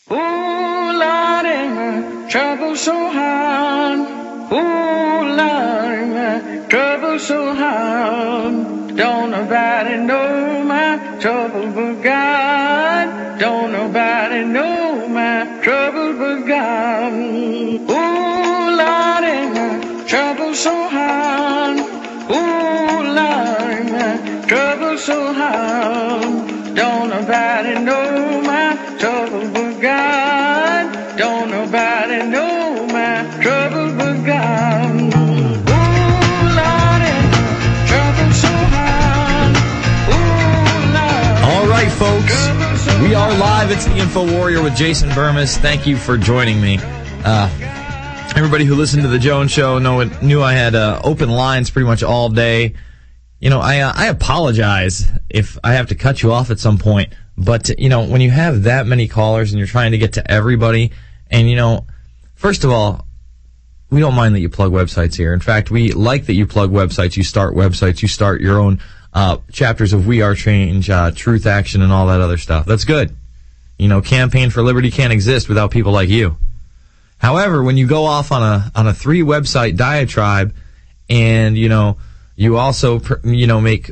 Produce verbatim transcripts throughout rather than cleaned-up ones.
Ooh, Lordy, my trouble so hard. Ooh, Lordy, my trouble so hard. Don't nobody know my trouble but God. Don't nobody know my trouble but God. Ooh, Lordy, my trouble so hard. Ooh, Lordy, my trouble so hard. Don't nobody know my trouble but God. Don't nobody know my trouble but God. Ooh, Lordy, trouble so hard. Ooh, Lordy. All right, folks, we are live. It's the Info Warrior with Jason Burmis. Thank you for joining me. Uh, everybody who listened to the Jones Show know, knew I had uh, open lines pretty much all day. You know, I uh, I apologize if I have to cut you off at some point, but, you know, when you have that many callers and you're trying to get to everybody, and, you know, first of all, we don't mind that you plug websites here. In fact, we like that you plug websites, you start websites, you start your own uh chapters of We Are Change, uh, Truth Action, and all that other stuff. That's good. You know, Campaign for Liberty can't exist without people like you. However, when you go off on a on a three-website diatribe and, you know, you also, you know, make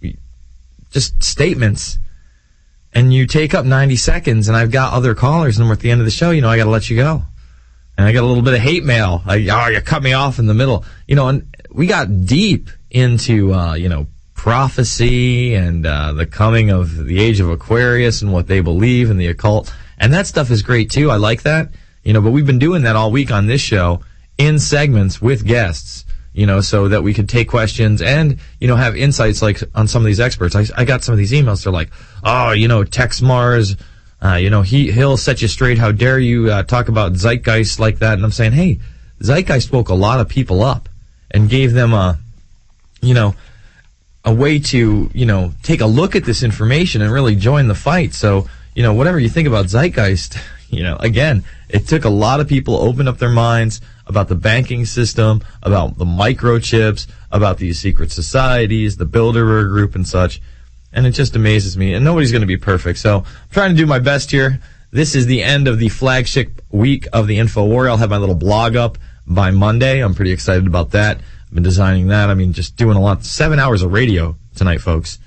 just statements, and you take up ninety seconds, and I've got other callers, and we're at the end of the show, you know, I got to let you go. And I got a little bit of hate mail. I, oh, you cut me off in the middle. You know, and we got deep into, uh, you know, prophecy and uh, the coming of the age of Aquarius and what they believe in the occult. And that stuff is great, too. I like that. You know, but we've been doing that all week on this show in segments with guests. You know, so that we could take questions and, you know, have insights like on some of these experts. I, I got some of these emails. They're like, oh, you know, Tex Mars, uh, you know, he, he'll set you straight. How dare you uh, talk about Zeitgeist like that? And I'm saying, hey, Zeitgeist woke a lot of people up and gave them a, you know, a way to, you know, take a look at this information and really join the fight. So, you know, whatever you think about Zeitgeist, you know, again, it took a lot of people to open up their minds about the banking system, about the microchips, about these secret societies, the Bilderberg Group and such. And it just amazes me. And nobody's going to be perfect. So I'm trying to do my best here. This is the end of the flagship week of the Info Warrior. I'll have my little blog up by Monday. I'm pretty excited about that. I've been designing that. I mean, just doing a lot. Seven hours of radio tonight, folks.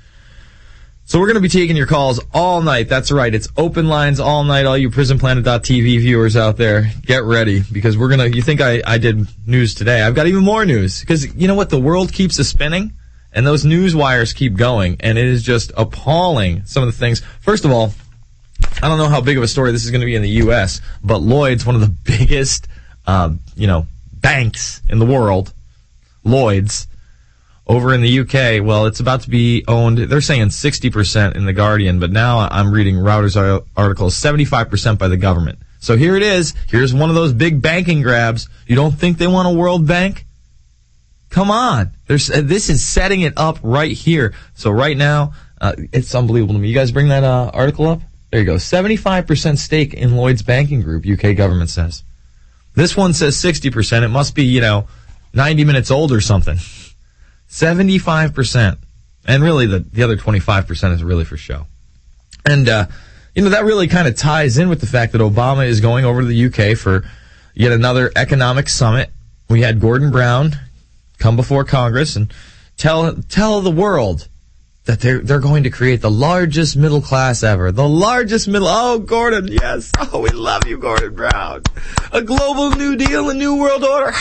So we're going to be taking your calls all night. That's right. It's open lines all night. All you prison planet dot t v viewers out there, get ready, because we're going to, you think I, I did news today. I've got even more news, because you know what? The world keeps a spinning, and those news wires keep going, and it is just appalling, some of the things. First of all, I don't know how big of a story this is going to be in the U S, but Lloyd's, one of the biggest, uh, you know, banks in the world, Lloyd's, over in the U K, well, it's about to be owned, they're saying sixty percent in The Guardian, but now I'm reading Reuters articles, seventy-five percent by the government. So here it is. Here's one of those big banking grabs. You don't think they want a world bank? Come on. There's, this is setting it up right here. So right now, uh, it's unbelievable to me. You guys bring that uh, article up? There you go. seventy-five percent stake in Lloyd's Banking Group, U K government says. This one says sixty percent. It must be, you know, ninety minutes old or something. seventy-five percent. And really, the, the other twenty-five percent is really for show. And, uh, you know, that really kind of ties in with the fact that Obama is going over to the U K for yet another economic summit. We had Gordon Brown come before Congress and tell tell the world that they're, they're going to create the largest middle class ever. The largest middle... Oh, Gordon, yes. Oh, we love you, Gordon Brown. A global New Deal, a new world order.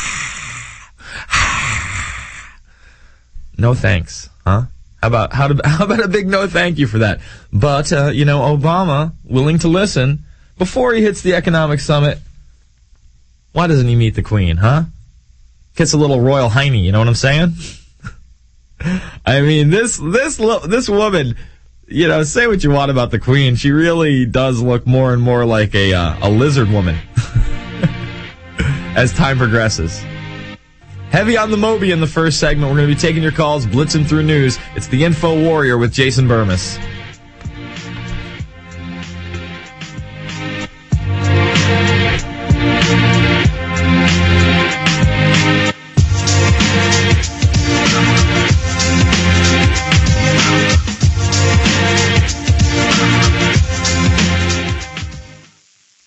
No thanks, huh? How about how, do, how about a big no thank you for that? But, uh, you know, Obama, willing to listen, before he hits the economic summit, why doesn't he meet the Queen, huh? Gets a little royal hiney, you know what I'm saying? I mean, this, this, this woman, you know, say what you want about the Queen, she really does look more and more like a, uh, a lizard woman as time progresses. Heavy on the Moby in the first segment. We're going to be taking your calls, blitzing through news. It's the Info Warrior with Jason Burmis.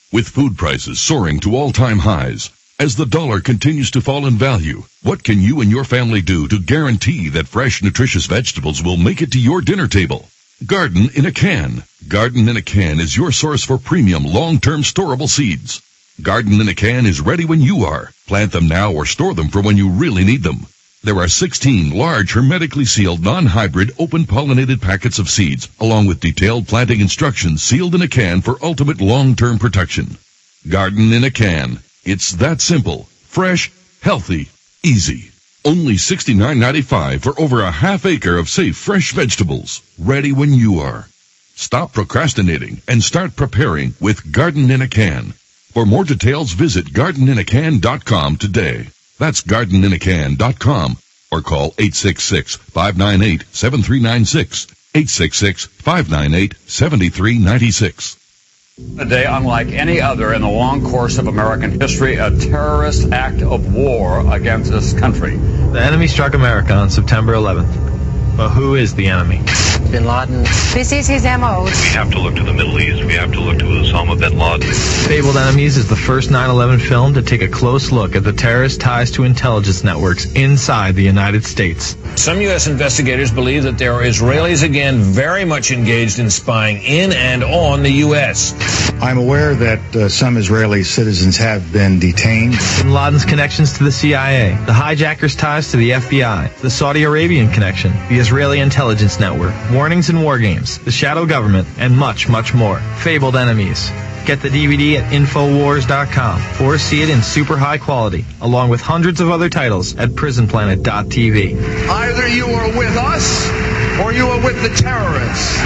With food prices soaring to all-time highs, as the dollar continues to fall in value, what can you and your family do to guarantee that fresh, nutritious vegetables will make it to your dinner table? Garden in a Can. Garden in a Can is your source for premium, long-term storable seeds. Garden in a Can is ready when you are. Plant them now or store them for when you really need them. There are sixteen large, hermetically sealed, non-hybrid, open-pollinated packets of seeds, along with detailed planting instructions sealed in a can for ultimate long-term protection. Garden in a Can. It's that simple, fresh, healthy, easy. Only sixty-nine ninety-five for over a half acre of safe, fresh vegetables, ready when you are. Stop procrastinating and start preparing with Garden in a Can. For more details, visit garden in a can dot com today. That's garden in a can dot com or call eight six six, five nine eight, seven three nine six, eight six six, five nine eight, seven three nine six. A day unlike any other in the long course of American history, a terrorist act of war against this country. The enemy struck America on September eleventh. But who is the enemy? Bin Laden. This is his M O. We have to look to the Middle East. We have to look to Osama bin Laden. Fabled Enemies is the first nine eleven film to take a close look at the terrorist ties to intelligence networks inside the United States. Some U S investigators believe that there are Israelis again very much engaged in spying in and on the U S. I'm aware that uh, some Israeli citizens have been detained. Bin Laden's connections to the C I A, the hijackers' ties to the F B I, the Saudi Arabian connection, the Israeli intelligence network, warnings and war games, the shadow government, and much, much more. Fabled Enemies. Get the D V D at infowars dot com or see it in super high quality, along with hundreds of other titles at prison planet dot t v. Either you are with us or you are with the terrorists.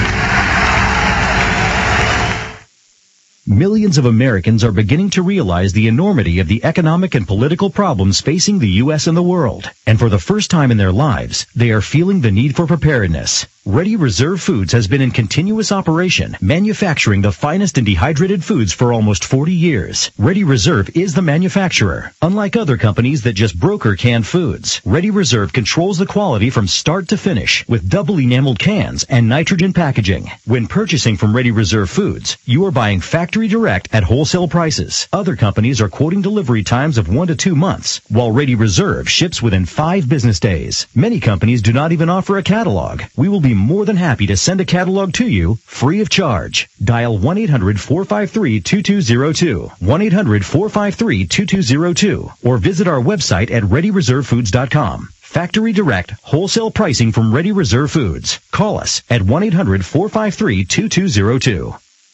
Millions of Americans are beginning to realize the enormity of the economic and political problems facing the U S and the world. And for the first time in their lives, they are feeling the need for preparedness. Ready Reserve Foods has been in continuous operation, manufacturing the finest and dehydrated foods for almost forty years. Ready Reserve is the manufacturer. Unlike other companies that just broker canned foods, Ready Reserve controls the quality from start to finish with double enameled cans and nitrogen packaging. When purchasing from Ready Reserve Foods, you are buying factory direct at wholesale prices. Other companies are quoting delivery times of one to two months, while Ready Reserve ships within five business days. Many companies do not even offer a catalog. We will be more than happy to send a catalog to you free of charge. Dial one eight hundred, four five three, two two zero two, one eight hundred, four five three, two two zero two, or visit our website at ready reserve foods dot com. Factory direct, wholesale pricing from Ready Reserve Foods. Call us at one eight hundred, four five three, two two zero two.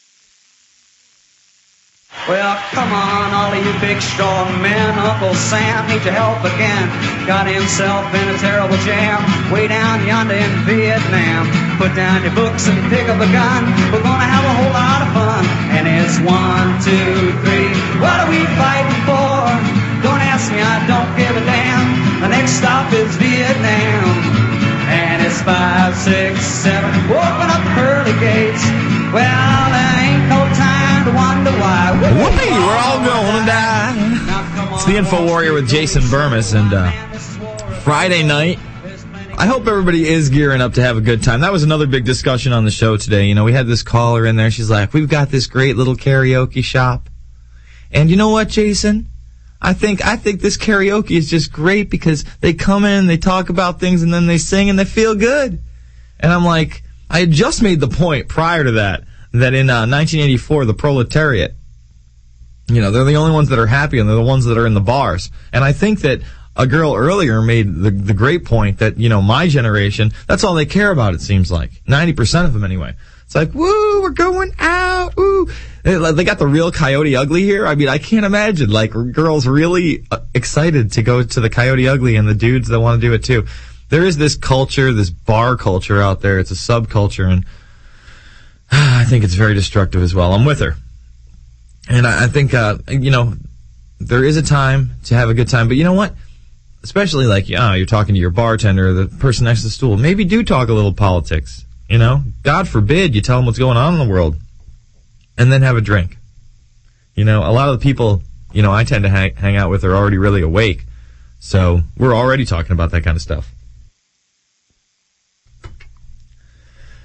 Well, come on, all of you big strong men. Uncle Sam needs your help again. Got himself in a terrible jam way down yonder in Vietnam. Put down your books and pick up a gun. We're gonna have a whole lot of fun. And it's one, two, three. What are we fighting for? Don't ask me, I don't give a damn. The next stop is Vietnam. And it's five, six, seven. Open up the pearly gates. Well, there ain't no time to wonder why. Whoopee, we're all going to die. It's the Info Warrior with Jason Burmis, and uh, Friday night, I hope everybody is gearing up to have a good time. That was another big discussion on the show today. You know, we had this caller in there. She's like, we've got this great little karaoke shop. And you know what, Jason? I think I think this karaoke is just great because they come in, they talk about things, and then they sing, and they feel good. And I'm like, I had just made the point prior to that, that in uh, nineteen eighty-four, the proletariat, you know, they're the only ones that are happy, and they're the ones that are in the bars. And I think that a girl earlier made the, the great point that, you know, my generation, that's all they care about, it seems like. ninety percent of them, anyway. It's like, woo, we're going out, woo. They got the real Coyote Ugly here. I mean, I can't imagine, like, girls really excited to go to the Coyote Ugly and the dudes that want to do it, too. There is this culture, this bar culture out there. It's a subculture, and I think it's very destructive as well. I'm with her. And I, I think, uh, you know, there is a time to have a good time. But you know what? Especially like, you know, you're talking to your bartender or the person next to the stool. Maybe do talk a little politics, you know? God forbid you tell them what's going on in the world. And then have a drink. You know, a lot of the people, you know, I tend to hang, hang out with are already really awake. So we're already talking about that kind of stuff.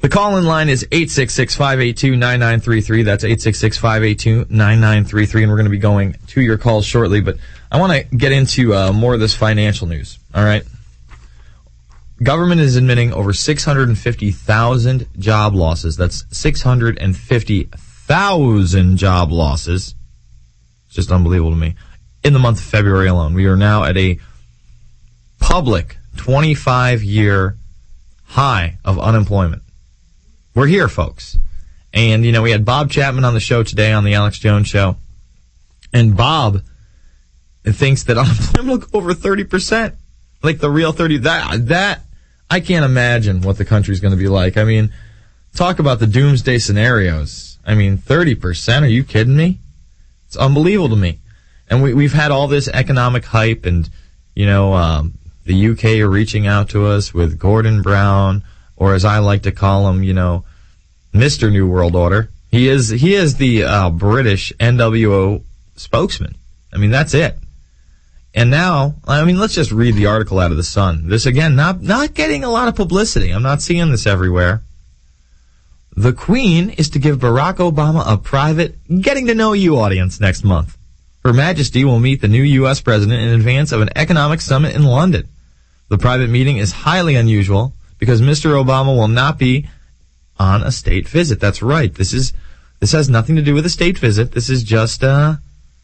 The call-in line is eight six six, five eight two, nine nine three three. That's eight six six, five eight two, nine nine three three, and we're going to be going to your calls shortly. But I want to get into uh, more of this financial news, all right? Government is admitting over six hundred fifty thousand job losses. That's six hundred fifty thousand job losses. It's just unbelievable to me. In the month of February alone, we are now at a public twenty-five year high of unemployment. We're here, folks. And, you know, we had Bob Chapman on the show today on the Alex Jones Show. And Bob thinks that unemployment will go over thirty percent. Like the real thirty. That, that, I can't imagine what the country's going to be like. I mean, talk about the doomsday scenarios. I mean, thirty percent? Are you kidding me? It's unbelievable to me. And we, we've had all this economic hype and, you know, um, the U K are reaching out to us with Gordon Brown, or as I like to call him, you know, Mister New World Order. He is he is the uh, British N W O spokesman. I mean, that's it. And now, I mean, let's just read the article out of the Sun. This, again, not not getting a lot of publicity. I'm not seeing this everywhere. The Queen is to give Barack Obama a private getting-to-know-you audience next month. Her Majesty will meet the new U S president in advance of an economic summit in London. The private meeting is highly unusual because Mister Obama will not be on a state visit. That's right. This is this has nothing to do with a state visit. This is just uh,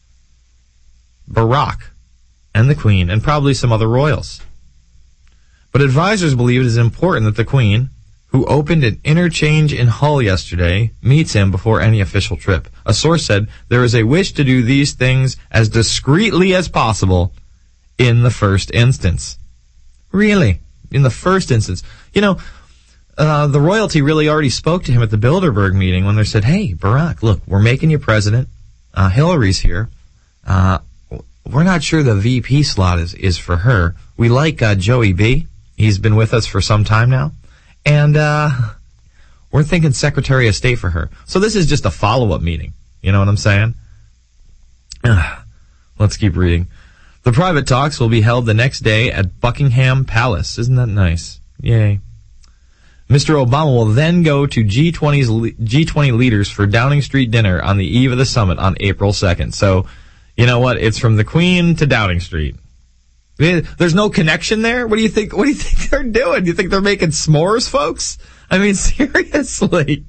Barack and the Queen and probably some other royals. But advisors believe it is important that the Queen, who opened an interchange in Hull yesterday, meets him before any official trip. A source said there is a wish to do these things as discreetly as possible in the first instance. Really? In the first instance. You know, uh, the royalty really already spoke to him at the Bilderberg meeting when they said, hey, Barack, look, we're making you president. Uh, Hillary's here. Uh, we're not sure the V P slot is, is for her. We like uh, Joey B. He's been with us for some time now. And uh, we're thinking Secretary of State for her. So this is just a follow-up meeting. You know what I'm saying? Let's keep reading. The private talks will be held the next day at Buckingham Palace. Isn't that nice? Yay. Mister Obama will then go to G twenty's, G twenty leaders for Downing Street dinner on the eve of the summit on April second. So, you know what? It's from the Queen to Downing Street. There's no connection there? What do you think, what do you think they're doing? Do you think they're making s'mores, folks? I mean, seriously.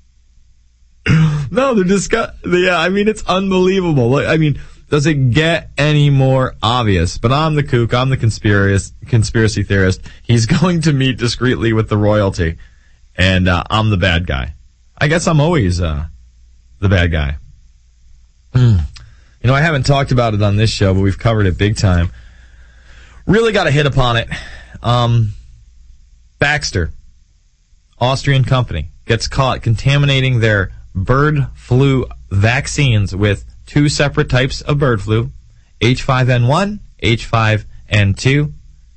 No, they're just, yeah, I mean, it's unbelievable. I mean, does it get any more obvious? But I'm the kook. I'm the conspiracy, conspiracy theorist. He's going to meet discreetly with the royalty. And uh, I'm the bad guy. I guess I'm always uh, the bad guy. Mm. You know, I haven't talked about it on this show, but we've covered it big time. Really got to hit upon it. Um, Baxter, Austrian company, gets caught contaminating their bird flu vaccines with two separate types of bird flu, H five N one, H five N two,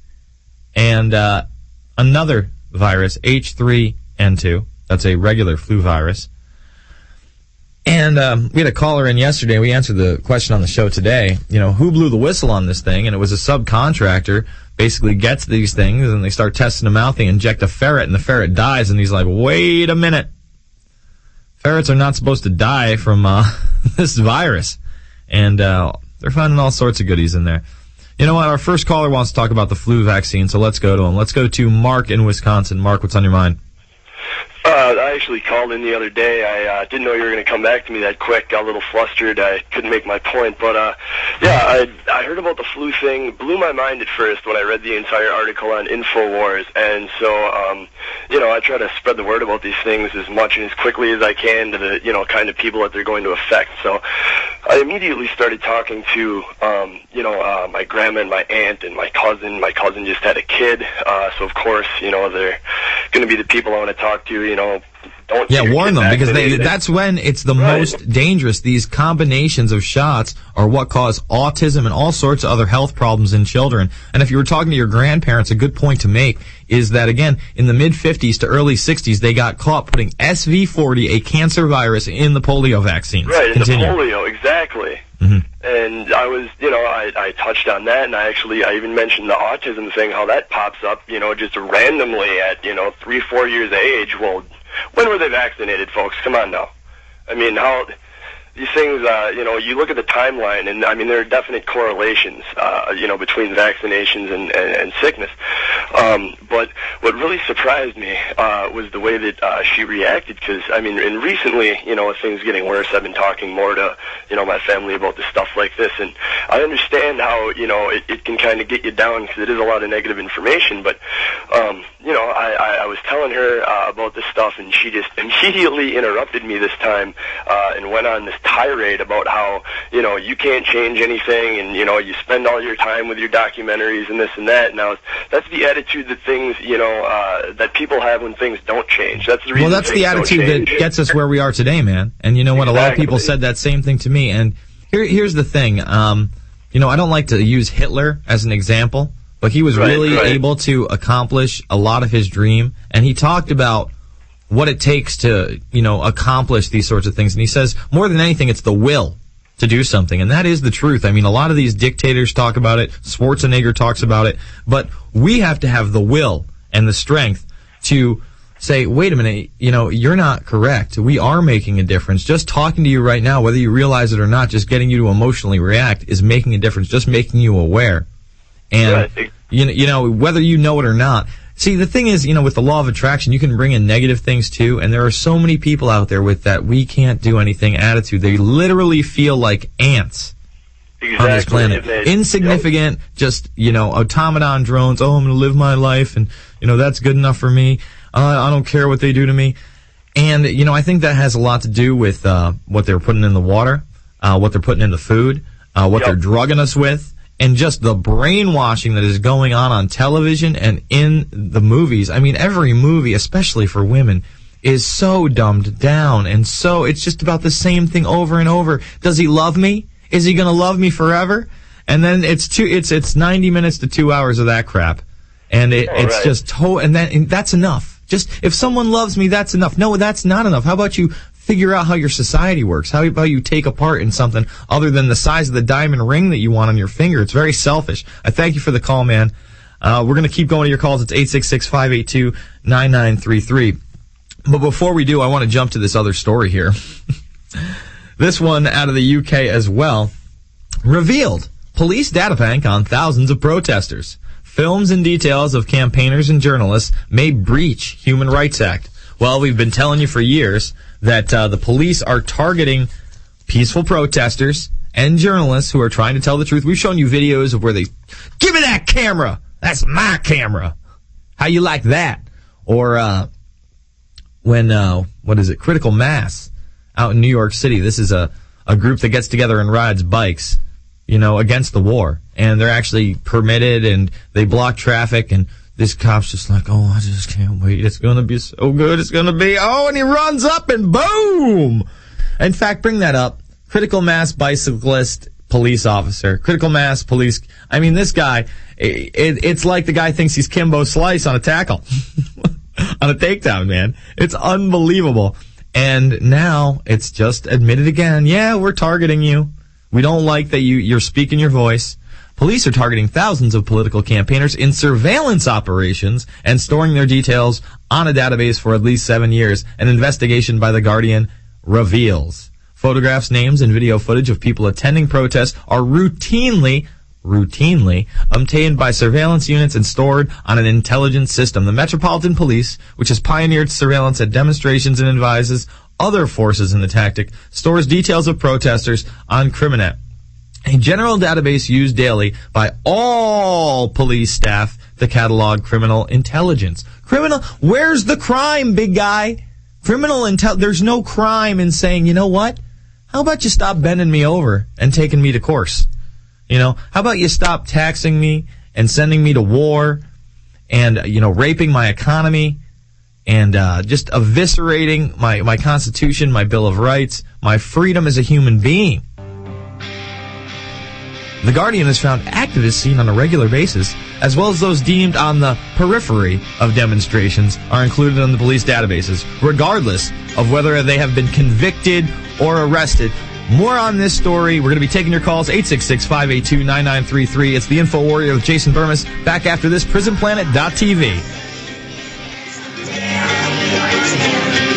and uh, another virus, H three N two. That's a regular flu virus. And um, we had a caller in yesterday. We answered the question on the show today. You know, who blew the whistle on this thing? And it was a subcontractor. Basically gets these things, and they start testing them out. They inject a ferret, and the ferret dies. And he's like, wait a minute. Ferrets are not supposed to die from uh, this virus. And uh, they're finding all sorts of goodies in there. You know what? Our first caller wants to talk about the flu vaccine, so let's go to him. Let's go to Mark in Wisconsin. Mark, what's on your mind? Uh, I actually called in the other day. I uh, didn't know you were going to come back to me that quick. Got a little flustered. I couldn't make my point. But, uh, yeah, I, I heard about the flu thing. Blew my mind at first when I read the entire article on InfoWars. And so, um, you know, I try to spread the word about these things as much and as quickly as I can to the, you know, kind of people that they're going to affect. So I immediately started talking to, um, you know, uh, my grandma and my aunt and my cousin. My cousin just had a kid. Uh, so, of course, you know, they're going to be the people I want to talk to, you know. Don't yeah, warn them, because they, that's when it's the right. most dangerous. These combinations of shots are what cause autism and all sorts of other health problems in children. And if you were talking to your grandparents, a good point to make is that, again, in the mid-fifties to early sixties, they got caught putting S V forty, a cancer virus, in the polio vaccines. Right, Continue. in the polio, exactly. Mm-hmm. And I was, you know, I, I touched on that, and I actually, I even mentioned the autism thing, how that pops up, you know, just randomly at, you know, three, four years of age. Well, when were they vaccinated, folks? Come on now. I mean, how... These things, uh, you know, you look at the timeline, and I mean, there are definite correlations, uh, you know, between vaccinations and, and, and sickness. Um, but what really surprised me uh, was the way that uh, she reacted, because, I mean, and recently, you know, with things getting worse, I've been talking more to, you know, my family about this stuff like this, and I understand how, you know, it, it can kind of get you down because it is a lot of negative information, but, um, you know, I, I, I was telling her uh, about this stuff, and she just immediately interrupted me this time uh, and went on this tirade about how, you know, you can't change anything, and, you know, you spend all your time with your documentaries and this and that. Now, that's the attitude that things, you know, uh, that people have when things don't change. That's the reason. Well, that's the attitude that gets us where we are today, man. And you know what? Exactly. A lot of people said that same thing to me. And here, here's the thing. Um, you know, I don't like to use Hitler as an example, but he was right, really right. able to accomplish a lot of his dream. And he talked about what it takes to, you know, accomplish these sorts of things. And he says, more than anything, it's the will to do something. And that is the truth. I mean, a lot of these dictators talk about it. Schwarzenegger talks about it. But we have to have the will and the strength to say, wait a minute, you know, you're not correct. We are making a difference. Just talking to you right now, whether you realize it or not, just getting you to emotionally react is making a difference, just making you aware. And, right. you know, you know, whether you know it or not, see, the thing is, you know, with the law of attraction, you can bring in negative things too, and there are so many people out there with that we can't do anything attitude. They literally feel like ants exactly. on this planet. Insignificant, yep. just, you know, automaton drones. Oh, I'm going to live my life, and, you know, that's good enough for me. Uh, I don't care what they do to me. And, you know, I think that has a lot to do with uh, what they're putting in the water, uh, what they're putting in the food, uh, what yep. they're drugging us with. And just the brainwashing that is going on on television and in the movies. I mean, every movie, especially for women, is so dumbed down. And so it's just about the same thing over and over. Does he love me? Is he going to love me forever? And then it's two, it's, it's ninety minutes to two hours of that crap. And it, it's right. just, to- and, that, and that's enough. Just, if someone loves me, that's enough. No, that's not enough. How about you figure out how your society works? How about you take a part in something other than the size of the diamond ring that you want on your finger? It's very selfish. I thank you for the call, man. Uh, we're going to keep going to your calls. It's eight six six, five eight two, nine nine three three. But before we do, I want to jump to this other story here. This one out of the U K as well. Revealed. Police data bank on thousands of protesters. Films and details of campaigners and journalists may breach Human Rights Act. Well, we've been telling you for years that uh, the police are targeting peaceful protesters and journalists who are trying to tell the truth. We've shown you videos of where they, give me that camera! That's my camera! How you like that? Or, uh, when, uh, what is it, Critical Mass out in New York City. This is a, a group that gets together and rides bikes, you know, against the war. And they're actually permitted and they block traffic, and this cop's just like, oh, I just can't wait. It's going to be so good. It's going to be, oh, and he runs up and boom! In fact, bring that up. Critical Mass bicyclist police officer. Critical Mass police. I mean, this guy, it, it, it's like the guy thinks he's Kimbo Slice on a tackle. On a takedown, man. It's unbelievable. And now it's just admitted again. Yeah, we're targeting you. We don't like that you, you're speaking your voice. Police are targeting thousands of political campaigners in surveillance operations and storing their details on a database for at least seven years. An investigation by The Guardian reveals. Photographs, names, and video footage of people attending protests are routinely, routinely obtained by surveillance units and stored on an intelligence system. The Metropolitan Police, which has pioneered surveillance at demonstrations and advises other forces in the tactic, stores details of protesters on Criminat, a general database used daily by all police staff to catalog criminal intelligence. Criminal, where's the crime, big guy? Criminal intel, there's no crime in saying, you know what? How about you stop bending me over and taking me to course? You know, how about you stop taxing me and sending me to war and, you know, raping my economy and uh, just eviscerating my, my Constitution, my Bill of Rights, my freedom as a human being. The Guardian has found activists seen on a regular basis, as well as those deemed on the periphery of demonstrations, are included in the police databases, regardless of whether they have been convicted or arrested. More on this story. We're going to be taking your calls, eight six six, five eight two, nine nine three three. It's the Info Warrior with Jason Bermas. Back after this, prison planet dot t v.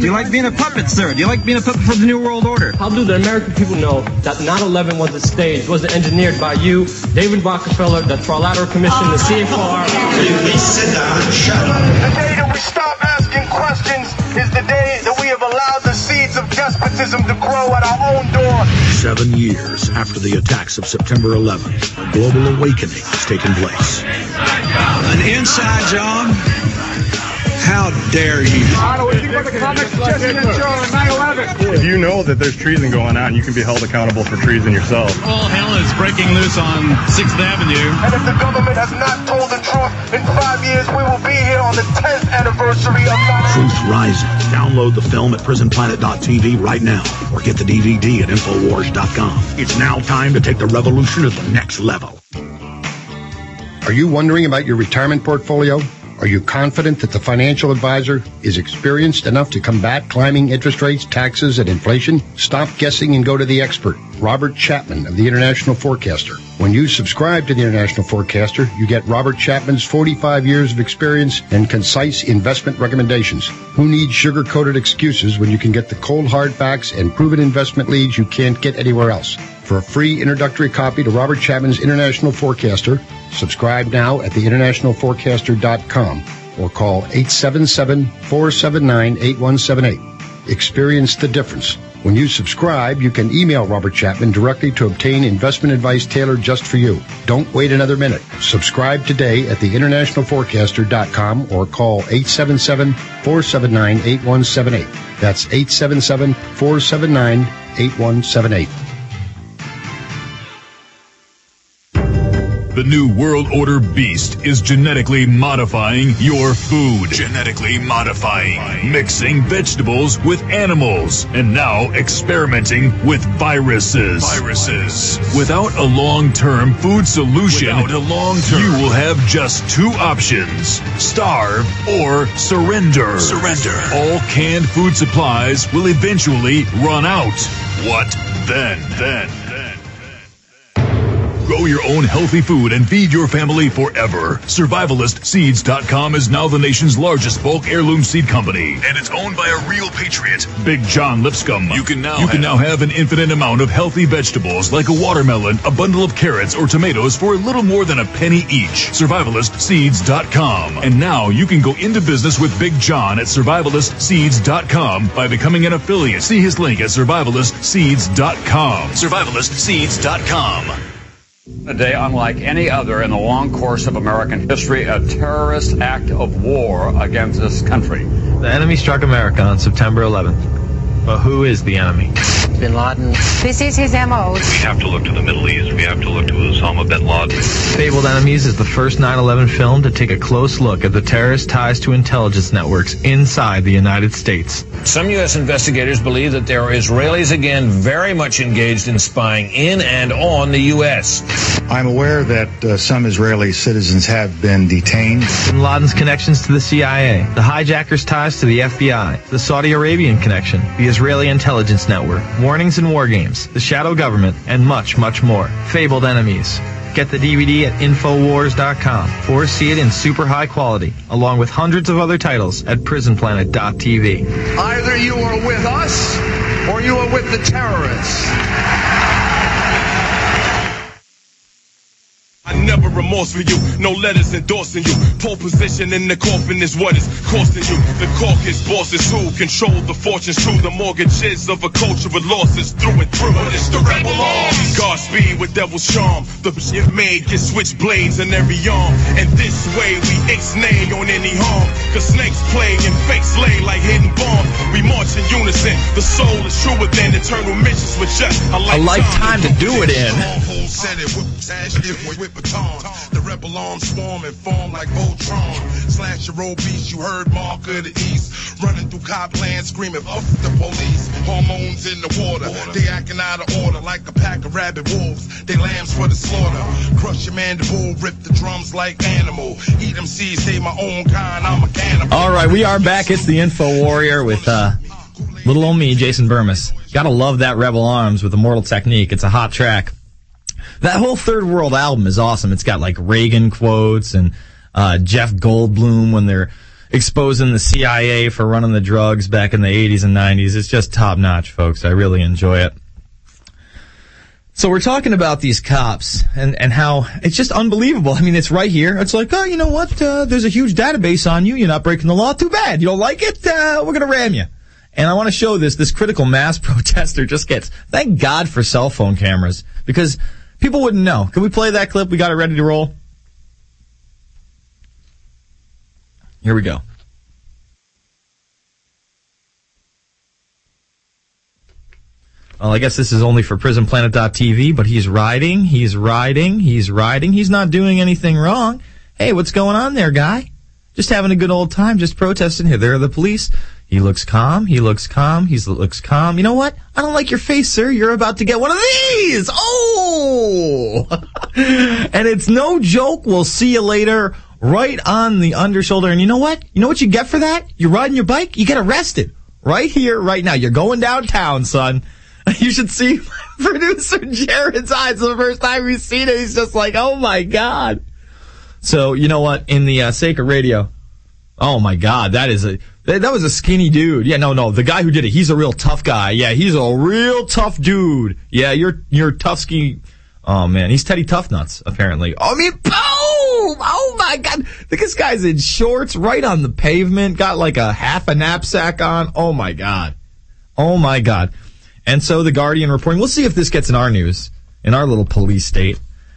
Do you like being a puppet, sir? Do you like being a puppet for the New World Order? How do the American people know that nine eleven was a stage, wasn't engineered by you, David Rockefeller, the Trilateral Commission, the C F R? Please sit down and shut up. The day that we stop asking questions is the day that we have allowed the seeds of despotism to grow at our own door. Seven years after the attacks of September eleventh, a global awakening has taken place. An inside job? How dare you? If you know that there's treason going on, you can be held accountable for treason yourself. All hell is breaking loose on sixth Avenue. And if the government has not told the truth, in five years we will be here on the tenth anniversary of nine eleven. Truth Rising. Download the film at prison planet dot t v right now or get the D V D at infowars dot com. It's now time to take the revolution to the next level. Are you wondering about your retirement portfolio? Are you confident that the financial advisor is experienced enough to combat climbing interest rates, taxes, and inflation? Stop guessing and go to the expert, Robert Chapman of the International Forecaster. When you subscribe to the International Forecaster, you get Robert Chapman's forty-five years of experience and concise investment recommendations. Who needs sugar-coated excuses when you can get the cold hard facts and proven investment leads you can't get anywhere else? For a free introductory copy to Robert Chapman's International Forecaster, subscribe now at the international forecaster dot com or call eight seven seven, four seven nine, eight one seven eight. Experience the difference. When you subscribe, you can email Robert Chapman directly to obtain investment advice tailored just for you. Don't wait another minute. Subscribe today at the international forecaster dot com or call eight seven seven, four seven nine, eight one seven eight. That's eight seven seven, four seven nine, eight one seven eight. The New World Order beast is genetically modifying your food. Genetically modifying. Mixing vegetables with animals. And now experimenting with viruses. Viruses. Without a long-term food solution, Without a long-term, you will have just two options. Starve or surrender. Surrender. All canned food supplies will eventually run out. What then? Then. Grow your own healthy food and feed your family forever. Survivalist Seeds dot com is now the nation's largest bulk heirloom seed company, and it's owned by a real patriot, Big John Lipscomb. You can now you have, can now have an infinite amount of healthy vegetables like a watermelon, a bundle of carrots, or tomatoes for a little more than a penny each. Survivalist Seeds dot com. And now you can go into business with Big John at Survivalist Seeds dot com by becoming an affiliate. See his link at Survivalist Seeds dot com. Survivalist Seeds dot com. A day unlike any other in the long course of American history, a terrorist act of war against this country. The enemy struck America on September eleventh. But who is the enemy? Bin Laden. This is his M O. We have to look to the Middle East. We have to look to Osama bin Laden. Fabled Enemies is the first nine eleven film to take a close look at the terrorist ties to intelligence networks inside the United States. Some U S investigators believe that there are Israelis again very much engaged in spying in and on the U S. I'm aware that uh, some Israeli citizens have been detained. Bin Laden's connections to the C I A, the hijackers' ties to the F B I, the Saudi Arabian connection, the Israeli intelligence network, warnings and war games, the shadow government, and much, much more. Fabled Enemies. Get the D V D at infowars dot com or see it in super high quality, along with hundreds of other titles at prison planet dot t v. Either you are with us or you are with the terrorists. I never remorse for you, no letters endorsing you. Pole position in the coffin is what is costing you. The caucus bosses who control the fortunes true. The mortgages of a culture with losses through and through. But it's the rebel arm. Godspeed with devil's charm. The shit made get switchblades in every arm. And this way we ixnay on any harm. Cause snakes play and fake slay like hidden bombs. We march in unison. The soul is true within eternal missions with just a lifetime, a lifetime to do it in. The rebel arms swarm and form like Voltron. Slash your old beast, you heard Mark of the East. Running through Copland screaming, fuck the police. Hormones in the water, they acting out of order like a pack of rabid wolves. They lambs for the slaughter. Crush your mandible, rip the drums like animal. Eat them seeds, save my own kind, I'm a cannibal. All right, we are back. It's the Info Warrior with uh, little old me, Jason Burmis. Gotta love that Rebel Arms with Immortal Technique. It's a hot track. That whole Third World album is awesome. It's got like Reagan quotes and uh Jeff Goldblum when they're exposing the C I A for running the drugs back in the eighties and nineties. It's just top-notch, folks. I really enjoy it. So we're talking about these cops and, and how it's just unbelievable. I mean, it's right here. It's like, oh, you know what? Uh, there's a huge database on you. You're not breaking the law. Too bad. You don't like it? Uh, we're going to ram you. And I want to show this. This critical mass protester just gets, thank God for cell phone cameras, because people wouldn't know. Can we play that clip? We got it ready to roll. Here we go. Well, I guess this is only for prison planet dot t v, but he's riding, he's riding, he's riding. He's not doing anything wrong. Hey, what's going on there, guy? Just having a good old time, just protesting. Here, there are the police. He looks calm, he looks calm, he looks calm. You know what? I don't like your face, sir. You're about to get one of these! Oh! And it's no joke. We'll see you later. Right on the undershoulder. And you know what? You know what you get for that? You're riding your bike, you get arrested. Right here, right now. You're going downtown, son. You should see my producer Jared's eyes the first time he's seen it. He's just like, oh my God. So, you know what? In the uh, sake of radio, oh my God, that is a, that, that was a skinny dude. Yeah, no, no, the guy who did it, he's a real tough guy. Yeah, he's a real tough dude. Yeah, you're, you're tough ski. Oh man, he's Teddy Toughnuts, apparently. I mean, boom! Oh my God. This guy's in shorts right on the pavement, got like a half a knapsack on. Oh my God. Oh my God. And so the Guardian reporting, we'll see if this gets in our news, in our little police state.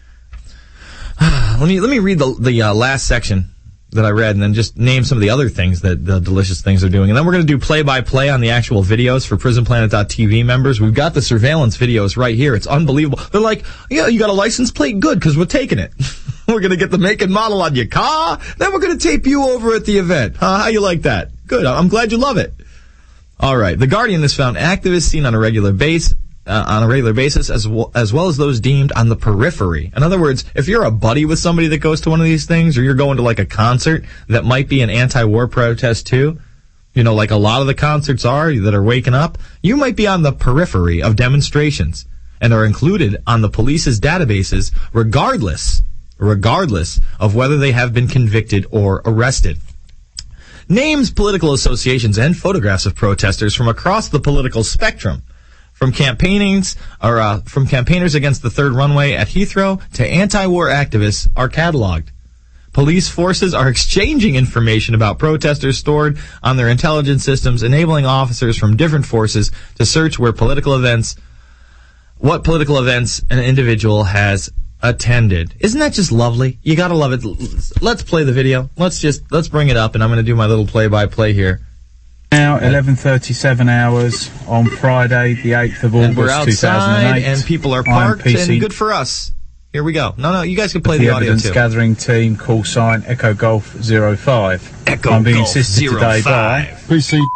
let me let me read the the uh, last section that I read and then just name some of the other things that the delicious things they're doing. And then we're going to do play-by-play on the actual videos for prison planet dot t v members. We've got the surveillance videos right here. It's unbelievable. They're like, yeah, you got a license plate? Good, because we're taking it. We're going to get the make and model on your car. Then we're going to tape you over at the event. Huh? How you like that? Good. I'm glad you love it. All right. The Guardian has found activists seen on a regular base, uh, on a regular basis, as well, as well as those deemed on the periphery. In other words, if you're a buddy with somebody that goes to one of these things, or you're going to like a concert that might be an anti-war protest too, you know, like a lot of the concerts are that are waking up, you might be on the periphery of demonstrations and are included on the police's databases, regardless, regardless of whether they have been convicted or arrested. Names, political associations, and photographs of protesters from across the political spectrum, from campaignings or uh, from campaigners against the third runway at Heathrow to anti-war activists, are cataloged. Police forces are exchanging information about protesters stored on their intelligence systems, enabling officers from different forces to search where political events, what political events an individual has attended. Isn't that just lovely? You gotta love it. Let's play the video. Let's just, let's bring it up, and I'm gonna do my little play-by-play here. Now, eleven thirty-seven hours on Friday, the eighth of August, and we're outside, two thousand eight. And people are parked, and good for us. Here we go. No, no, you guys can play the, the audio evidence too. Gathering team, call sign Echo Golf zero five. Echo I'm being Golf assisted zero today five. by P C.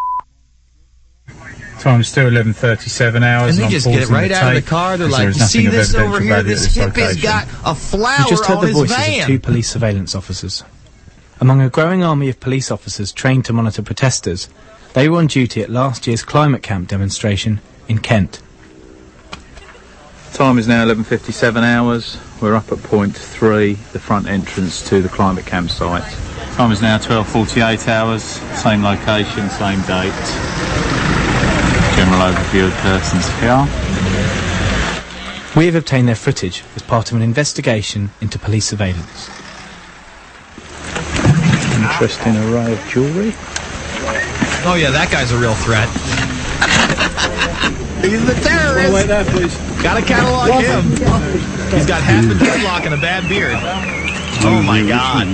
Time is still eleven thirty-seven hours. And they and just I'm get it right the out of the car. They're like, you see this over here? This hippie's got a flower we just heard on the his voices van. of two police surveillance officers. Among a growing army of police officers trained to monitor protesters, they were on duty at last year's climate camp demonstration in Kent. Time is now eleven fifty-seven hours. We're up at point three, the front entrance to the climate campsite. Time is now twelve forty-eight hours, same location, same date. General overview of persons here. We have obtained their footage as part of an investigation into police surveillance. Interesting array of jewellery. Oh yeah, that guy's a real threat. He's the terrorist. Wait there, please. Gotta catalog him. He's got half a dreadlock and a bad beard. Oh my God.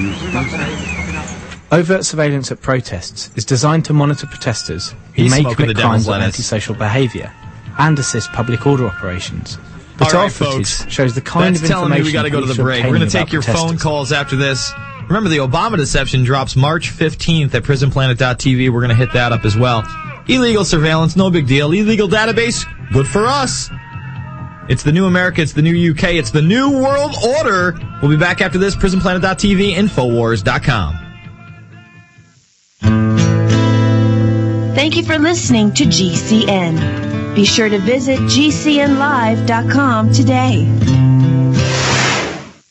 Overt surveillance at protests is designed to monitor protesters who He's may smoking commit the crimes devil's of lettuce. antisocial behaviour and assist public order operations. But All our right, footage folks. shows the kind That's of telling me information we got to go to the police are break. We're going to obtaining take your about phone protesters. calls after this. Remember, the Obama deception drops March fifteenth at prison planet dot t v. We're going to hit that up as well. Illegal surveillance, no big deal. Illegal database, good for us. It's the new America, it's the new U K, it's the new world order. We'll be back after this. prison planet dot t v, infowars dot com. Thank you for listening to G C N. Be sure to visit G C N live dot com today.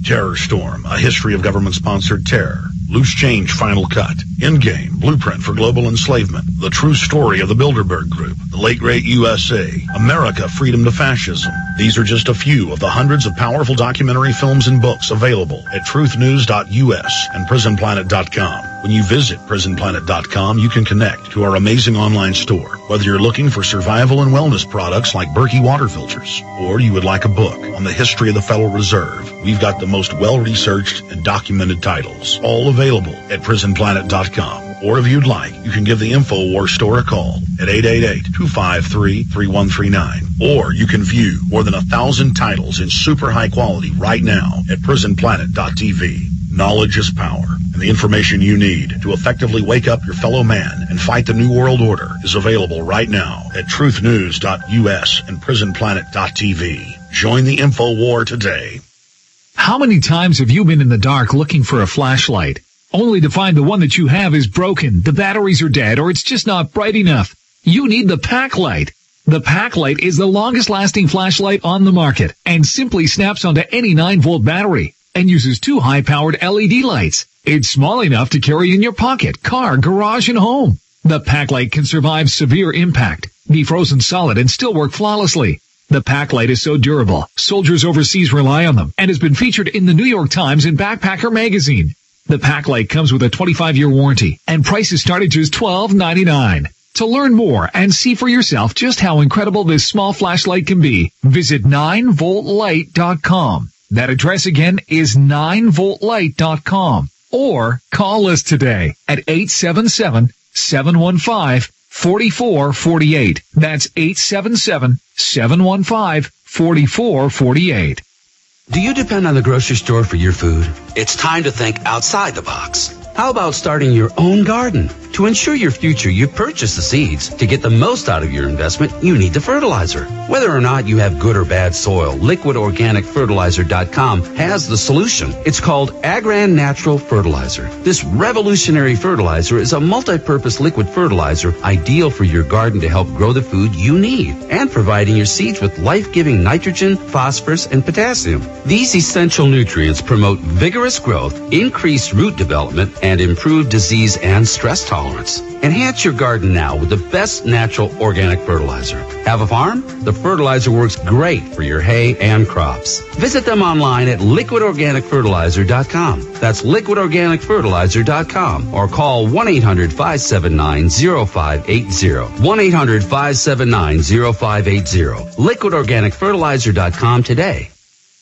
Terror Storm, A History of Government-Sponsored Terror. Loose Change Final Cut. Endgame, Blueprint for Global Enslavement. The True Story of the Bilderberg Group. The Late Great U S A. America, Freedom to Fascism. These are just a few of the hundreds of powerful documentary films and books available at truth news dot U S and prison planet dot com. When you visit prison planet dot com, you can connect to our amazing online store. Whether you're looking for survival and wellness products like Berkey water filters, or you would like a book on the history of the Federal Reserve, we've got the most well-researched and documented titles, all available at prison planet dot com. Or if you'd like, you can give the InfoWars store a call at eight eight eight, two five three, three one three nine. Or you can view more than a thousand titles in super high quality right now at prison planet dot T V. Knowledge is power, and the information you need to effectively wake up your fellow man and fight the New World Order is available right now at truth news dot U S and prison planet dot T V. Join the InfoWar today. How many times have you been in the dark looking for a flashlight, only to find the one that you have is broken, the batteries are dead, or it's just not bright enough? You need the Packlight. The Packlight is the longest-lasting flashlight on the market and simply snaps onto any nine volt battery and uses two high-powered L E D lights. It's small enough to carry in your pocket, car, garage, and home. The Packlight can survive severe impact, be frozen solid, and still work flawlessly. The Packlight is so durable, soldiers overseas rely on them, and has been featured in the New York Times and Backpacker magazine. The Packlight comes with a twenty-five year warranty, and prices start at just twelve ninety-nine. To learn more and see for yourself just how incredible this small flashlight can be, visit nine volt light dot com. That address again is nine volt light dot com. Or call us today at eight seven seven, seven one five, four four four eight. That's eight seven seven, seven one five, four four four eight. Do you depend on the grocery store for your food? It's time to think outside the box. How about starting your own garden? To ensure your future, you purchase the seeds. To get the most out of your investment, you need the fertilizer. Whether or not you have good or bad soil, liquid organic fertilizer dot com has the solution. It's called Agran Natural Fertilizer. This revolutionary fertilizer is a multi-purpose liquid fertilizer ideal for your garden to help grow the food you need and providing your seeds with life-giving nitrogen, phosphorus, and potassium. These essential nutrients promote vigorous growth, increase root development, and improve disease and stress tolerance. Enhance your garden now with the best natural organic fertilizer. Have a farm? The fertilizer works great for your hay and crops. Visit them online at liquid organic fertilizer dot com. That's liquid organic fertilizer dot com or call one eight hundred, five seven nine, zero five eight zero. one eight hundred, five seven nine, zero five eight zero. liquid organic fertilizer dot com today.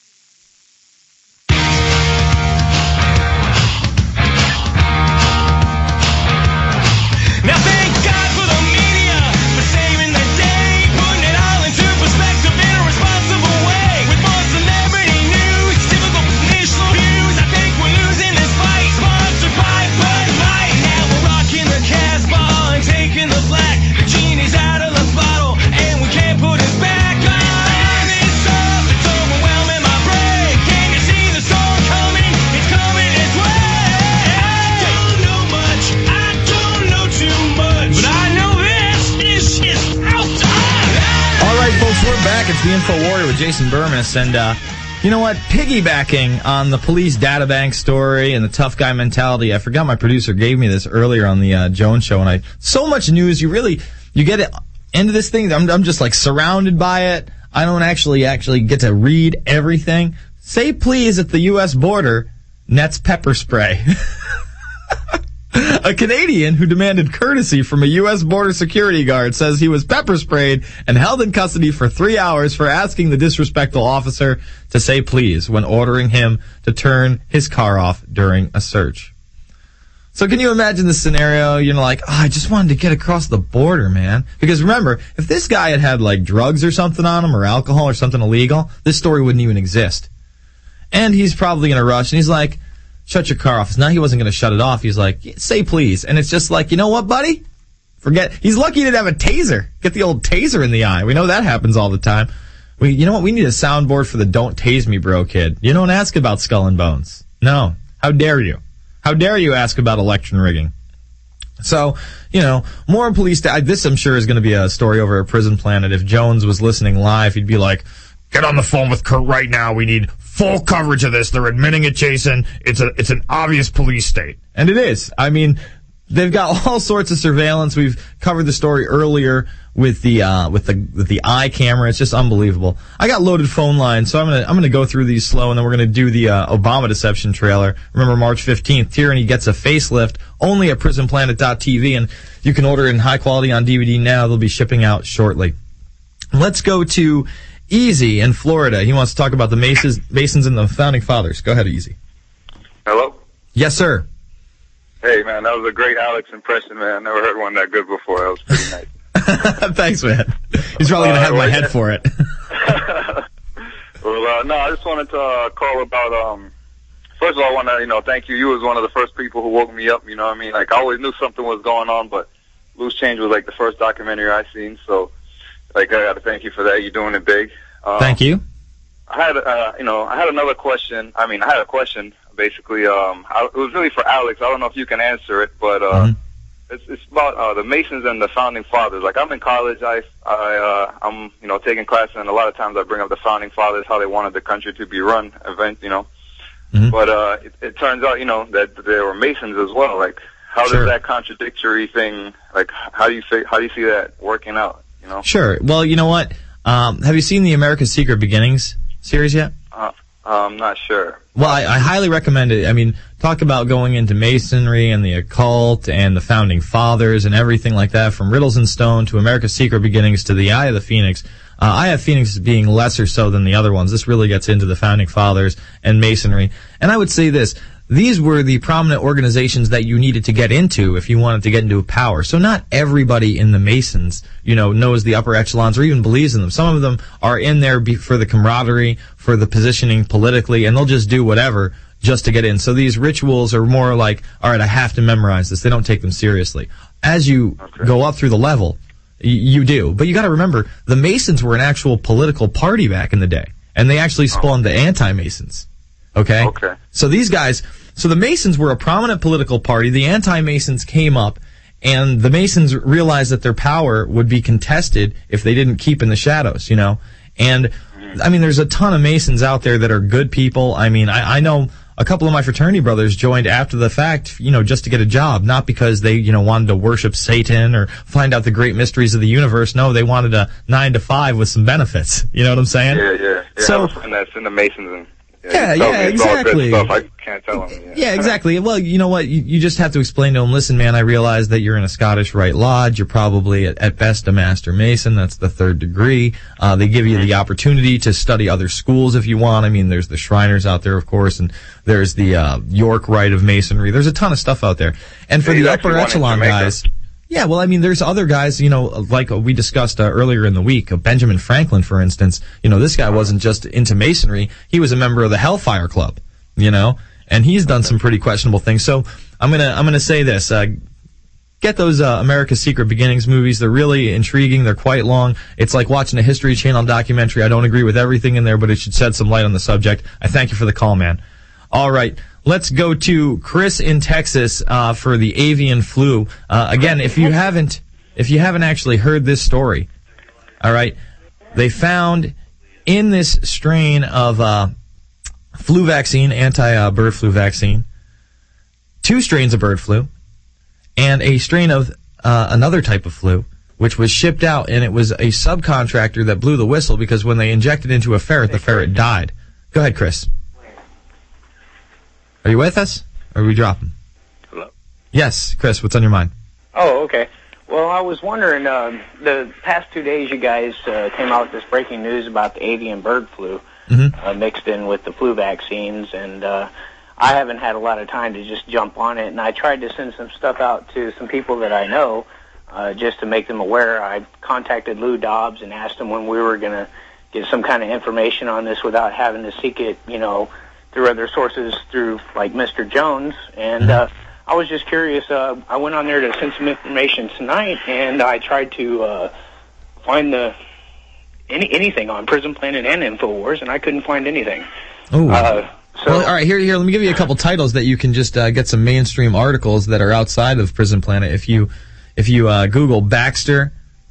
It's the InfoWarrior with Jason Burmis, and uh, you know what? Piggybacking on the police databank story and the tough guy mentality, I forgot my producer gave me this earlier on the uh, Jones show, and I so much news. You really you get it into this thing. I'm, I'm just like surrounded by it. I don't actually actually get to read everything. Say please at the U S border nets pepper spray. A Canadian who demanded courtesy from a U S border security guard says he was pepper sprayed and held in custody for three hours for asking the disrespectful officer to say please when ordering him to turn his car off during a search. So can you imagine the scenario? You're like, oh, I just wanted to get across the border, man. Because remember, if this guy had had like drugs or something on him or alcohol or something illegal, this story wouldn't even exist. And he's probably in a rush and he's like, shut your car off. Now he wasn't going to shut it off. He's like, say please. And it's just like, you know what, buddy? Forget. He's lucky he didn't have a taser. Get the old taser in the eye. We know that happens all the time. We, you know what? We need a soundboard for the don't tase me, bro, kid. You don't ask about skull and bones. No. How dare you? How dare you ask about election rigging? So, you know, more police. Da- this, I'm sure, is going to be a story over at Prison Planet. If Jones was listening live, he'd be like, get on the phone with Kurt right now. We need full coverage of this. They're admitting it, Jason. It's a it's an obvious police state. And it is. I mean, they've got all sorts of surveillance. We've covered the story earlier with the uh with the with the eye camera. It's just unbelievable. I got loaded phone lines, so I'm gonna I'm gonna go through these slow, and then we're gonna do the uh, Obama deception trailer. Remember, March fifteenth, Tyranny gets a facelift only at prison planet dot t v, and you can order it in high quality on D V D now. They'll be shipping out shortly. Let's go to Easy in Florida. He wants to talk about the Masons, Masons and the Founding Fathers. Go ahead, Easy. Hello? Yes, sir. Hey, man, that was a great Alex impression, man. Never heard one that good before. That was pretty nice. Thanks, man. He's probably going to have uh, my well, head yeah. for it. well, uh, no, I just wanted to uh, call about, um, first of all, I want to, you know, thank you. You was one of the first people who woke me up, you know what I mean? Like, I always knew something was going on, but Loose Change was, like, the first documentary I seen, so, like, I got to thank you for that. You're doing it big. Um, thank you. I had, uh, you know, I had another question. I mean, I had a question, basically. Um, I, it was really for Alex. I don't know if you can answer it, but, uh, mm-hmm. It's, it's about uh, the Masons and the Founding Fathers. Like, I'm in college, I, I, uh, I'm, you know, taking classes, and a lot of times I bring up the Founding Fathers, how they wanted the country to be run, event, you know. Mm-hmm. But uh, it, it turns out, you know, that they were Masons as well. Like, how sure. does that contradictory thing, like, how do you say, how do you see that working out? You know. Sure. Well, you know what? Um, have you seen the America's Secret Beginnings series yet? Uh, I'm not sure. Well, I, I highly recommend it. I mean, talk about going into Masonry and the occult and the Founding Fathers and everything like that, from Riddles and Stone to America's Secret Beginnings to the Eye of the Phoenix. Uh, Eye of Phoenix being lesser so than the other ones. This really gets into the Founding Fathers and Masonry. And I would say this. These were the prominent organizations that you needed to get into if you wanted to get into power. So not everybody in the Masons, you know, knows the upper echelons or even believes in them. Some of them are in there be- for the camaraderie, for the positioning politically, and they'll just do whatever just to get in. So these rituals are more like, all right, I have to memorize this. They don't take them seriously. As you okay. go up through the level, y- you do. But you got to remember, the Masons were an actual political party back in the day, and they actually spawned the anti-Masons. Okay? Okay. So these guys, so the Masons were a prominent political party. The anti-Masons came up, and the Masons realized that their power would be contested if they didn't keep in the shadows, you know? And, I mean, there's a ton of Masons out there that are good people. I mean, I, I know a couple of my fraternity brothers joined after the fact, you know, just to get a job, not because they, you know, wanted to worship Satan or find out the great mysteries of the universe. No, they wanted a nine to five with some benefits. You know what I'm saying? Yeah, yeah. yeah so, I have a friend that's in the Masons and Yeah, yeah, yeah exactly. Stuff. I can't tell him. Yeah. yeah, exactly. Well, you know what? You, you just have to explain to him, listen, man, I realize that you're in a Scottish Rite Lodge. You're probably, at, at best, a Master Mason. That's the third degree. Uh, they give you the opportunity to study other schools if you want. I mean, there's the Shriners out there, of course, and there's the uh, York Rite of Masonry. There's a ton of stuff out there. And for He's the upper echelon guys... Yeah, well, I mean, there's other guys, you know, like we discussed uh, earlier in the week. Uh, Benjamin Franklin, for instance, you know, this guy wasn't just into Masonry. He was a member of the Hellfire Club, you know, and he's done some pretty questionable things. So I'm gonna I'm gonna say this: uh, get those uh, America's Secret Beginnings movies. They're really intriguing. They're quite long. It's like watching a History Channel documentary. I don't agree with everything in there, but it should shed some light on the subject. I thank you for the call, man. All right. Let's go to Chris in Texas uh, for the avian flu. Uh, again, if you haven't, if you haven't actually heard this story, all right, they found in this strain of uh, flu vaccine, anti-bird flu vaccine, two strains of bird flu, and a strain of uh, another type of flu, which was shipped out, and it was a subcontractor that blew the whistle because when they injected into a ferret, the ferret died. Go ahead, Chris. Are you with us, or are we dropping? Hello? Yes, Chris, what's on your mind? Oh, okay. Well, I was wondering, um, the past two days you guys uh, came out with this breaking news about the avian bird flu mm-hmm. uh, mixed in with the flu vaccines, and uh, I haven't had a lot of time to just jump on it, and I tried to send some stuff out to some people that I know uh, just to make them aware. I contacted Lou Dobbs and asked him when we were going to get some kind of information on this without having to seek it, you know, through other sources, through like Mister Jones, and uh, I was just curious. Uh, I went on there to send some information tonight, and I tried to uh, find the any anything on Prison Planet and InfoWars, and I couldn't find anything. Oh. Uh, so, well, all right, here, here. Let me give you a couple titles that you can just uh, get some mainstream articles that are outside of Prison Planet. If you, if you uh, Google Baxter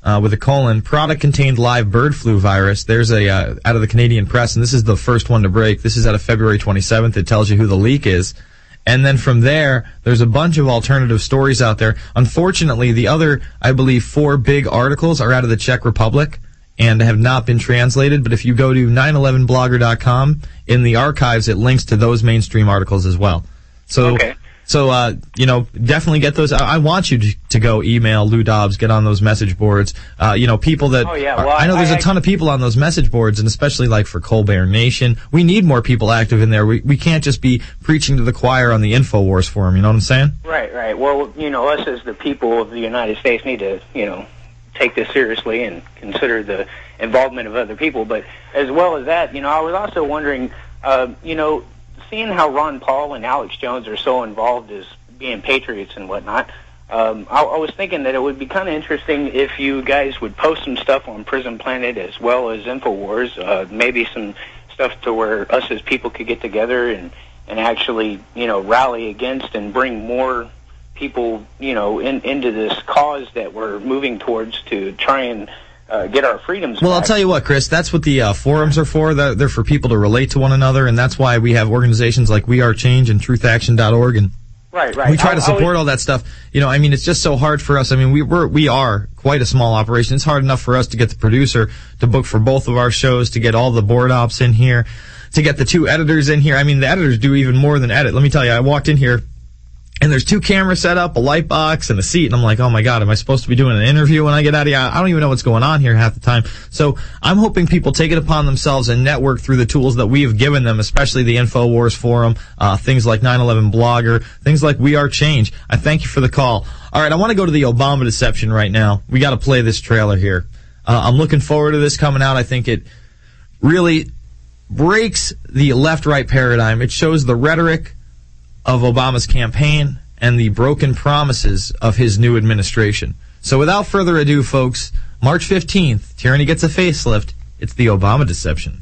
uh, with a colon, product contained live bird flu virus. There's a, uh, out of the Canadian Press, and this is the first one to break. This is out of February twenty-seventh. It tells you who the leak is. And then from there, there's a bunch of alternative stories out there. Unfortunately, the other, I believe, four big articles are out of the Czech Republic and have not been translated. But if you go to nine eleven blogger dot com, in the archives, it links to those mainstream articles as well. So, okay. so uh, you know, definitely get those. I, I want you to, to go email Lou Dobbs, get on those message boards. Uh, you know, people that Oh, yeah. are, Well, I know there's I- a ton of people on those message boards, and especially like for Colbert Nation, we need more people active in there. We we can't just be preaching to the choir on the InfoWars forum. You know what I'm saying? Right, right. Well, you know, us as the people of the United States need to, you know, take this seriously and consider the involvement of other people. But as well as that, you know, I was also wondering, uh, you know, seeing how Ron Paul and Alex Jones are so involved as being patriots and whatnot, um, I, I was thinking that it would be kind of interesting if you guys would post some stuff on Prison Planet as well as InfoWars, uh, maybe some stuff to where us as people could get together and, and actually, you know, rally against and bring more people, you know, in, into this cause that we're moving towards to try and uh, get our freedoms Well, back. I'll tell you what, Chris, that's what the uh, forums are for. They're, they're for people to relate to one another, and that's why we have organizations like We Are Change and truth action dot org, and Right, right. we try I- to I support was- all that stuff. You know, I mean, it's just so hard for us. I mean, we we're, we are quite a small operation. It's hard enough for us to get the producer to book for both of our shows, to get all the board ops in here, to get the two editors in here. I mean, the editors do even more than edit. Let me tell you, I walked in here, and there's two cameras set up, a light box, and a seat, and I'm like, oh my God, am I supposed to be doing an interview when I get out of here? I don't even know what's going on here half the time. So I'm hoping people take it upon themselves and network through the tools that we have given them, especially the InfoWars forum, uh, things like nine eleven Blogger, things like We Are Change. I thank you for the call. All right, I want to go to the Obama deception right now. We got to play this trailer here. Uh, I'm looking forward to this coming out. I think it really breaks the left-right paradigm. It shows the rhetoric of Obama's campaign and the broken promises of his new administration. So without further ado, folks, March fifteenth, tyranny gets a facelift. It's the Obama deception.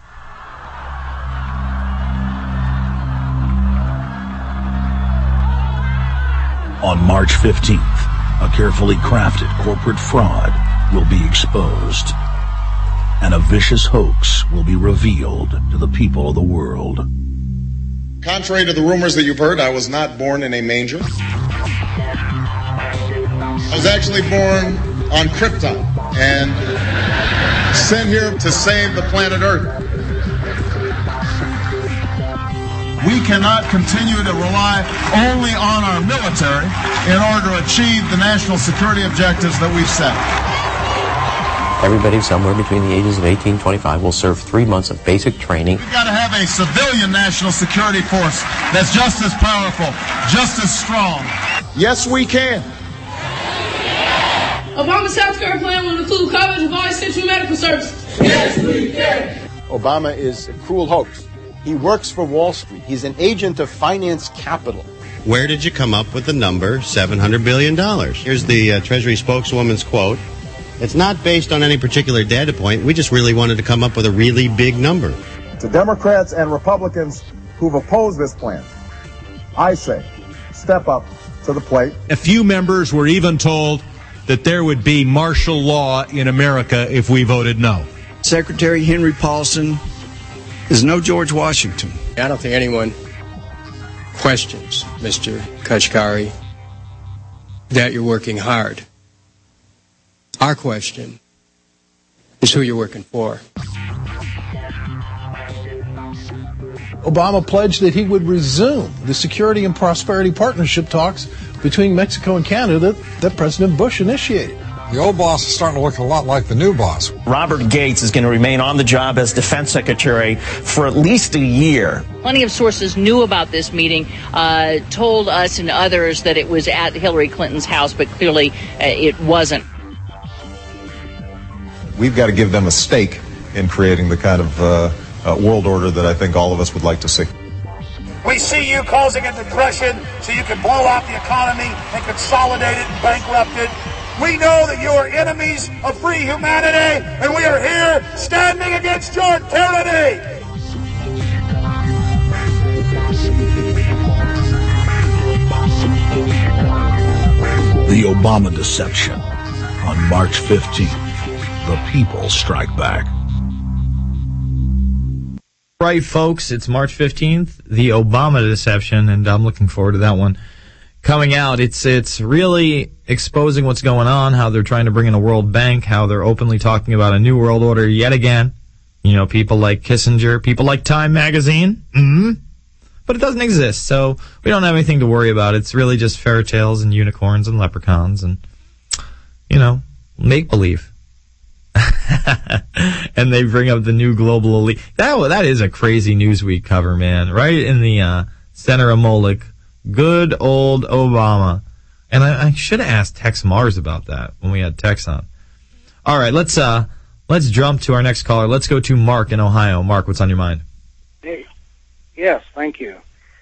On March fifteenth, a carefully crafted corporate fraud will be exposed, and a vicious hoax will be revealed to the people of the world. Contrary to the rumors that you've heard, I was not born in a manger. I was actually born on Krypton and sent here to save the planet Earth. We cannot continue to rely only on our military in order to achieve the national security objectives that we've set. Everybody somewhere between the ages of eighteen and twenty-five will serve three months of basic training. We've got to have a civilian national security force that's just as powerful, just as strong. Yes, we can. Obama's healthcare plan will include coverage of all essential medical services. Yes, we can. Obama is a cruel hoax. He works for Wall Street. He's an agent of finance capital. Where did you come up with the number seven hundred billion dollars? Here's the uh, Treasury spokeswoman's quote. It's not based on any particular data point. We just really wanted to come up with a really big number. To Democrats and Republicans who've opposed this plan, I say, step up to the plate. A few members were even told that there would be martial law in America if we voted no. Secretary Henry Paulson is no George Washington. I don't think anyone questions, Mister Kashkari, that you're working hard. Our question is who you're working for. Obama pledged that he would resume the Security and Prosperity Partnership talks between Mexico and Canada that, that President Bush initiated. The old boss is starting to look a lot like the new boss. Robert Gates is going to remain on the job as defense secretary for at least a year. Plenty of sources knew about this meeting, uh, told us and others that it was at Hillary Clinton's house, but clearly uh, it wasn't. We've got to give them a stake in creating the kind of uh, uh, world order that I think all of us would like to see. We see you causing a depression so you can blow out the economy and consolidate it and bankrupt it. We know that you are enemies of free humanity, and we are here standing against your tyranny. The Obama deception. on March fifteenth. The people strike back. Right, folks, it's March fifteenth, the Obama deception, and I'm looking forward to that one coming out. It's it's really exposing what's going on, how they're trying to bring in a World Bank, how they're openly talking about a new world order yet again. You know, people like Kissinger, people like Time Magazine, mm-hmm. But it doesn't exist, so we don't have anything to worry about. It's really just fairy tales and unicorns and leprechauns and, you know, make-believe. And they bring up the new global elite. That that is a crazy Newsweek cover, man. Right in the uh, center of Moloch. Good old Obama. And I, I should have asked Tex Mars about that when we had Tex on. All right, let's uh, let's jump to our next caller. Let's go to Mark in Ohio. Mark, what's on your mind? Hey, yes, thank you.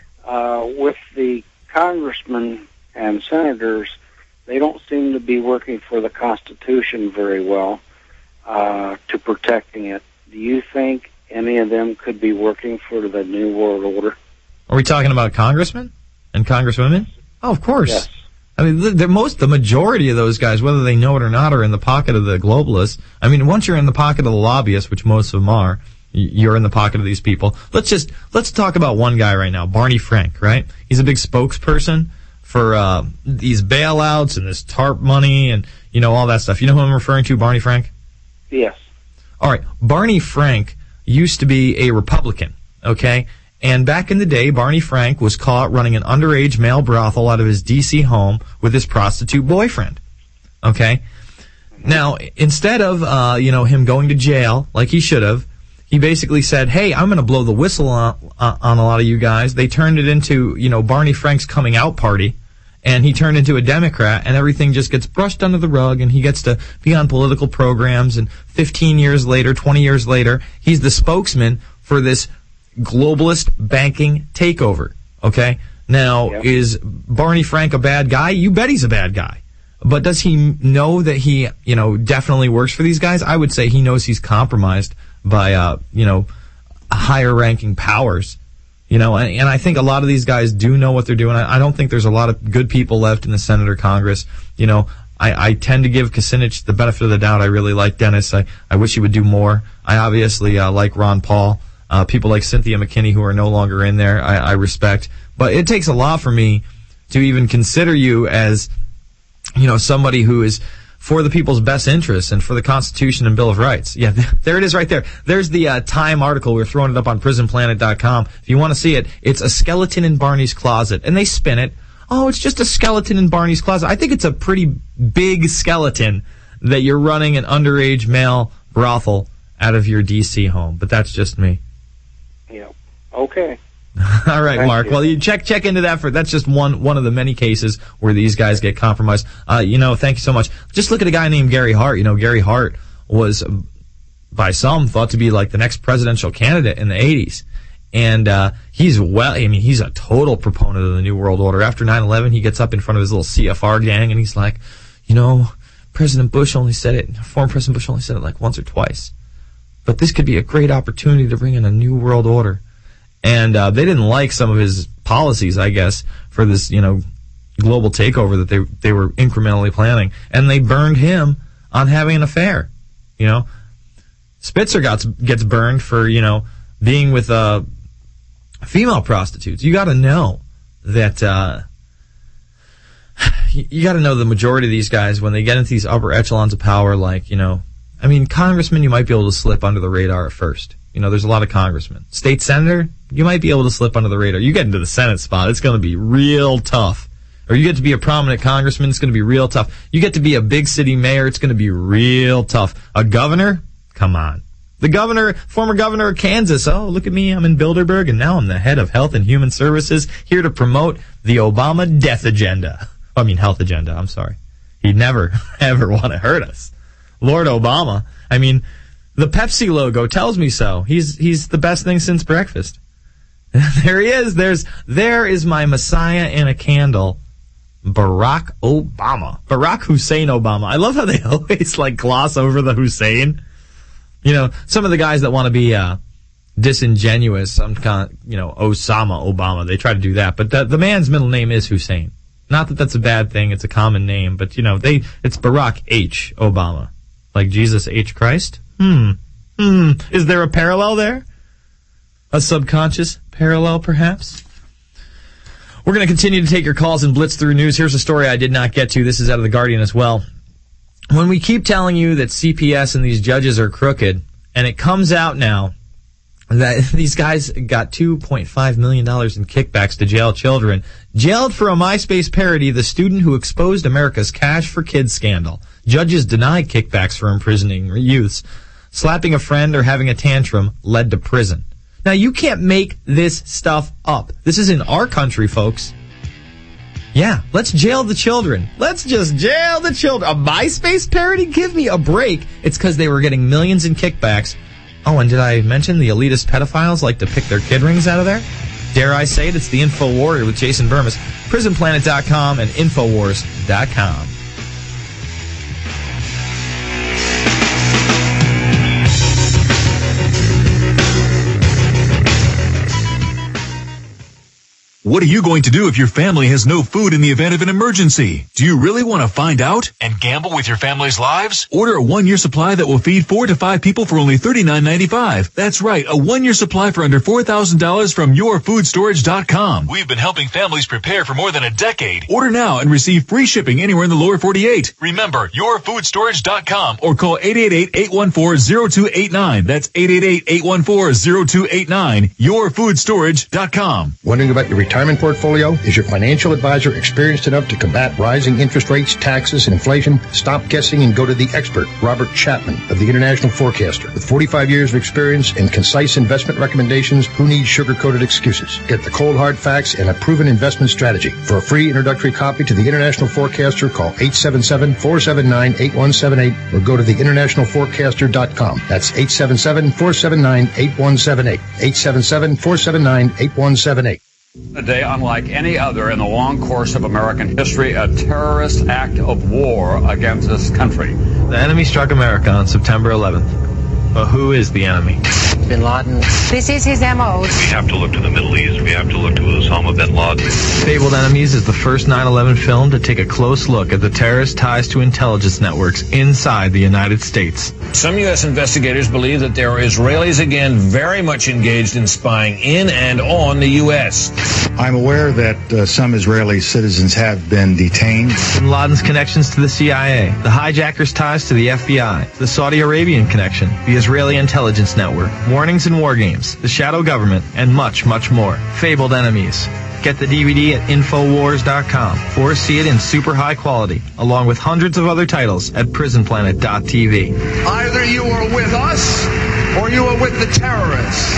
Uh, with the congressmen and senators, they don't seem to be working for the Constitution very well. Uh, to protecting it. Do you think any of them could be working for the New World Order? Are we talking about congressmen and congresswomen? Oh, of course. Yes. I mean, the, the most, the majority of those guys, whether they know it or not, are in the pocket of the globalists. I mean, once you're in the pocket of the lobbyists, which most of them are, you're in the pocket of these people. Let's just, let's talk about one guy right now, Barney Frank, right? He's a big spokesperson for, uh, these bailouts and this TARP money and, you know, all that stuff. You know who I'm referring to, Barney Frank? Yes. All right. Barney Frank used to be a Republican, okay? And back in the day, Barney Frank was caught running an underage male brothel out of his D C home with his prostitute boyfriend, okay? Now, instead of, uh, you know, him going to jail like he should have, he basically said, hey, I'm going to blow the whistle on, uh, on a lot of you guys. They turned it into, you know, Barney Frank's coming out party. And he turned into a Democrat, and everything just gets brushed under the rug, and he gets to be on political programs, and fifteen years later, twenty years later, he's the spokesman for this globalist banking takeover, okay? Now, yep. Is Barney Frank a bad guy? You bet he's a bad guy. But does he know that he, you know, definitely works for these guys? I would say he knows he's compromised by, uh, you know, higher-ranking powers. You know, and, and I think a lot of these guys do know what they're doing. I, I don't think there's a lot of good people left in the Senate or Congress. You know, I, I tend to give Kucinich the benefit of the doubt. I really like Dennis. I, I wish he would do more. I obviously uh, like Ron Paul. Uh, people like Cynthia McKinney who are no longer in there, I, I respect. But it takes a lot for me to even consider you as, you know, somebody who is for the people's best interests and for the Constitution and Bill of Rights. Yeah, there it is right there. There's the uh, Time article. We're throwing it up on prison planet dot com. If you want to see it, it's a skeleton in Barney's closet. And they spin it. Oh, it's just a skeleton in Barney's closet. I think it's a pretty big skeleton that you're running an underage male brothel out of your D C home. But that's just me. Yeah. Okay. All right, Thank Mark. you. Well, you check check into that for that's just one one of the many cases where these guys get compromised. Uh, you know, thank you so much. Just look at a guy named Gary Hart. You know, Gary Hart was, by some, thought to be like the next presidential candidate in the eighties. And uh, he's well, I mean, he's a total proponent of the New World Order. After nine eleven, he gets up in front of his little C F R gang and he's like, you know, President Bush only said it, former President Bush only said it like once or twice. But this could be a great opportunity to bring in a New World Order. And uh, they didn't like some of his policies, I guess, for this, you know, global takeover that they they were incrementally planning. And they burned him on having an affair. You know, Spitzer gets, gets burned for, you know, being with uh, female prostitutes. You got to know that, uh, you got to know the majority of these guys, when they get into these upper echelons of power, like, you know, I mean, congressmen, you might be able to slip under the radar at first. You know, there's a lot of congressmen. State senator, you might be able to slip under the radar. You get into the Senate spot, it's going to be real tough. Or you get to be a prominent congressman, it's going to be real tough. You get to be a big city mayor, it's going to be real tough. A governor? Come on. The governor, former governor of Kansas, oh, look at me, I'm in Bilderberg, and now I'm the head of Health and Human Services, here to promote the Obama death agenda. I mean, health agenda, I'm sorry. He'd never, ever want to hurt us. Lord Obama, I mean, the Pepsi logo tells me so. He's he's the best thing since breakfast. There he is. There's there is my Messiah in a candle, Barack Obama. Barack Hussein Obama. I love how they always like gloss over the Hussein. You know, some of the guys that want to be uh, disingenuous, some kind of, you know, Osama Obama, they try to do that. But the, the man's middle name is Hussein. Not that that's a bad thing. It's a common name. But, you know, they it's Barack H. Obama. Like Jesus H. Christ? Hmm. Hmm. Is there a parallel there? A subconscious parallel, perhaps? We're going to continue to take your calls and blitz through news. Here's a story I did not get to. This is out of The Guardian as well. When we keep telling you that C P S and these judges are crooked, and it comes out now that these guys got two point five million dollars in kickbacks to jail children, jailed for a MySpace parody, the student who exposed America's Cash for Kids scandal. Judges denied kickbacks for imprisoning youths. Slapping a friend or having a tantrum led to prison. Now, you can't make this stuff up. This is in our country, folks. Yeah, let's jail the children. Let's just jail the children. A MySpace parody? Give me a break. It's because they were getting millions in kickbacks. Oh, and did I mention the elitist pedophiles like to pick their kid rings out of there? Dare I say it? It's the Info Warrior with Jason Bermas. prison planet dot com and infowars dot com. What are you going to do if your family has no food in the event of an emergency? Do you really want to find out and gamble with your family's lives? Order a one-year supply that will feed four to five people for only thirty-nine ninety-five. That's right, a one-year supply for under four thousand dollars from your food storage dot com. We've been helping families prepare for more than a decade. Order now and receive free shipping anywhere in the lower forty-eight. Remember, your food storage dot com or call eight eight eight, eight one four, zero two eight nine. That's eight eight eight, eight one four, zero two eight nine. your food storage dot com. Wondering about your retirement portfolio? Is your financial advisor experienced enough to combat rising interest rates, taxes, and inflation? Stop guessing and go to the expert, Robert Chapman of the International Forecaster. With forty-five years of experience and concise investment recommendations, who needs sugar-coated excuses? Get the cold hard facts and a proven investment strategy. For a free introductory copy to the International Forecaster, call eight seven seven, four seven nine, eight one seven eight or go to the international forecaster dot com. That's eight seven seven, four seven nine, eight one seven eight. eight seven seven, four seven nine, eight one seven eight. A day unlike any other in the long course of American history, a terrorist act of war against this country. The enemy struck America on September eleventh. But who is the enemy? Bin Laden. This is his M O. We have to look to the Middle East. We have to look to Osama bin Laden. Fabled Enemies is the first nine eleven film to take a close look at the terrorist ties to intelligence networks inside the United States. Some U S investigators believe that there are Israelis again very much engaged in spying in and on the U S. I'm aware that uh, some Israeli citizens have been detained. Bin Laden's connections to the C I A, the hijackers' ties to the F B I, the Saudi Arabian connection, the Israeli intelligence network, warnings and war games, the shadow government, and much, much more. Fabled Enemies. Get the D V D at infowars dot com or see it in super high quality, along with hundreds of other titles at prison planet dot t v. Either you are with us or you are with the terrorists.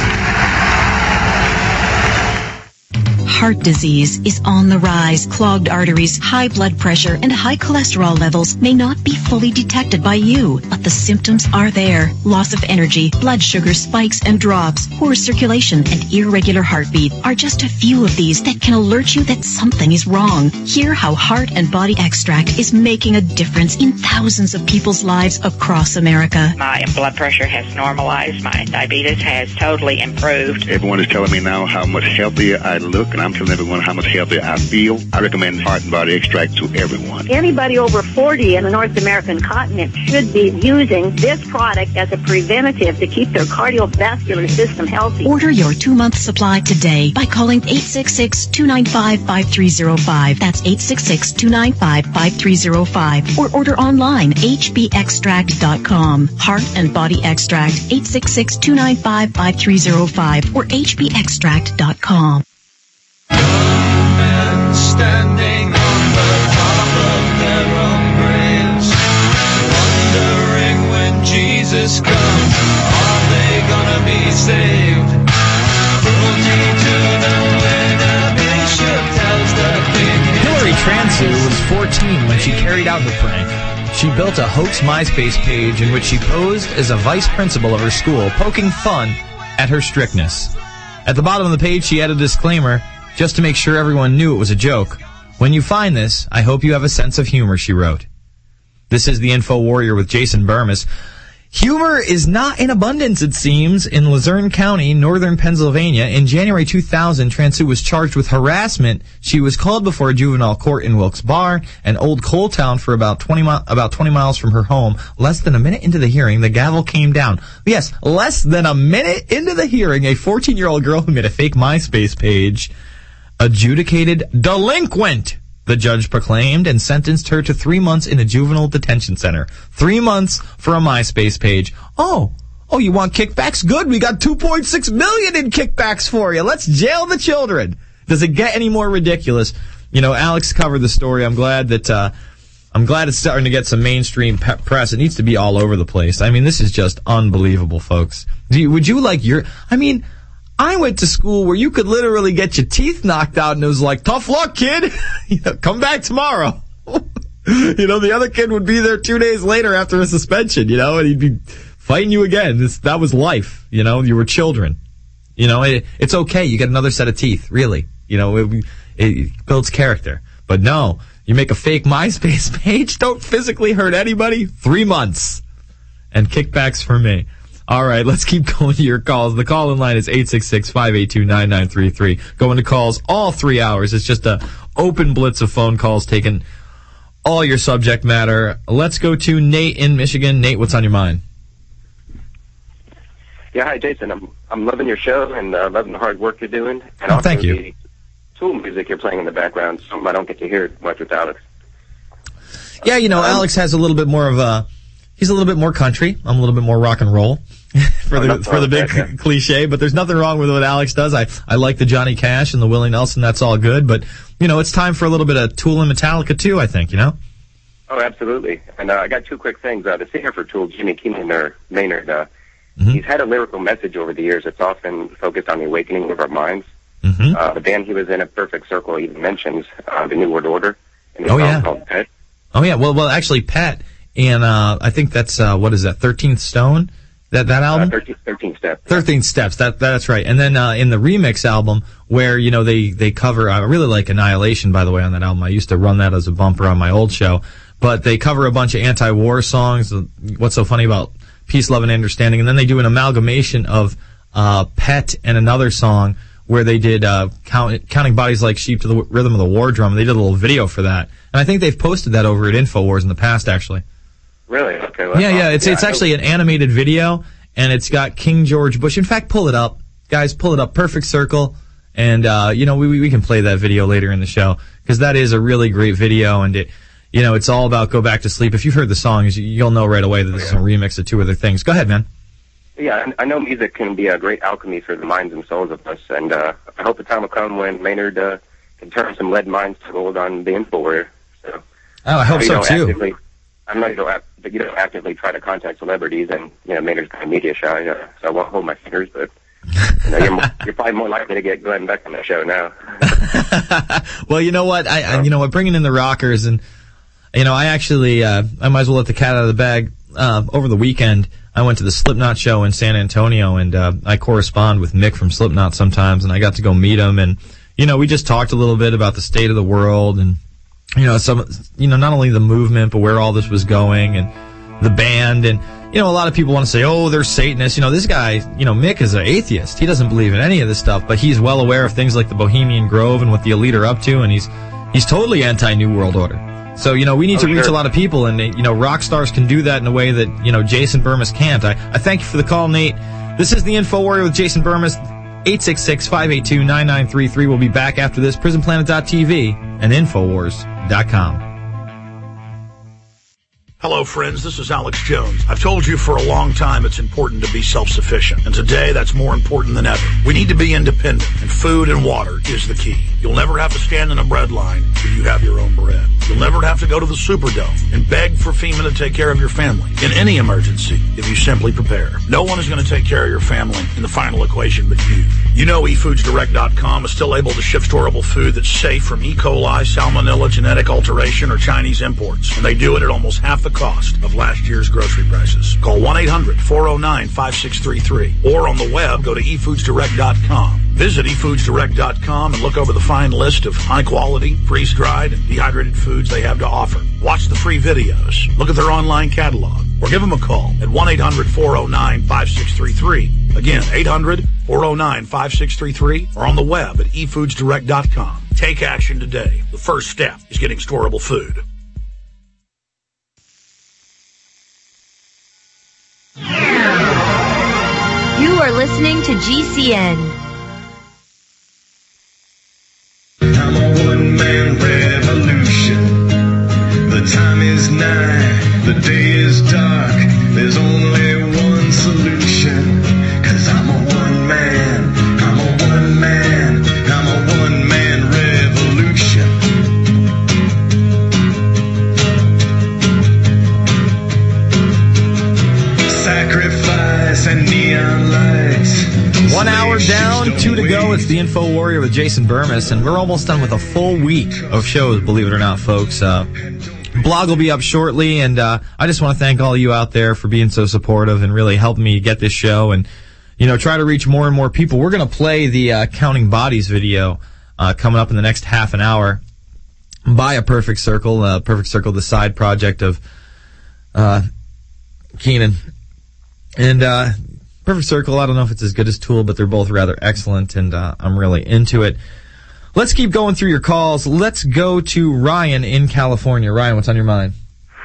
Heart disease is on the rise. Clogged arteries, high blood pressure, and high cholesterol levels may not be fully detected by you, but the symptoms are there. Loss of energy, blood sugar spikes and drops, poor circulation, and irregular heartbeat are just a few of these that can alert you that something is wrong. Hear how Heart and Body Extract is making a difference in thousands of people's lives across America. My blood pressure has normalized. My diabetes has totally improved. Everyone is telling me now how much healthier I look, and I'm telling everyone how much healthier I feel. I recommend Heart and Body Extract to everyone. Anybody over forty in the North American continent should be using this product as a preventative to keep their cardiovascular system healthy. Order your two-month supply today by calling eight six six, two nine five, five three zero five. That's eight six six, two nine five, five three zero five. Or order online, h b extract dot com. Heart and Body Extract, eight six six, two nine five, five three zero five or h b extract dot com. Standing on the top of their own graves, wondering when Jesus comes, are they gonna be saved? Cruelty to the way the bishop tells the king. Hillary Transu was fourteen when she carried out her prank. She built a hoax MySpace page in which she posed as a vice principal of her school, poking fun at her strictness. At the bottom of the page, she added a disclaimer, just to make sure everyone knew it was a joke. When you find this, I hope you have a sense of humor, she wrote. This is the Info Warrior with Jason Bermas. Humor is not in abundance, it seems, in Luzerne County, northern Pennsylvania. In January two thousand, Transu was charged with harassment. She was called before a juvenile court in Wilkes Barre, an old coal town for about twenty, mi- about twenty miles from her home. Less than a minute into the hearing, the gavel came down. Yes, less than a minute into the hearing, a fourteen-year-old girl who made a fake MySpace page, adjudicated delinquent, the judge proclaimed, and sentenced her to three months in a juvenile detention center. Three months for a MySpace page. Oh, oh, you want kickbacks? Good, we got two point six million in kickbacks for you. Let's jail the children. Does it get any more ridiculous? You know, Alex covered the story. I'm glad that, uh, I'm glad it's starting to get some mainstream pe- press. It needs to be all over the place. I mean, this is just unbelievable, folks. Do you, would you like your, I mean, I went to school where you could literally get your teeth knocked out and it was like, tough luck, kid. You know, come back tomorrow. You know, the other kid would be there two days later after a suspension, you know, and he'd be fighting you again. This, that was life, you know, you were children. You know, it, it's okay. You get another set of teeth, really. You know, it, it builds character. But no, you make a fake MySpace page, don't physically hurt anybody, three months. And kickbacks for me. All right, let's keep going to your calls. The call-in line is eight six six, five eight two, nine nine three three. Going to calls all three hours. It's just a open blitz of phone calls taking all your subject matter. Let's go to Nate in Michigan. Nate, what's on your mind? Yeah, hi, Jason. I'm I'm loving your show and uh, loving the hard work you're doing. And oh, also thank you. The Tool music you're playing in the background, something I don't get to hear much with Alex. Yeah, you know, um, Alex has a little bit more of a, he's a little bit more country. I'm a little bit more rock and roll for the for the big that, yeah. cliche, but there's nothing wrong with what Alex does. I, I like the Johnny Cash and the Willie Nelson. That's all good. But, you know, it's time for a little bit of Tool and Metallica, too, I think, you know? Oh, absolutely. And uh, I got two quick things. Uh, the singer for Tool, Jimmy Keenan Maynard, uh, mm-hmm. he's had a lyrical message over the years that's often focused on the awakening of our minds. Mm-hmm. Uh, the band he was in, A Perfect Circle, even mentions uh, the New World Order. And oh, yeah. Called Pet. Oh, yeah. Well, well, actually, Pet, and uh, I think that's, uh, what is that, thirteenth Stone? That that album? Uh, thirteen, thirteen Steps. thirteen Steps, that that's right. And then uh, in the remix album, where, you know, they, they cover, I really like Annihilation, by the way, on that album. I used to run that as a bumper on my old show. But they cover a bunch of anti-war songs, What's So Funny About Peace, Love, and Understanding. And then they do an amalgamation of uh, Pet and another song where they did uh, count, Counting Bodies Like Sheep to the Rhythm of the War Drum. They did a little video for that. And I think they've posted that over at InfoWars in the past, actually. Really? Okay. Well, yeah, yeah. It's yeah, it's actually an animated video, and it's got King George Bush. In fact, pull it up. Guys, pull it up. Perfect Circle. And, uh, you know, we we can play that video later in the show, because that is a really great video, and it, you know, it's all about Go Back to Sleep. If you've heard the songs, you'll know right away that this oh, yeah. is a remix of two other things. Go ahead, man. Yeah, I know music can be a great alchemy for the minds and souls of us, and uh, I hope the time will come when Maynard uh, can turn some lead minds to gold on the InfoWarrior. So, oh, I hope so, too. Actively, I know you don't, act, but you don't actively try to contact celebrities, and, you know, Maynard's kind of media shy, uh, so I won't hold my fingers, but, you know, you're, more, you're probably more likely to get Glenn Beck on the show now. Well, you know what? I, I, you know what? Bringing in the rockers, and, you know, I actually, uh, I might as well let the cat out of the bag. Uh, over the weekend, I went to the Slipknot show in San Antonio, and uh, I correspond with Mick from Slipknot sometimes, and I got to go meet him, and, you know, we just talked a little bit about the state of the world, and, you know, some, you know, not only the movement, but where all this was going, and the band, and, you know, a lot of people want to say, oh, they're Satanists. You know, this guy, you know, Mick is an atheist. He doesn't believe in any of this stuff, but he's well aware of things like the Bohemian Grove and what the elite are up to, and he's he's totally anti-New World Order. So, you know, we need oh, to reach sure. a lot of people, and, you know, rock stars can do that in a way that, you know, Jason Bermas can't. I, I thank you for the call, Nate. This is the InfoWarrior with Jason Bermas. eight six six, five eight two, nine nine three three. We'll be back after this. prison planet dot t v and infowars dot com. Hello, friends. This is Alex Jones. I've told you for a long time it's important to be self-sufficient, and today that's more important than ever. We need to be independent, and food and water is the key. You'll never have to stand in a bread line if you have your own bread. You'll never have to go to the Superdome and beg for FEMA to take care of your family in any emergency if you simply prepare. No one is going to take care of your family in the final equation but you. You know e foods direct dot com is still able to ship storable food that's safe from E. coli, salmonella, genetic alteration, or Chinese imports, and they do it at almost half the cost of last year's grocery prices. Call one eight hundred four oh nine five six three three or on the web, go to e foods direct dot com. Visit e foods direct dot com and look over the fine list of high-quality, freeze-dried, and dehydrated foods they have to offer. Watch the free videos, look at their online catalog, or give them a call at one eight hundred four oh nine five six three three. Again, eight hundred four oh nine five six three three or on the web at e foods direct dot com. Take action today. The first step is getting storable food. You are listening to G C N. I'm a one-man revolution. The time is nigh, the day is dark. There's only one solution. Cause I'm a one-man, I'm a one-man, I'm a one-man revolution. Sacrifice and neon lights. One hour down, two to go. It's the Info Warrior with Jason Burmis, and we're almost done with a full week of shows, believe it or not, folks. Uh, blog will be up shortly, and uh, I just want to thank all of you out there for being so supportive and really helping me get this show and, you know, try to reach more and more people. We're going to play the uh, Counting Bodies video uh, coming up in the next half an hour by A Perfect Circle. Uh, Perfect Circle, the side project of uh, Keenan. And uh, Perfect Circle, I don't know if it's as good as Tool, but they're both rather excellent, and uh, I'm really into it. Let's keep going through your calls. Let's go to Ryan in California. Ryan, what's on your mind?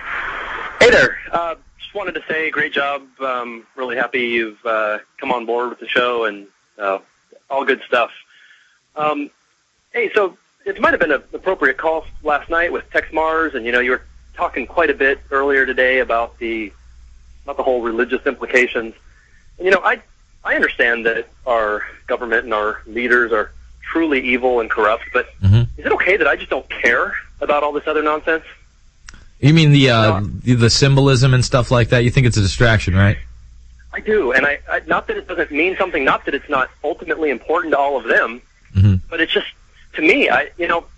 Hey there. Uh, just wanted to say great job. Um, really happy you've uh, come on board with the show, and uh, all good stuff. Um, hey, so it might have been an appropriate call last night with Tex Mars, and, you know, you were talking quite a bit earlier today about the about the whole religious implications. And, you know, I I understand that our government and our leaders are truly evil and corrupt, but mm-hmm. is it okay that I just don't care about all this other nonsense? You mean the uh, the, the symbolism and stuff like that? You think it's a distraction, right? I do, and I, I not that it doesn't mean something, not that it's not ultimately important to all of them, mm-hmm. but it's just, to me, I you know,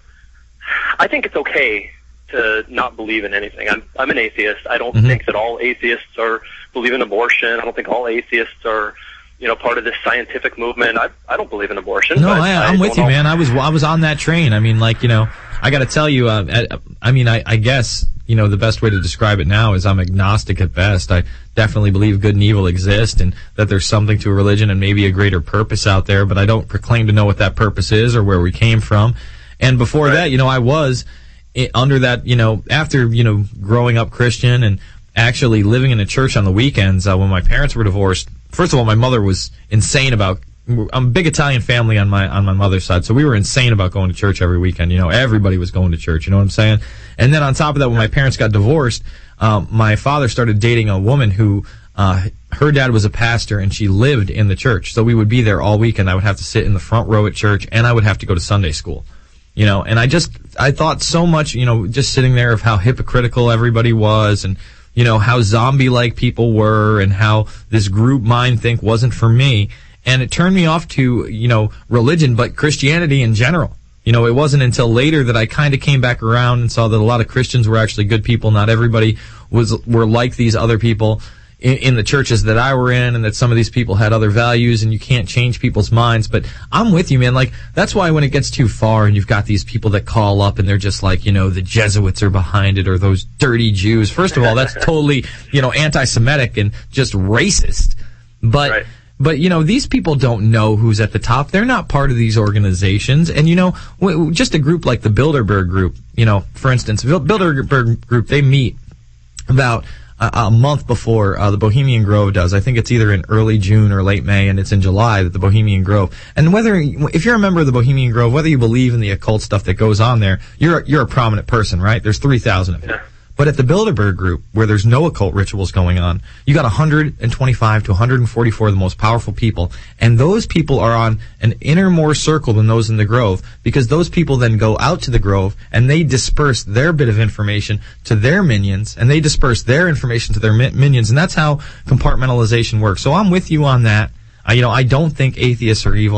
I think it's okay to not believe in anything. I'm I'm an atheist. I don't mm-hmm. think that all atheists are believe in abortion. I don't think all atheists are, you know, part of this scientific movement. I I don't believe in abortion. No, but I, I I'm with you, know. man. I was I was on that train. I mean, like, you know, I got to tell you, uh, I, I mean, I, I guess, you know, the best way to describe it now is I'm agnostic at best. I definitely believe good and evil exist and that there's something to a religion and maybe a greater purpose out there, but I don't proclaim to know what that purpose is or where we came from. And before right. that, you know, I was it, under that, you know, after, you know, growing up Christian and actually living in a church on the weekends uh, when my parents were divorced. First of all, my mother was insane about, I'm a big Italian family on my on my mother's side, so we were insane about going to church every weekend. You know, everybody was going to church, you know what I'm saying? And then on top of that, when my parents got divorced, um, my father started dating a woman who, uh, her dad was a pastor, and she lived in the church. So we would be there all weekend. I would have to sit in the front row at church, and I would have to go to Sunday school. You know, and I just, I thought so much, you know, just sitting there of how hypocritical everybody was, and, you know, how zombie-like people were, and how this group mind think wasn't for me. And it turned me off to, you know, religion, but Christianity in general. You know, it wasn't until later that I kind of came back around and saw that a lot of Christians were actually good people. Not everybody was were like these other people in, in the churches that I were in, and that some of these people had other values, and you can't change people's minds. But I'm with you, man. Like, that's why when it gets too far and you've got these people that call up and they're just like, you know, the Jesuits are behind it, or those dirty Jews. First of all, that's totally, you know, anti-Semitic and just racist. But... Right. But, you know, these people don't know who's at the top. They're not part of these organizations. And, you know, w- just a group like the Bilderberg Group, you know, for instance, Bilderberg Group, they meet about a, a month before uh, the Bohemian Grove does. I think it's either in early June or late May, and it's in July that the Bohemian Grove. And whether, if you're a member of the Bohemian Grove, whether you believe in the occult stuff that goes on there, you're, you're a prominent person, right? There's three thousand of you. Yeah. But at the Bilderberg Group, where there's no occult rituals going on, you got one hundred twenty-five to one hundred forty-four of the most powerful people, and those people are on an inner more circle than those in the Grove, because those people then go out to the Grove, and they disperse their bit of information to their minions, and they disperse their information to their mi- minions, and that's how compartmentalization works. So I'm with you on that. Uh, you know, I don't think atheists are evil.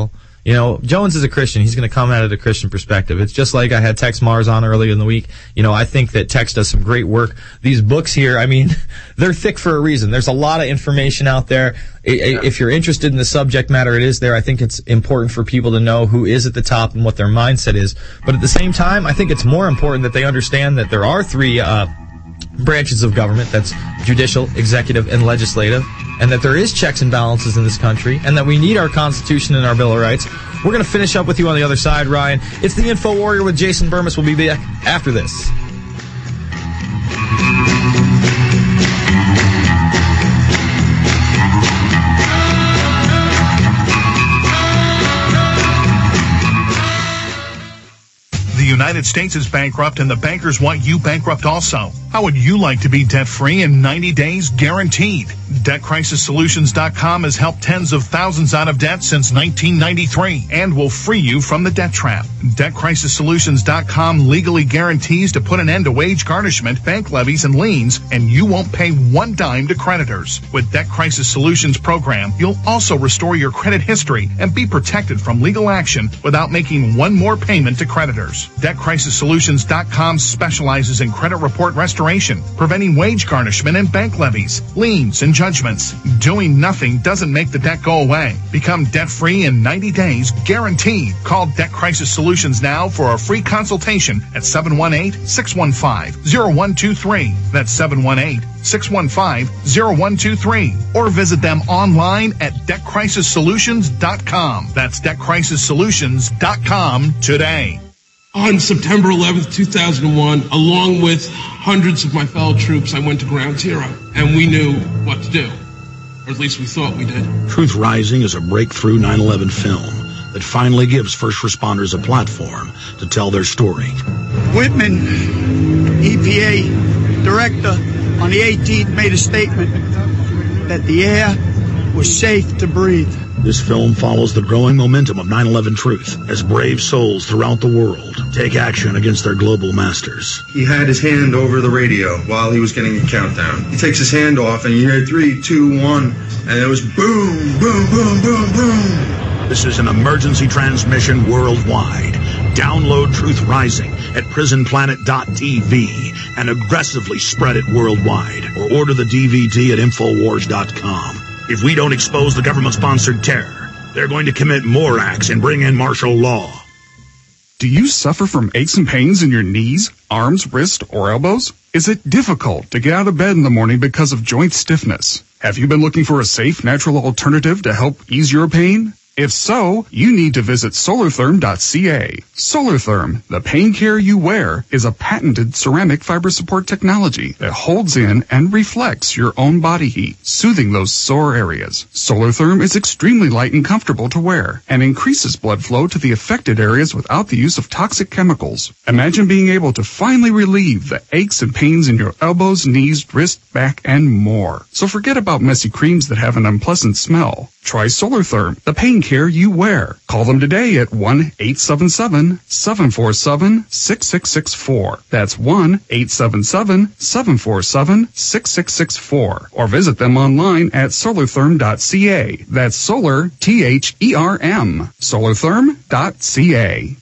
You know, Jones is a Christian. He's going to come at it a Christian perspective. It's just like I had Tex Mars on earlier in the week. You know, I think that Tex does some great work. These books here, I mean, they're thick for a reason. There's a lot of information out there. If you're interested in the subject matter, it is there. I think it's important for people to know who is at the top and what their mindset is. But at the same time, I think it's more important that they understand that there are three uh branches of government. That's judicial, executive, and legislative, and that there is checks and balances in this country, and that we need our Constitution and our Bill of Rights. We're going to finish up with you on the other side, Ryan. It's the Info Warrior with Jason Bermas. We'll be back after this. The United States is bankrupt and the bankers want you bankrupt also. How would you like to be debt-free in ninety days guaranteed? Debt Crisis Solutions dot com has helped tens of thousands out of debt since nineteen ninety-three and will free you from the debt trap. Debt Crisis Solutions dot com legally guarantees to put an end to wage garnishment, bank levies, and liens, and you won't pay one dime to creditors. With Debt Crisis Solutions program, you'll also restore your credit history and be protected from legal action without making one more payment to creditors. Debt Crisis Solutions dot com specializes in credit report restoration, preventing wage garnishment and bank levies, liens, and judgments. Doing nothing doesn't make the debt go away. Become debt-free in ninety days, guaranteed. Call Debt Crisis Solutions now for a free consultation at seven one eight, six one five, zero one two three. That's seven one eight, six one five, zero one two three. Or visit them online at Debt Crisis Solutions dot com. That's Debt Crisis Solutions dot com today. On September eleventh, two thousand one, along with hundreds of my fellow troops, I went to Ground Zero, and we knew what to do. Or at least we thought we did. Truth Rising is a breakthrough nine eleven film that finally gives first responders a platform to tell their story. Whitman, E P A director, on the eighteenth made a statement that the air was safe to breathe. This film follows the growing momentum of nine eleven truth as brave souls throughout the world take action against their global masters. He had his hand over the radio while he was getting a countdown. He takes his hand off and you hear three, two, one, and it was boom, boom, boom, boom, boom. This is an emergency transmission worldwide. Download Truth Rising at prison planet dot t v and aggressively spread it worldwide, or order the D V D at infowars dot com. If we don't expose the government-sponsored terror, they're going to commit more acts and bring in martial law. Do you suffer from aches and pains in your knees, arms, wrists, or elbows? Is it difficult to get out of bed in the morning because of joint stiffness? Have you been looking for a safe, natural alternative to help ease your pain? If so, you need to visit solartherm dot c a. Solartherm, the pain care you wear, is a patented ceramic fiber support technology that holds in and reflects your own body heat, soothing those sore areas. Solartherm is extremely light and comfortable to wear and increases blood flow to the affected areas without the use of toxic chemicals. Imagine being able to finally relieve the aches and pains in your elbows, knees, wrists, back, and more. So forget about messy creams that have an unpleasant smell. Try Solartherm, the pain care you wear. Call them today at one eight seven seven, seven four seven, six six six four. That's one eight seven seven, seven four seven, six six six four. Or visit them online at solartherm dot c a. That's solar, T H E R M. solartherm dot c a.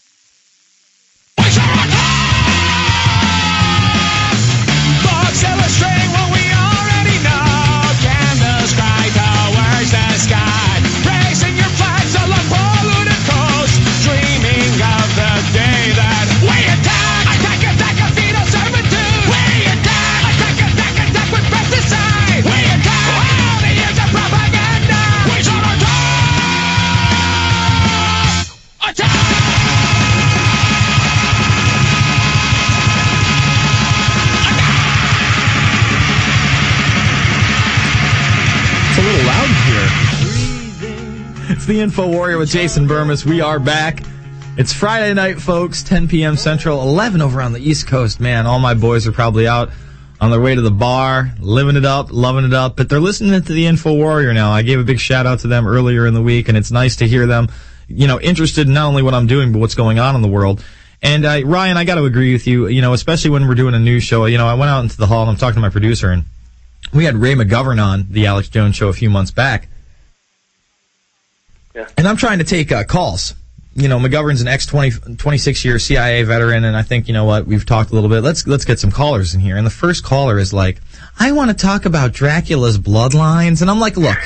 It's the Info Warrior with Jason Bermas. We are back. It's Friday night, folks, ten p.m. Central, eleven over on the East Coast. Man, all my boys are probably out on their way to the bar, living it up, loving it up. But they're listening to the Info Warrior now. I gave a big shout out to them earlier in the week, and it's nice to hear them, you know, interested in not only what I'm doing, but what's going on in the world. And, uh, Ryan, I got to agree with you, you know, especially when we're doing a news show. You know, I went out into the hall, and I'm talking to my producer, and we had Ray McGovern on the Alex Jones Show a few months back. Yeah. And I'm trying to take uh, calls. You know, McGovern's an ex twenty-six year C I A veteran, and I think, you know what, we've talked a little bit. Let's let's get some callers in here. And the first caller is like, I want to talk about Dracula's bloodlines. And I'm like, look,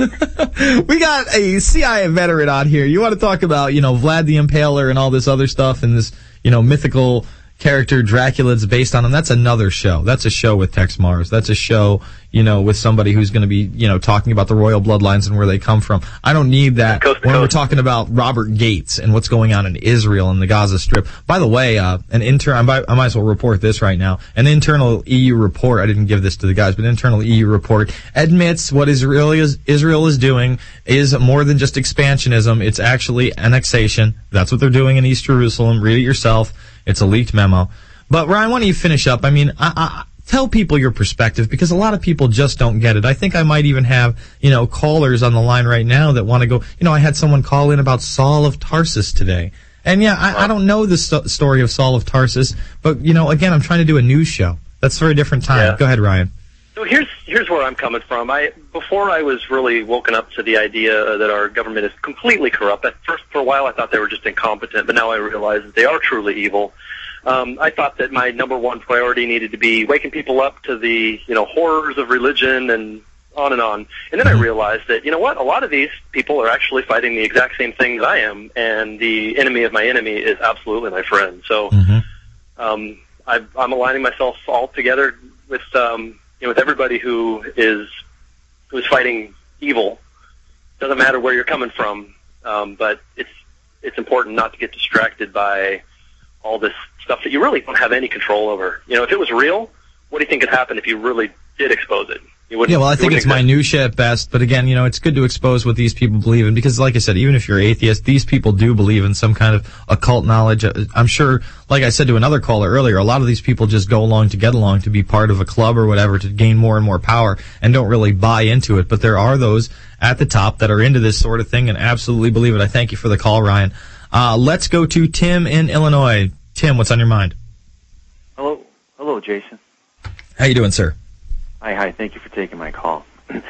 we got a C I A veteran on here. You want to talk about, you know, Vlad the Impaler and all this other stuff and this, you know, mythical character Dracula that's based on him. That's another show. That's a show with Tex Mars. That's a show, you know, with somebody who's going to be, you know, talking about the royal bloodlines and where they come from. I don't need that coast when coast. we're talking about Robert Gates and what's going on in Israel and the Gaza Strip. By the way, uh, an intern, I might as well report this right now. An internal E U report, I didn't give this to the guys, but an internal E U report admits what Israel is, Israel is doing is more than just expansionism. It's actually annexation. That's what they're doing in East Jerusalem. Read it yourself. It's a leaked memo. But Ryan, why don't you finish up? I mean, I, I, tell people your perspective, because a lot of people just don't get it. I think I might even have, you know, callers on the line right now that want to go, you know, I had someone call in about Saul of Tarsus today. And yeah, I, I don't know the st- story of Saul of Tarsus, but, you know, again, I'm trying to do a news show. That's for a different time. Yeah. Go ahead, Ryan. So here's here's where I'm coming from. I before I was really woken up to the idea that our government is completely corrupt. At first, for a while, I thought they were just incompetent, but now I realize that they are truly evil. Um, I thought that my number one priority needed to be waking people up to the, you know, horrors of religion and on and on. And then I realized that, you know what, a lot of these people are actually fighting the exact same things I am, and the enemy of my enemy is absolutely my friend. So Mm-hmm. um, I, I'm aligning myself all together with, um, you know, with everybody who is who is fighting evil. Doesn't matter where you're coming from, um, but it's it's important not to get distracted by all this stuff that you really don't have any control over. You know, if it was real, what do you think could happen if you really did expose it? You wouldn't, Yeah, well, I it think wouldn't it's exist. minutia at best, but again, you know, it's good to expose what these people believe in, because like I said, even if you're atheist, these people do believe in some kind of occult knowledge. I'm sure, like I said to another caller earlier, a lot of these people just go along to get along, to be part of a club or whatever, to gain more and more power, and don't really buy into it. But there are those at the top that are into this sort of thing and absolutely believe it. I thank you for the call, Ryan. Uh, let's go to Tim in Illinois. Tim, what's on your mind? Hello, hello, Jason. How you doing, sir? Hi, hi. Thank you for taking my call.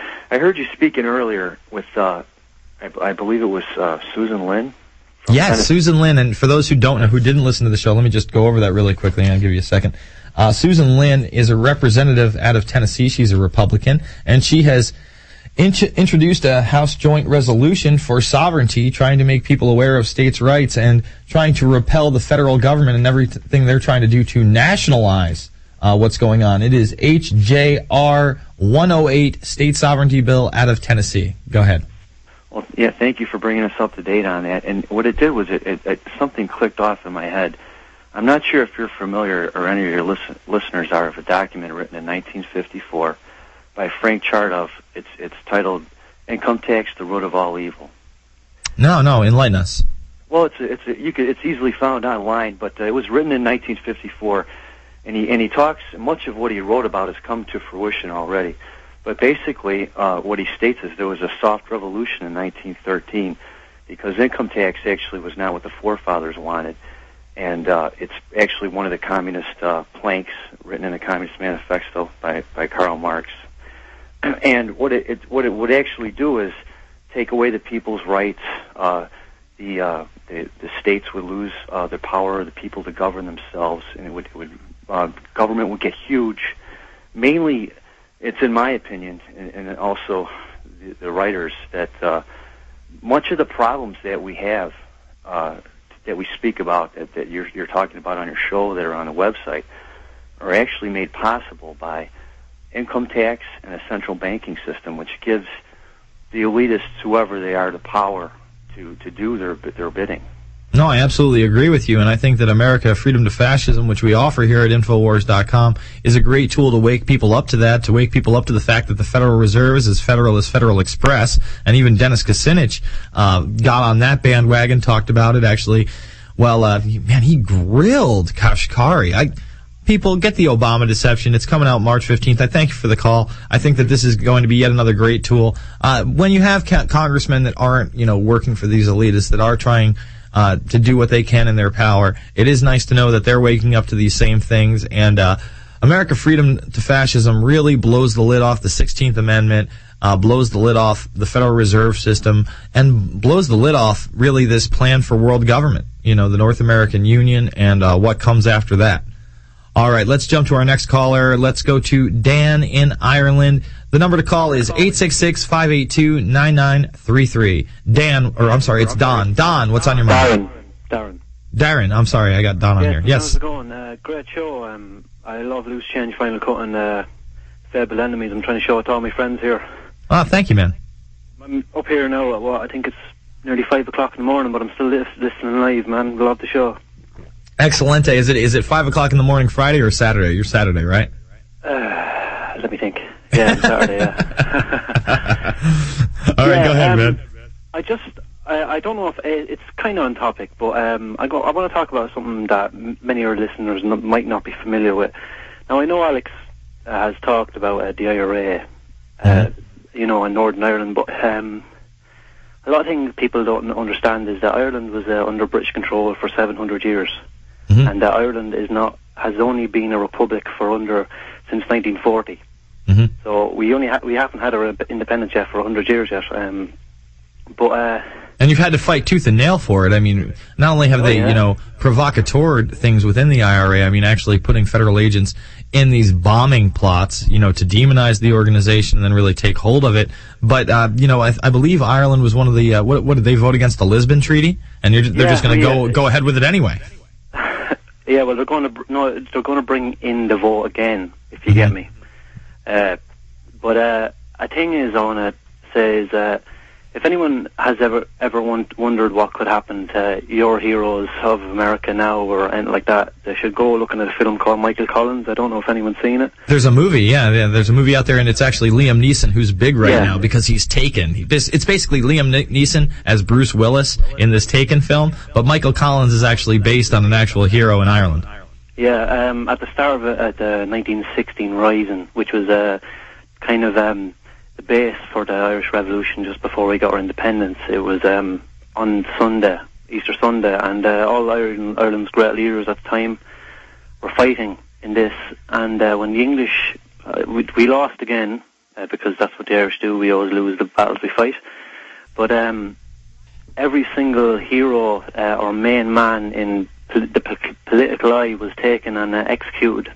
I heard you speaking earlier with, uh, I, I believe it was uh, Susan Lynn. Yes, Tennessee. Susan Lynn. And for those who don't know, who didn't listen to the show, let me just go over that really quickly, and I'll give you a second. Uh, Susan Lynn is a representative out of Tennessee. She's a Republican, and she has int- introduced a House Joint Resolution for sovereignty, trying to make people aware of states' rights and trying to repel the federal government and everything they're trying to do to nationalize uh, what's going on. It is H J R one oh eight, State Sovereignty Bill out of Tennessee. Go ahead. Well, yeah, thank you for bringing us up to date on that. And what it did was it, it, it something clicked off in my head. I'm not sure if you're familiar, or any of your listen, listeners are, of a document written in nineteen fifty-four by Frank Chardoff. It's it's titled "Income Tax: The Root of All Evil." No, no, enlighten us. Well, it's a, it's a, you could it's easily found online, but uh, it was written in nineteen fifty-four, and he and he talks. Much of what he wrote about has come to fruition already. But basically, uh, what he states is there was a soft revolution in nineteen thirteen, because income tax actually was not what the forefathers wanted, and uh, it's actually one of the communist uh, planks written in the Communist Manifesto by by Karl Marx. And what it, it what it would actually do is take away the people's rights. Uh, the, uh, the the states would lose uh, the power of the people to govern themselves, and it would, it would uh, government would get huge. Mainly, it's in my opinion, and, and also the, the writers, that uh, much of the problems that we have, uh, that we speak about, that, that you're, you're talking about on your show, that are on the website, are actually made possible by income tax and a central banking system, which gives the elitists, whoever they are, the power to, to do their their bidding. No, I absolutely agree with you, and I think that America, Freedom to Fascism, which we offer here at Infowars dot com, is a great tool to wake people up to that, to wake people up to the fact that the Federal Reserve is as federal as Federal Express, and even Dennis Kucinich uh, got on that bandwagon, talked about it, actually. Well, uh, man, he grilled Kashkari. I... People, get the Obama deception. It's coming out March fifteenth. I thank you for the call. I think that this is going to be yet another great tool. Uh, when you have ca- congressmen that aren't, you know, working for these elitists, that are trying uh, to do what they can in their power, it is nice to know that they're waking up to these same things. And uh, America Freedom to Fascism really blows the lid off the sixteenth Amendment. uh, blows the lid off the Federal Reserve System and blows the lid off, really, this plan for world government, you know, the North American Union and uh, what comes after that. All right, let's jump to our next caller. Let's go to Dan in Ireland. The number to call is eight six six, five eight two, nine nine three three. Dan, or I'm sorry, it's Don. Don, what's on your mind? Darren. Darren. Darren, I'm sorry, I got Don on yes, here. Yes. How's it going? Uh, great show. Um, I love Loose Change, Final Cut, and uh, Fable Enemies. I'm trying to show it to all my friends here. Ah, thank you, man. I'm up here now at what, I think it's nearly five o'clock in the morning, but I'm still lis- listening live, man. Love the show. Excellente. Is it is it five o'clock in the morning Friday or Saturday? You're Saturday, right? Uh, let me think. Yeah, Saturday, yeah. All right, yeah, go ahead, um, man. I just, I, I don't know if it, it's kind of on topic, but um, I go. I want to talk about something that m- many of our listeners n- might not be familiar with. Now, I know Alex uh, has talked about uh, the I R A, uh, Mm-hmm. you know, in Northern Ireland, but um, a lot of things people don't understand is that Ireland was uh, under British control for seven hundred years, mm-hmm. and that Ireland is not has only been a republic for under since nineteen forty. Mm-hmm. So we only ha- we haven't had our independence yet for one hundred years yet. Um, but uh, And you've had to fight tooth and nail for it. I mean, not only have oh, they, yeah. you know, provocatored things within the I R A, I mean, actually putting federal agents in these bombing plots, you know, to demonize the organization and then really take hold of it. But, uh, you know, I, I believe Ireland was one of the, uh, what, what did they vote against the Lisbon Treaty? And you're, they're Yeah, just going to yeah. go go ahead with it anyway. yeah, well, they're going to br- no, they're going to bring in the vote again, if you get me. Uh, but uh, a thing is, I want to say is, uh, if anyone has ever ever want, wondered what could happen to your heroes of America now or anything like that, they should go looking at a film called Michael Collins. I don't know if anyone's seen it. There's a movie, yeah, yeah, there's a movie out there, and it's actually Liam Neeson who's big right Yeah. now because he's Taken. He, this, it's basically Liam Ne- Neeson as Bruce Willis in this Taken film, but Michael Collins is actually based on an actual hero in Ireland. Yeah, um, at the start of it, at the nineteen sixteen Rising, which was uh, kind of um, the base for the Irish Revolution just before we got our independence. It was um, on Sunday, Easter Sunday, and uh, all Ireland, Ireland's great leaders at the time were fighting in this. And uh, when the English, uh, we, we lost again, uh, because that's what the Irish do, we always lose the battles we fight. But um, every single hero uh, or main man in pol- the po- political eye was taken and uh, executed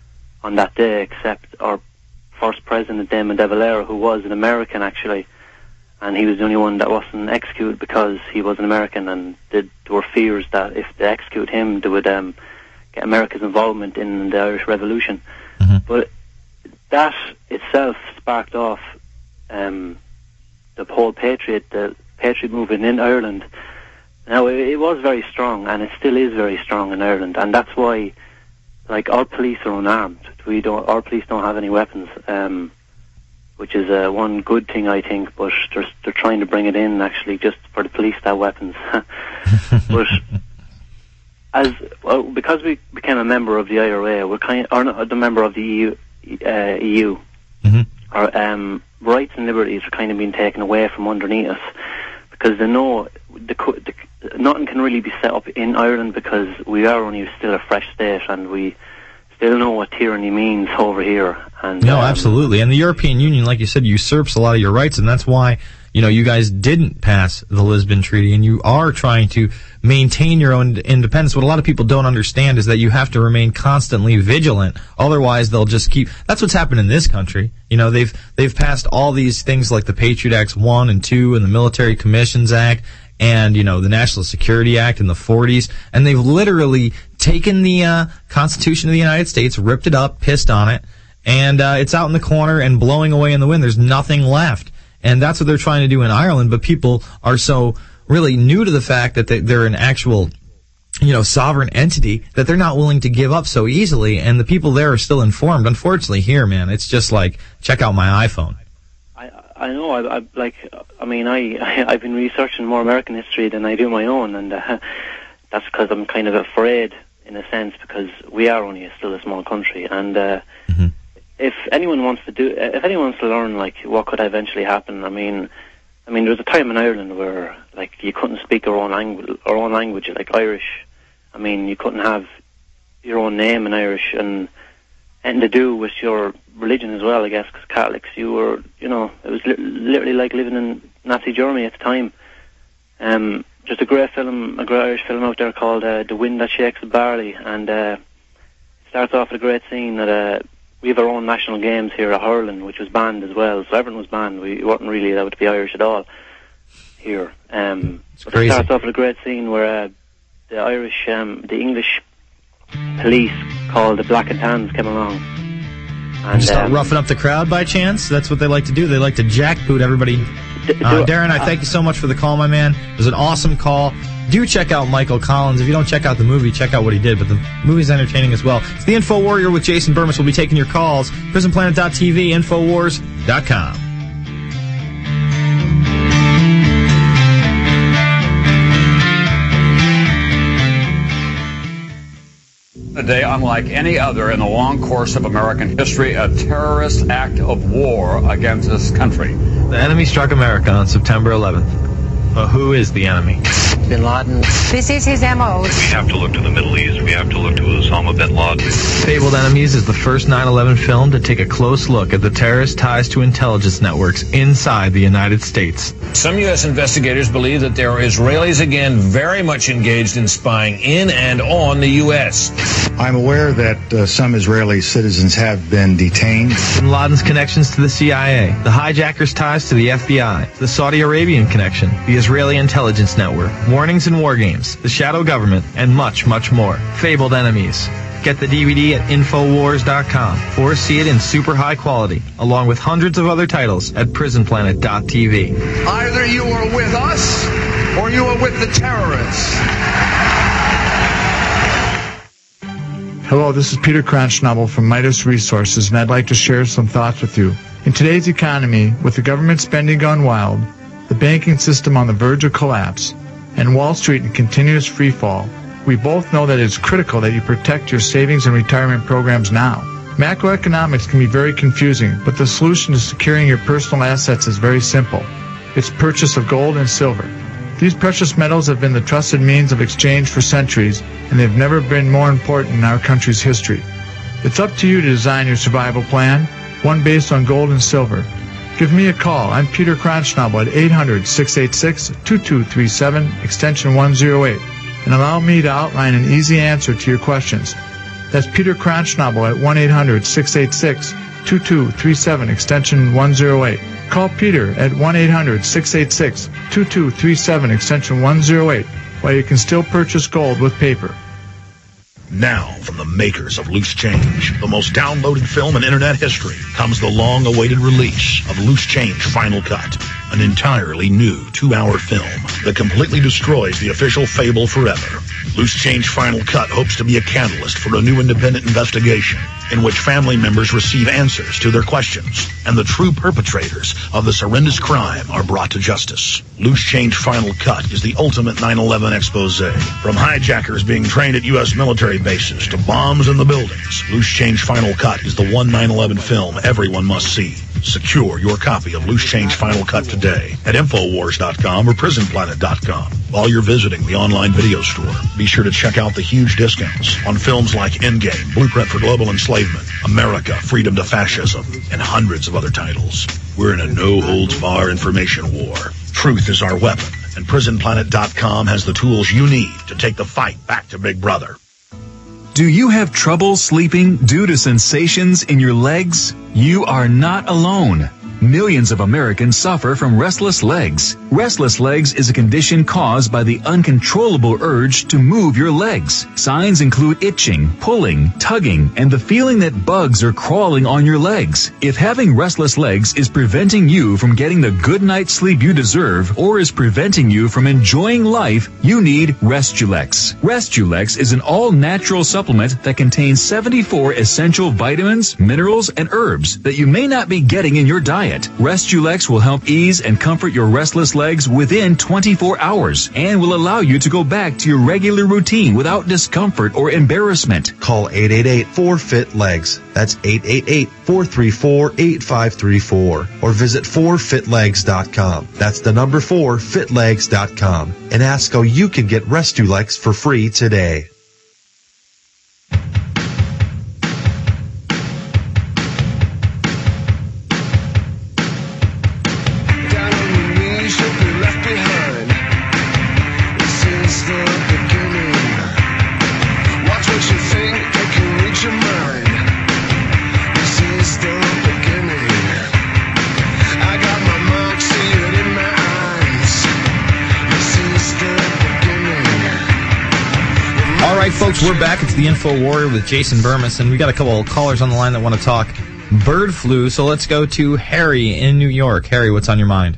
on that day, except our first president, Damon de Valera, who was an American actually, and he was the only one that wasn't executed because he was an American, and there were fears that if they execute him, they would um, get America's involvement in the Irish Revolution. Mm-hmm. But that itself sparked off um, the whole Patriot, the Patriot movement in Ireland. Now, it, it was very strong, and it still is very strong in Ireland, and that's why, like, our police are unarmed. We don't. Our police don't have any weapons, um, which is uh, one good thing, I think. But they're they're trying to bring it in actually, just for the police to have weapons. But as well, because we became a member of the I R A, we're kind, or not the member of the E U. Uh, E U. Mm-hmm. Our um, rights and liberties are kind of being taken away from underneath us, because they know the, co- the nothing can really be set up in Ireland because we are only still a fresh state, and we still know what tyranny means over here. And No, um, absolutely. And the European Union, like you said, usurps a lot of your rights, and that's why, you know, you guys didn't pass the Lisbon Treaty, and you are trying to maintain your own independence. What a lot of people don't understand is that you have to remain constantly vigilant. Otherwise, they'll just keep... That's what's happened in this country. You know, they've they've passed all these things like the Patriot Acts one and two and the Military Commissions Act and, you know, the National Security Act in the forties, and they've literally taken the uh, Constitution of the United States, ripped it up, pissed on it, and uh, it's out in the corner and blowing away in the wind. There's nothing left. And that's what they're trying to do in Ireland, but people are so really new to the fact that they, they're an actual, you know, sovereign entity that they're not willing to give up so easily, and the people there are still informed. Unfortunately here, man, it's just like, check out my iPhone. I I know. I, I like. I mean, I, I I've been researching more American history than I do my own, and uh, that's because I'm kind of afraid in a sense, because we are only a, still a small country, and uh, mm-hmm. if anyone wants to do, if anyone wants to learn like what could eventually happen, I mean, I mean, there was a time in Ireland where like you couldn't speak our own language, our own language, like Irish. I mean, you couldn't have your own name in Irish, and anything to do with your religion as well, I guess, because Catholics, you were, you know, it was li- literally like living in Nazi Germany at the time. Um, there's a great film, a great Irish film out there called uh, The Wind That Shakes the Barley, and uh, it starts off with a great scene that uh, we have our own national games here at hurling, which was banned as well, so everyone was banned. We weren't really allowed to be Irish at all here. Um, it's but crazy. It starts off with a great scene where uh, the Irish, um, the English police called the Black and Tans came along. And start um, roughing up the crowd by chance? That's what they like to do. They like to jackboot everybody. Uh, Darren, I thank you so much for the call, my man. It was an awesome call. Do check out Michael Collins. If you don't check out the movie, check out what he did. But the movie's entertaining as well. It's the Info Warrior with Jason Burmis. We'll be taking your calls. prison planet dot t v, infowars dot com. A day unlike any other in the long course of American history, a terrorist act of war against this country. The enemy struck America on September eleventh. But who is the enemy? Bin Laden. This is his M O. We have to look to the Middle East. We have to look to Osama bin Laden. Fabled Enemies is the first nine eleven film to take a close look at the terrorist ties to intelligence networks inside the United States. Some U S investigators believe that there are Israelis again very much engaged in spying in and on the U S. I'm aware that uh, some Israeli citizens have been detained. Bin Laden's connections to the C I A, the hijackers' ties to the F B I, the Saudi Arabian connection, the Israeli intelligence network, warnings and war games, the shadow government, and much, much more. Fabled Enemies. Get the D V D at infowars dot com or see it in super high quality, along with hundreds of other titles at prison planet dot t v. Either you are with us or you are with the terrorists. Hello, this is Peter Kronschnabel from Midas Resources, and I'd like to share some thoughts with you. In today's economy, with the government spending gone wild, the banking system on the verge of collapse, and Wall Street in continuous free fall, we both know that it's critical that you protect your savings and retirement programs now. Macroeconomics can be very confusing, but the solution to securing your personal assets is very simple. It's purchase of gold and silver. These precious metals have been the trusted means of exchange for centuries, and they've never been more important in our country's history. It's up to you to design your survival plan, one based on gold and silver. Give me a call. I'm Peter Kronschnabel at eight hundred, six eight six, two two three seven, extension one oh eight, and allow me to outline an easy answer to your questions. That's Peter Kronschnabel at one eight hundred, six eight six, two two three seven, extension one oh eight. Call Peter at one eight hundred, six eight six, two two three seven, extension one oh eight, while you can still purchase gold with paper. Now, from the makers of Loose Change, the most downloaded film in internet history, comes the long-awaited release of Loose Change Final Cut, an entirely new two-hour film that completely destroys the official Fable forever. Loose Change Final Cut hopes to be a catalyst for a new independent investigation in which family members receive answers to their questions and the true perpetrators of this horrendous crime are brought to justice. Loose Change Final Cut is the ultimate nine eleven expose. From hijackers being trained at U S military bases to bombs in the buildings, Loose Change Final Cut is the one nine eleven film everyone must see. Secure your copy of Loose Change Final Cut today at infowars dot com or prison planet dot com. While you're visiting the online video store, be sure to check out the huge discounts on films like Endgame, Blueprint for Global Enslavement, America, Freedom to Fascism, and hundreds of other titles. We're in a no-holds-barred information war. Truth is our weapon, and prison planet dot com has the tools you need to take the fight back to Big Brother. Do you have trouble sleeping due to sensations in your legs? You are not alone. Millions of Americans suffer from restless legs. Restless legs is a condition caused by the uncontrollable urge to move your legs. Signs include itching, pulling, tugging, and the feeling that bugs are crawling on your legs. If having restless legs is preventing you from getting the good night's sleep you deserve or is preventing you from enjoying life, you need Restulex. Restulex is an all-natural supplement that contains seventy-four essential vitamins, minerals, and herbs that you may not be getting in your diet. Restulex will help ease and comfort your restless legs within twenty-four hours and will allow you to go back to your regular routine without discomfort or embarrassment. Call eight eight eight, four, F I T, legs. That's eight eight eight, four three four, eight five three four. Or visit four fit legs dot com. That's the number four, fit legs dot com. And ask how you can get Restulex for free today. Folks, we're back. It's the Info Warrior with Jason Burmis, and we got a couple of callers on the line that want to talk bird flu. So let's go to Harry in New York. Harry, what's on your mind?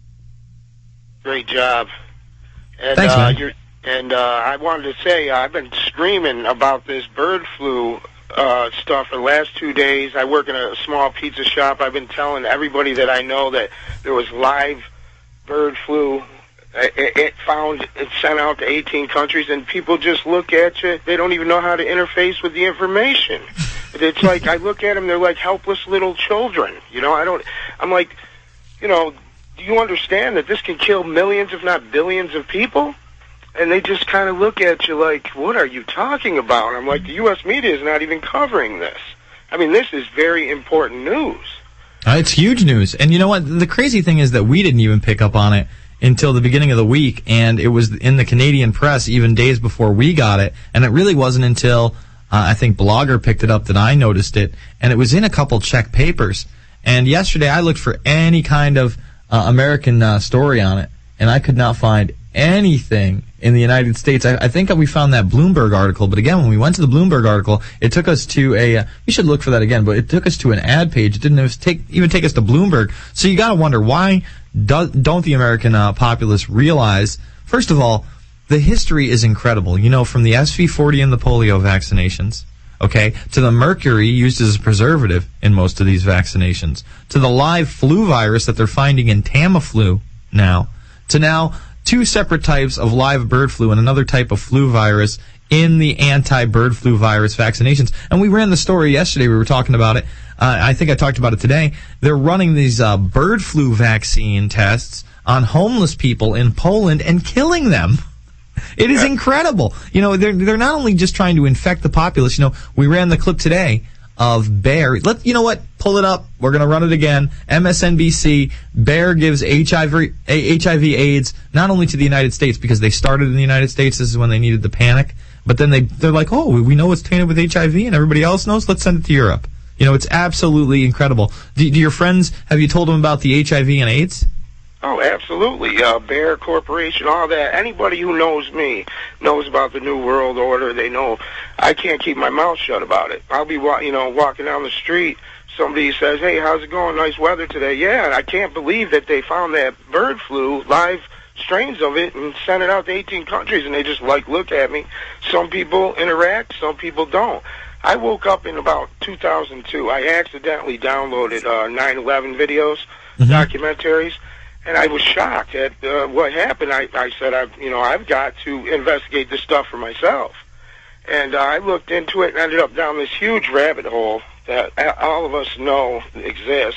Great job. And, Thanks, uh, man. You're, and uh, I wanted to say, uh, I've been screaming about this bird flu uh, stuff for the last two days. I work in a small pizza shop. I've been telling everybody that I know that there was live bird flu. It, it found, it sent out to eighteen countries, and people just look at you. They don't even know how to interface with the information. It's like, I look at them, they're like helpless little children. You know, I don't, I'm like, you know, do you understand that this can kill millions, if not billions of people? And they just kind of look at you like, what are you talking about? And I'm like, the U S media is not even covering this. I mean, this is very important news. Uh, it's huge news. And you know what? The crazy thing is that we didn't even pick up on it until the beginning of the week, and it was in the Canadian press even days before we got it, and it really wasn't until uh, I think Blogger picked it up that I noticed it, and it was in a couple Czech papers. And yesterday I looked for any kind of uh, American uh, story on it, and I could not find anything in the United States. I, I think we found that Bloomberg article, but again, when we went to the Bloomberg article, it took us to a, uh, we should look for that again, but it took us to an ad page. It didn't even take, even take us to Bloomberg. So you gotta wonder, why do, don't the American uh, populace realize, first of all, the history is incredible. You know, from the S V forty and the polio vaccinations, okay, to the mercury used as a preservative in most of these vaccinations, to the live flu virus that they're finding in Tamiflu now, to now two separate types of live bird flu and another type of flu virus in the anti-bird flu virus vaccinations. And we ran the story yesterday. We were talking about it. Uh, I think I talked about it today. They're running these uh, bird flu vaccine tests on homeless people in Poland and killing them. It is incredible. You know, they're they're not only just trying to infect the populace. You know, we ran the clip today of Bayer. Let you know what? Pull it up. We're going to run it again. M S N B C. Bayer gives H I V H I V AIDS not only to the United States because they started in the United States. This is when they needed the panic. But then they they're like, oh, we know it's tainted with H I V and everybody else knows. Let's send it to Europe. You know, it's absolutely incredible. Do, do your friends, have you told them about the H I V and AIDS? Oh, absolutely. Uh, Bayer Corporation, all that. Anybody who knows me knows about the New World Order. They know I can't keep my mouth shut about it. I'll be, wa- you know, walking down the street. Somebody says, hey, how's it going? Nice weather today. Yeah, I can't believe that they found that bird flu, live strains of it, and sent it out to eighteen countries, and they just, like, look at me. Some people interact, some people don't. I woke up in about two thousand two. I accidentally downloaded uh, nine eleven videos, mm-hmm. documentaries. And I was shocked at uh, what happened. I, I said, I've, you know, I've got to investigate this stuff for myself. And uh, I looked into it and ended up down this huge rabbit hole that all of us know exists.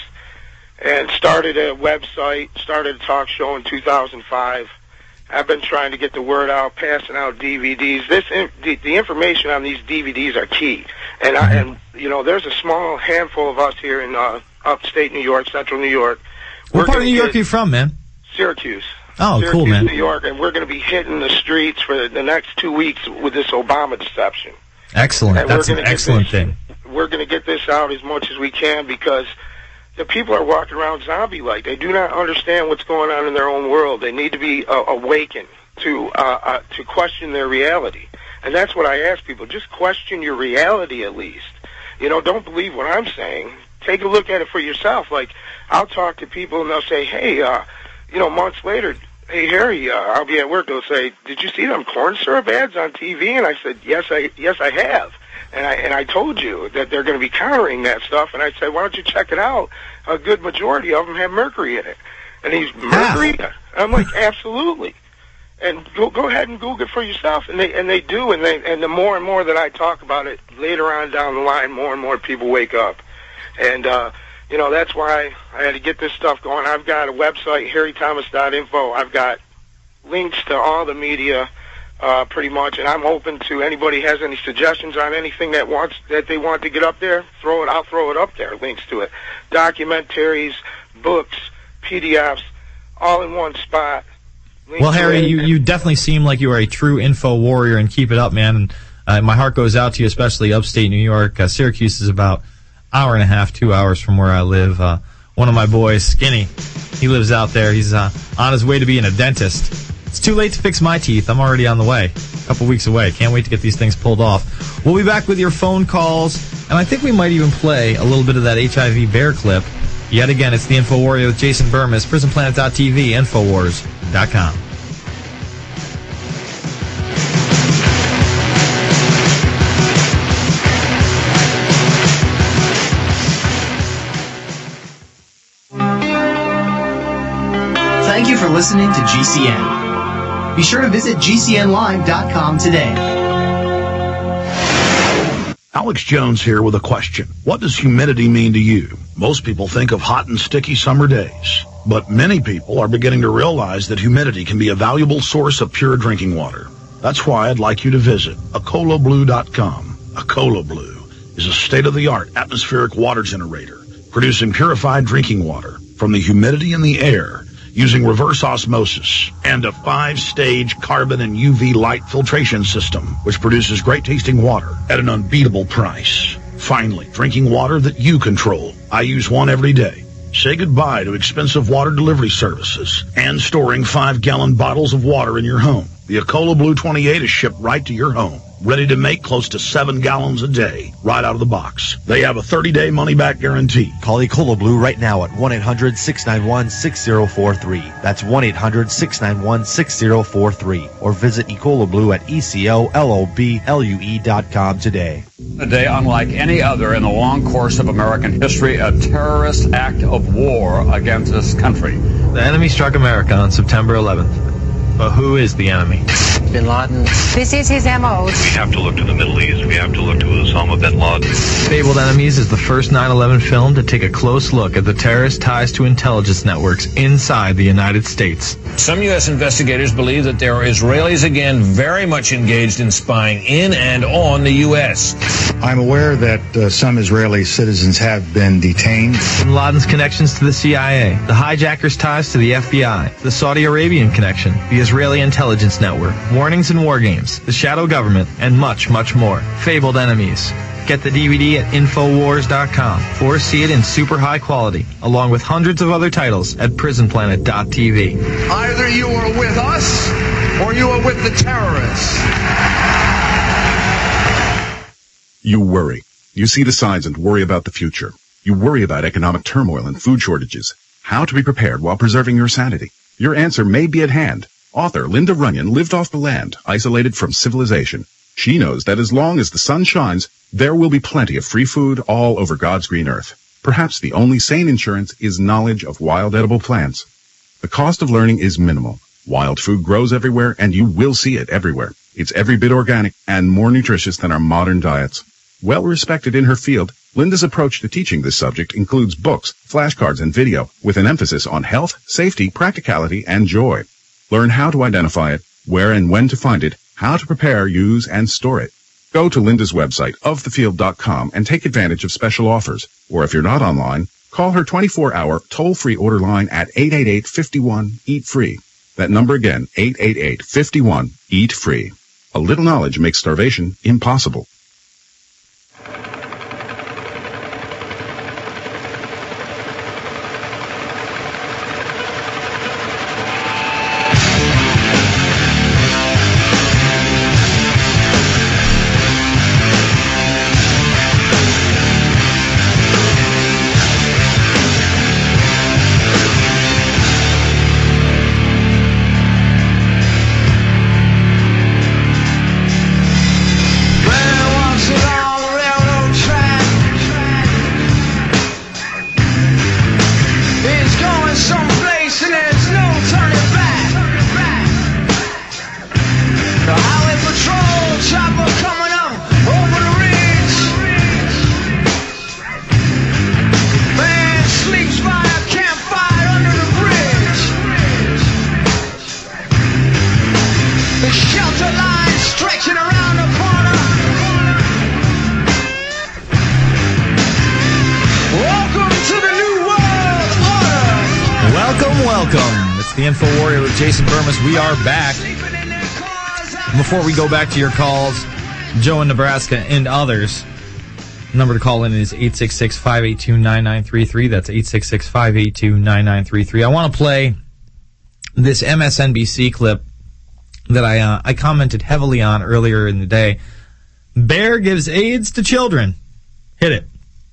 And started a website, started a talk show in two thousand five. I've been trying to get the word out, passing out D V Ds. This the, the information on these D V Ds are key. And, I, and you know, there's a small handful of us here in uh, upstate New York, central New York. What part of New York are you from, man? Syracuse. Oh, Syracuse, cool, man. New York, and we're going to be hitting the streets for the next two weeks with this Obama deception. Excellent. And That's an excellent this, thing. We're going to get this out as much as we can because the people are walking around zombie-like. They do not understand what's going on in their own world. They need to be uh, awakened to uh, uh, to question their reality. And that's what I ask people. Just question your reality at least. You know, don't believe what I'm saying. Take a look at it for yourself. Like, I'll talk to people and they'll say, hey, uh, you know, months later, hey, Harry, uh, I'll be at work. They'll say, did you see them corn syrup ads on T V? And I said, yes, I yes, I have. And I and I told you that they're going to be countering that stuff. And I said, why don't you check it out? A good majority of them have mercury in it. And he's, mercury? I'm like, absolutely. And go go ahead and Google it for yourself. And they and they do. And they and the more and more that I talk about it later on down the line, more and more people wake up. And, uh, you know, that's why I had to get this stuff going. I've got a website, harry thomas dot info. I've got links to all the media, uh, pretty much. And I'm open to anybody has any suggestions on anything that wants that they want to get up there. Throw it. I'll throw it up there. Links to it. Documentaries, books, P D Fs, all in one spot. Links well, Harry, you, you definitely seem like you are a true info warrior, and keep it up, man. And uh, my heart goes out to you, especially upstate New York. Uh, Syracuse is about hour and a half, two hours from where I live. Uh, one of my boys, Skinny, he lives out there. He's uh, on his way to being a dentist. It's too late to fix my teeth. I'm already on the way. A couple weeks away. Can't wait to get these things pulled off. We'll be back with your phone calls, and I think we might even play a little bit of that H I V bear clip. Yet again, it's the Info Warrior with Jason Burmis, prison planet dot t v, infowars dot com. Thank you for listening to G C N. Be sure to visit G C N live dot com today. Alex Jones here with a question. What does humidity mean to you? Most people think of hot and sticky summer days, but many people are beginning to realize that humidity can be a valuable source of pure drinking water. That's why I'd like you to visit Acola Blue dot com. Acola Blue is a state-of-the-art atmospheric water generator producing purified drinking water from the humidity in the air using reverse osmosis and a five-stage carbon and U V light filtration system, which produces great-tasting water at an unbeatable price. Finally, drinking water that you control. I use one every day. Say goodbye to expensive water delivery services and storing five-gallon bottles of water in your home. The Acola Blue twenty-eight is shipped right to your home, ready to make close to seven gallons a day, right out of the box. They have a thirty-day money-back guarantee. Call Acola Blue right now at one eight hundred six nine one six zero four three. That's one eight hundred six nine one six zero four three. Or visit Ecola Blue at E C O L O B L U E dot com today. A day unlike any other in the long course of American history, a terrorist act of war against this country. The enemy struck America on September eleventh. But who is the enemy? Bin Laden. This is his M O. We have to look to the Middle East. We have to look to Osama bin Laden. Fabled Enemies is the first nine eleven film to take a close look at the terrorist ties to intelligence networks inside the United States. Some U S investigators believe that there are Israelis again very much engaged in spying in and on the U S. I'm aware that uh, some Israeli citizens have been detained. Bin Laden's connections to the C I A, the hijackers' ties to the F B I, the Saudi Arabian connection, the Israeli intelligence network, warnings and war games, the shadow government, and much, much more. Fabled Enemies. Get the D V D at infowars dot com or see it in super high quality, along with hundreds of other titles at prison planet dot t v. Either you are with us or you are with the terrorists. You worry. You see the signs and worry about the future. You worry about economic turmoil and food shortages. How to be prepared while preserving your sanity. Your answer may be at hand. Author Linda Runyon lived off the land, isolated from civilization. She knows that as long as the sun shines, there will be plenty of free food all over God's green earth. Perhaps the only sane insurance is knowledge of wild edible plants. The cost of learning is minimal. Wild food grows everywhere, and you will see it everywhere. It's every bit organic and more nutritious than our modern diets. Well respected in her field, Linda's approach to teaching this subject includes books, flashcards, and video, with an emphasis on health, safety, practicality, and joy. Learn how to identify it, where and when to find it, how to prepare, use, and store it. Go to Linda's website, of the field dot com, and take advantage of special offers. Or if you're not online, call her twenty-four hour toll-free order line at eight eight eight, five one, eat free. That number again, eight eight eight, five one, eat free. A little knowledge makes starvation impossible. Jason Burmis, we are back. Before we go back to your calls, Joe in Nebraska and others, the number to call in is eight six six, five eight two, nine nine three three. That's eight six six, five eight two, nine nine three three. I want to play this M S N B C clip that I uh, I commented heavily on earlier in the day. Bear gives AIDS to children. Hit it.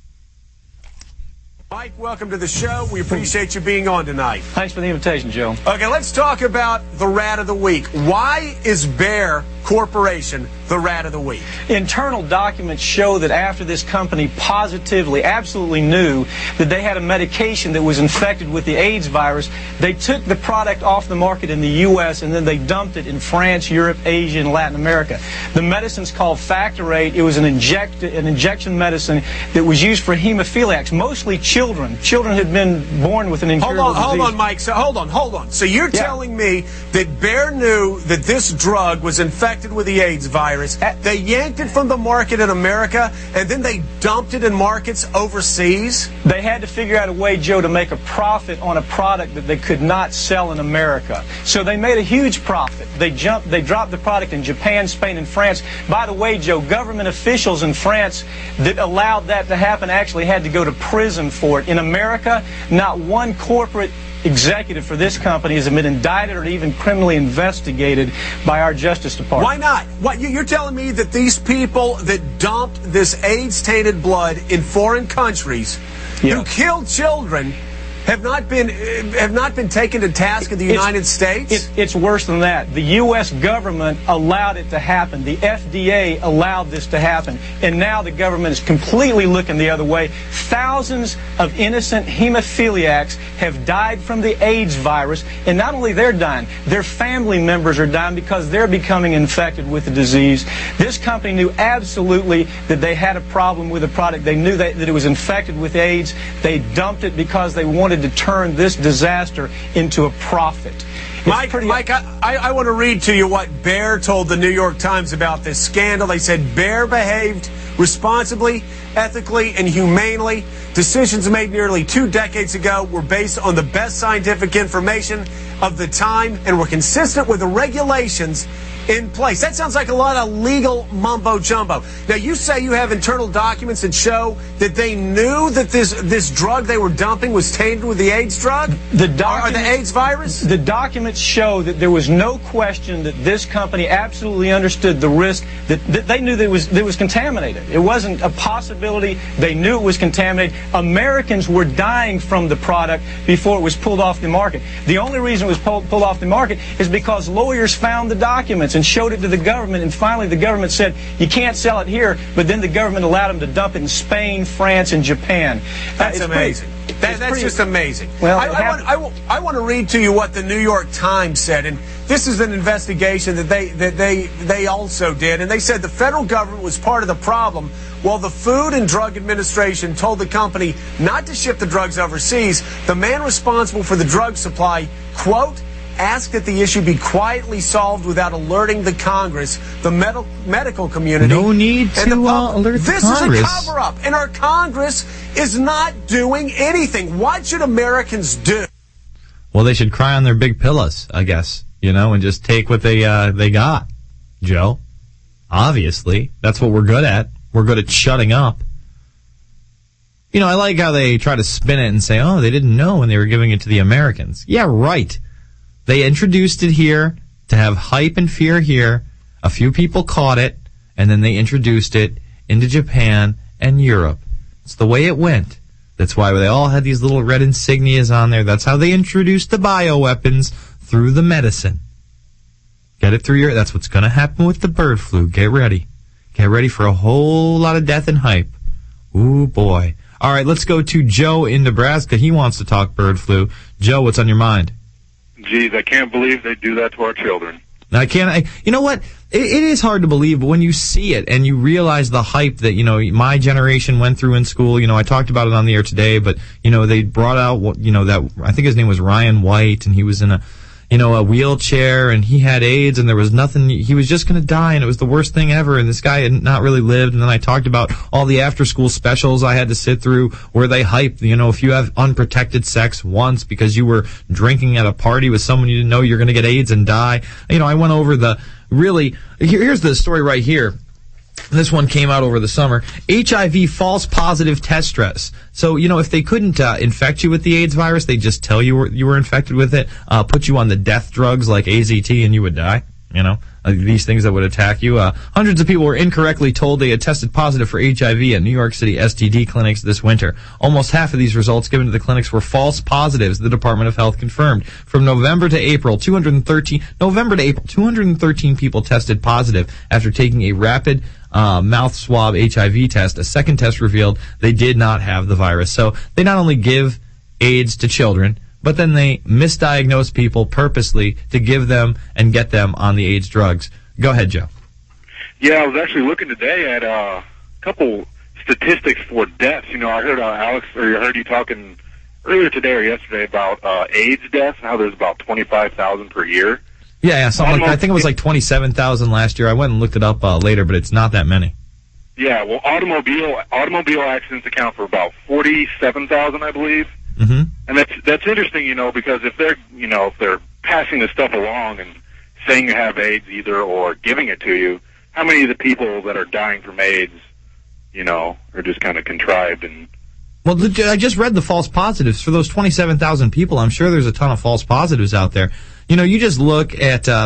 Mike, welcome to the show. We appreciate you being on tonight. Thanks for the invitation, Joe. Okay, let's talk about the rat of the week. Why is Bayer Corporation the rat of the week? Internal documents show that after this company positively, absolutely knew that they had a medication that was infected with the AIDS virus, they took the product off the market in the U S and then they dumped it in France, Europe, Asia, and Latin America. The medicine's called Factorate. It was an, inject, an injection medicine that was used for hemophiliacs, mostly children. Children had been born with an incurable hold on, disease. Hold on, Mike. So hold on, hold on. So you're yeah. telling me that Bayer knew that this drug was infected with the AIDS virus. They yanked it from the market in America, and then they dumped it in markets overseas? They had to figure out a way, Joe, to make a profit on a product that they could not sell in America. So they made a huge profit. They jumped, they dropped the product in Japan, Spain, and France. By the way, Joe, government officials in France that allowed that to happen actually had to go to prison for it. In America, not one corporate executive for this company has been indicted or even criminally investigated by our Justice Department. Why not? What, you're telling me that these people that dumped this AIDS-tainted blood in foreign countries, yeah. who killed children, have not been have not been taken to task in the United it's, States? It, it's worse than that. The U S government allowed it to happen. The F D A allowed this to happen. And now the government is completely looking the other way. Thousands of innocent hemophiliacs have died from the AIDS virus. And not only they're dying, their family members are dying because they're becoming infected with the disease. This company knew absolutely that they had a problem with the product. They knew that, that it was infected with AIDS. They dumped it because they wanted to turn this disaster into a profit. It's Mike, pretty... Mike I, I, I want to read to you what Bayer told the New York Times about this scandal. They said Bayer behaved responsibly, ethically, and humanely. Decisions made nearly two decades ago were based on the best scientific information of the time and were consistent with the regulations in place. That sounds like a lot of legal mumbo-jumbo. Now, you say you have internal documents that show that they knew that this this drug they were dumping was tainted with the AIDS drug? The or the AIDS virus? The documents show that there was no question that this company absolutely understood the risk, that, that they knew that it was, that it was contaminated. It wasn't a possibility. They knew it was contaminated. Americans were dying from the product before it was pulled off the market. The only reason it was pulled, pulled off the market is because lawyers found the documents and showed it to the government, and finally the government said, you can't sell it here, but then the government allowed them to dump it in Spain, France, and Japan. That's uh, amazing. Pretty, that, that's pretty, just amazing. Well, I, I, want, I, want, I want to read to you what the New York Times said, and this is an investigation that they, that they, they also did, and they said the federal government was part of the problem while the Food and Drug Administration told the company not to ship the drugs overseas. The man responsible for the drug supply, quote, asked that the issue be quietly solved without alerting the Congress, the med- medical community. No need to uh, alert the this Congress. This is a cover-up, and our Congress is not doing anything. What should Americans do? Well, they should cry on their big pillows, I guess, you know, and just take what they uh, they got, Joe. Obviously, that's what we're good at. We're good at shutting up. You know, I like how they try to spin it and say, oh, they didn't know when they were giving it to the Americans. Yeah, right. They introduced it here to have hype and fear here. A few people caught it, and then they introduced it into Japan and Europe. It's the way it went. That's why they all had these little red insignias on there. That's how they introduced the bioweapons, through the medicine. Get it through your... That's what's going to happen with the bird flu. Get ready. Get ready for a whole lot of death and hype. Ooh, boy. All right, let's go to Joe in Nebraska. He wants to talk bird flu. Joe, what's on your mind? Geez, I can't believe they do that to our children. I can't. I, you know what? It, it is hard to believe, but when you see it and you realize the hype that, you know, my generation went through in school, you know, I talked about it on the air today, but, you know, they brought out, you know, that, I think his name was Ryan White, and he was in a, you know, a wheelchair, and he had AIDS, and there was nothing, he was just going to die, and it was the worst thing ever, and this guy had not really lived. And then I talked about all the after-school specials I had to sit through where they hype, you know, if you have unprotected sex once because you were drinking at a party with someone you didn't know, you're going to get AIDS and die. You know, I went over the, really, here, here's the story right here. This one came out over the summer. H I V false positive test stress. So, you know, if they couldn't uh, infect you with the AIDS virus, they'd just tell you were, you were infected with it, uh, put you on the death drugs like A Z T, and you would die. You know, uh, these things that would attack you. Uh, hundreds of people were incorrectly told they had tested positive for H I V at New York City S T D clinics this winter. Almost half of these results given to the clinics were false positives, the Department of Health confirmed. From November to April, two hundred thirteen, November to April, two hundred thirteen people tested positive after taking a rapid uh, mouth swab H I V test. A second test revealed they did not have the virus. So they not only give AIDS to children, but then they misdiagnose people purposely to give them and get them on the AIDS drugs. Go ahead, Joe. Yeah, I was actually looking today at uh, a couple statistics for deaths. You know, I heard uh, Alex, or I heard you talking earlier today or yesterday about uh, AIDS deaths, how there's about twenty-five thousand per year. Yeah, yeah, something like that. I think it was like twenty-seven thousand last year. I went and looked it up uh, later, but it's not that many. Yeah, well, automobile automobile accidents account for about forty-seven thousand, I believe. Mm-hmm. And that's that's interesting, you know, because if they're, you know, if they're passing this stuff along and saying you have AIDS either or giving it to you, how many of the people that are dying from AIDS, you know, are just kind of contrived and... Well, I just read the false positives. For those twenty-seven thousand people, I'm sure there's a ton of false positives out there. You know, you just look at... Uh,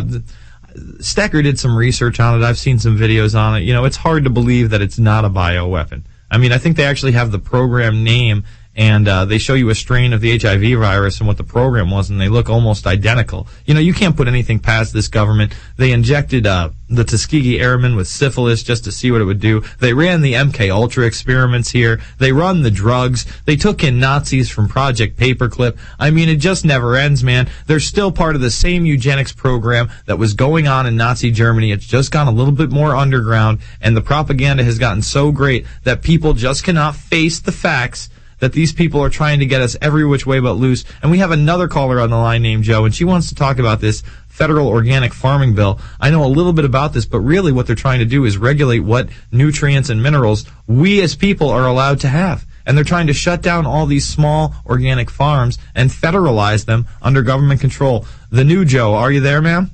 Stecker did some research on it. I've seen some videos on it. You know, it's hard to believe that it's not a bioweapon. I mean, I think they actually have the program name, and uh, they show you a strain of the H I V virus and what the program was, and they look almost identical. You know, you can't put anything past this government. They injected uh, the Tuskegee Airmen with syphilis just to see what it would do. They ran the M K Ultra experiments here. They run the drugs. They took in Nazis from Project Paperclip. I mean, it just never ends, man. They're still part of the same eugenics program that was going on in Nazi Germany. It's just gone a little bit more underground, and the propaganda has gotten so great that people just cannot face the facts that these people are trying to get us every which way but loose. And we have another caller on the line named Joe, and she wants to talk about this federal organic farming bill. I know a little bit about this, but really what they're trying to do is regulate what nutrients and minerals we as people are allowed to have. And they're trying to shut down all these small organic farms and federalize them under government control. The new Joe, are you there, ma'am?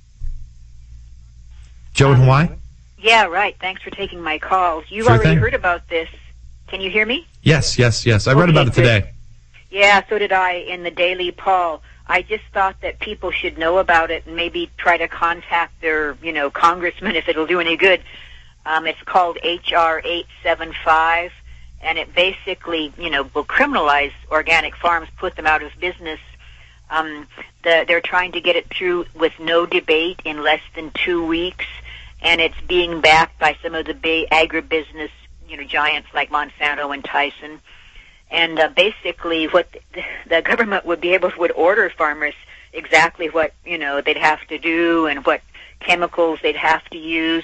Joe in Hawaii? Yeah, right. Thanks for taking my call. You Sure already thing. heard about this. Can you hear me? Yes, yes, yes. I read Okay, about it today. good. Yeah, so did I in the Daily Paul. I just thought that people should know about it and maybe try to contact their, you know, congressman if it'll do any good. Um, it's called H R eight seventy-five, and it basically, you know, will criminalize organic farms, put them out of business. Um, the, they're trying to get it through with no debate in less than two weeks, and it's being backed by some of the big agribusiness, you know, giants like Monsanto and Tyson. And uh, basically what the, the government would be able to, would order farmers exactly what, you know, they'd have to do and what chemicals they'd have to use.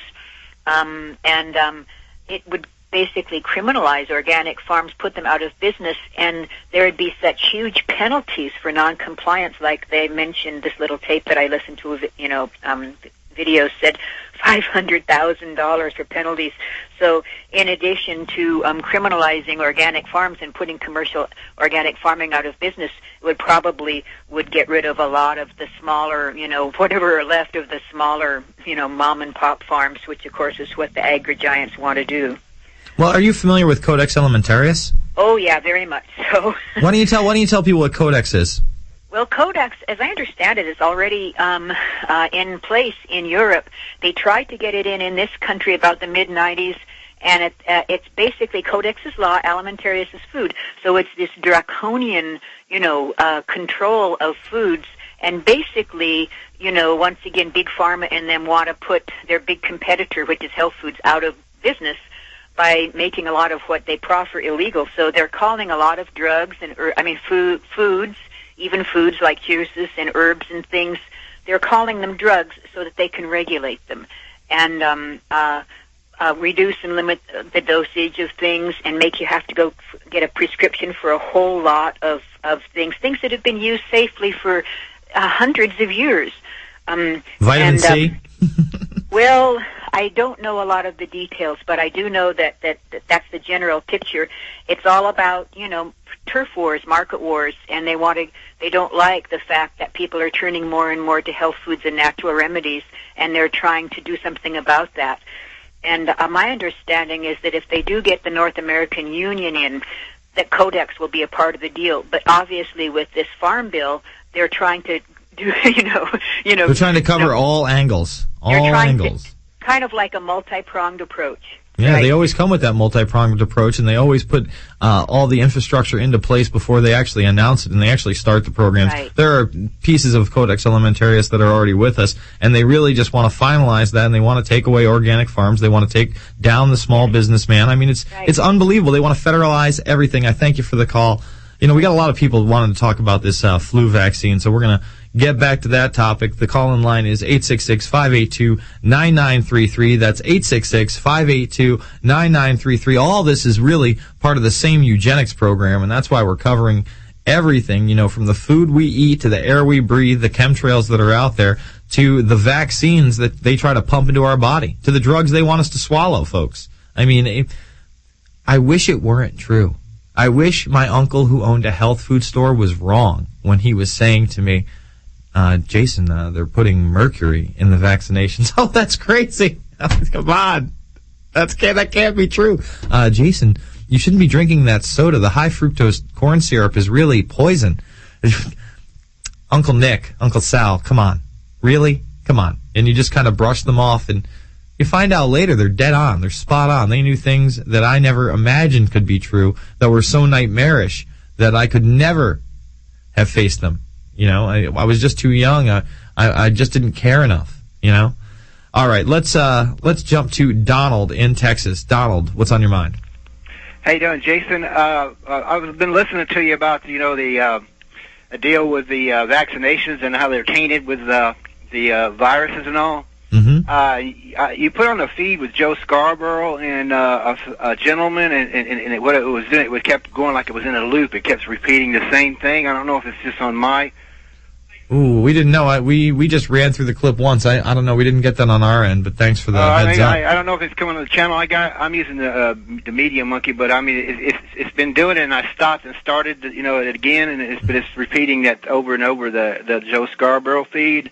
Um, and um, it would basically criminalize organic farms, put them out of business, and there would be such huge penalties for noncompliance. Like they mentioned, this little tape that I listened to, you know, um, video said five hundred thousand dollars for penalties. So in addition to um, criminalizing organic farms and putting commercial organic farming out of business, it would probably would get rid of a lot of the smaller, you know, whatever are left of the smaller, you know, mom and pop farms, which of course is what the agri-giants want to do. Well, are you familiar with Codex Alimentarius? Oh yeah, very much so. Why don't you tell Why don't you tell people what Codex is? Well, Codex, as I understand it, is already um, uh, in place in Europe. They tried to get it in in this country about the mid nineties, and it, uh, it's basically Codex is law, Alimentarius is food. So it's this draconian, you know, uh, control of foods. And basically, you know, once again, Big Pharma and them want to put their big competitor, which is health foods, out of business by making a lot of what they proffer illegal. So they're calling a lot of drugs and, I mean, food, foods, even foods like juices and herbs and things, they're calling them drugs so that they can regulate them and um, uh, uh, reduce and limit the dosage of things and make you have to go f- get a prescription for a whole lot of, of things, things that have been used safely for uh, hundreds of years. Um, Vitamin and, C? Um, well, I don't know a lot of the details, but I do know that, that, that that's the general picture. It's all about, you know, turf wars, market wars, and they want to, they don't like the fact that people are turning more and more to health foods and natural remedies, and they're trying to do something about that. And uh, my understanding is that if they do get the North American Union in, that Codex will be a part of the deal. But obviously with this farm bill, they're trying to do, you know, you know. They're trying to cover all angles, all angles. To, kind of like a multi-pronged approach. Yeah, right? They always come with that multi-pronged approach, and they always put uh, all the infrastructure into place before they actually announce it, and they actually start the programs. Right. There are pieces of Codex Alimentarius that are already with us, and they really just want to finalize that, and they want to take away organic farms. They want to take down the small businessman. I mean, it's right. it's unbelievable. They want to federalize everything. I thank you for the call. You know, we got a lot of people wanting to talk about this uh, flu vaccine, so we're going to get back to that topic. The call-in line is eight six six, five eight two, nine nine three three. That's eight six six, five eight two, nine nine three three. All this is really part of the same eugenics program, and that's why we're covering everything, you know, from the food we eat to the air we breathe, the chemtrails that are out there, to the vaccines that they try to pump into our body, to the drugs they want us to swallow, folks. I mean, it, I wish it weren't true. I wish my uncle who owned a health food store was wrong when he was saying to me, Uh, Jason, uh, they're putting mercury in the vaccinations. Oh, that's crazy. Come on. That's, can't, that can't be true. Uh, Jason, you shouldn't be drinking that soda. The high fructose corn syrup is really poison. Uncle Nick, Uncle Sal, come on. Really? Come on. And you just kind of brush them off, and you find out later they're dead on. They're spot on. They knew things that I never imagined could be true, that were so nightmarish that I could never have faced them. You know, I, I was just too young. I, I, I just didn't care enough, you know. All right, let's uh, let's jump to Donald in Texas. Donald, what's on your mind? How you doing, Jason? Uh, uh, I've been listening to you about, you know, the uh, deal with the uh, vaccinations and how they're tainted with uh, the uh, viruses and all. Mm-hmm. Uh, you put on a feed with Joe Scarborough and uh, a, a gentleman, and, and, and it, what it was doing, it kept going like it was in a loop. It kept repeating the same thing. I don't know if it's just on my... Ooh, we didn't know. I, we we just ran through the clip once. I I don't know. We didn't get that on our end, but thanks for the uh, heads I, up. I, I don't know if it's coming on the channel. I got. I'm using the uh, the Media Monkey, but I mean it, it's it's been doing it, and I stopped and started, you know, it again, and it's but it's repeating that over and over, the the Joe Scarborough feed.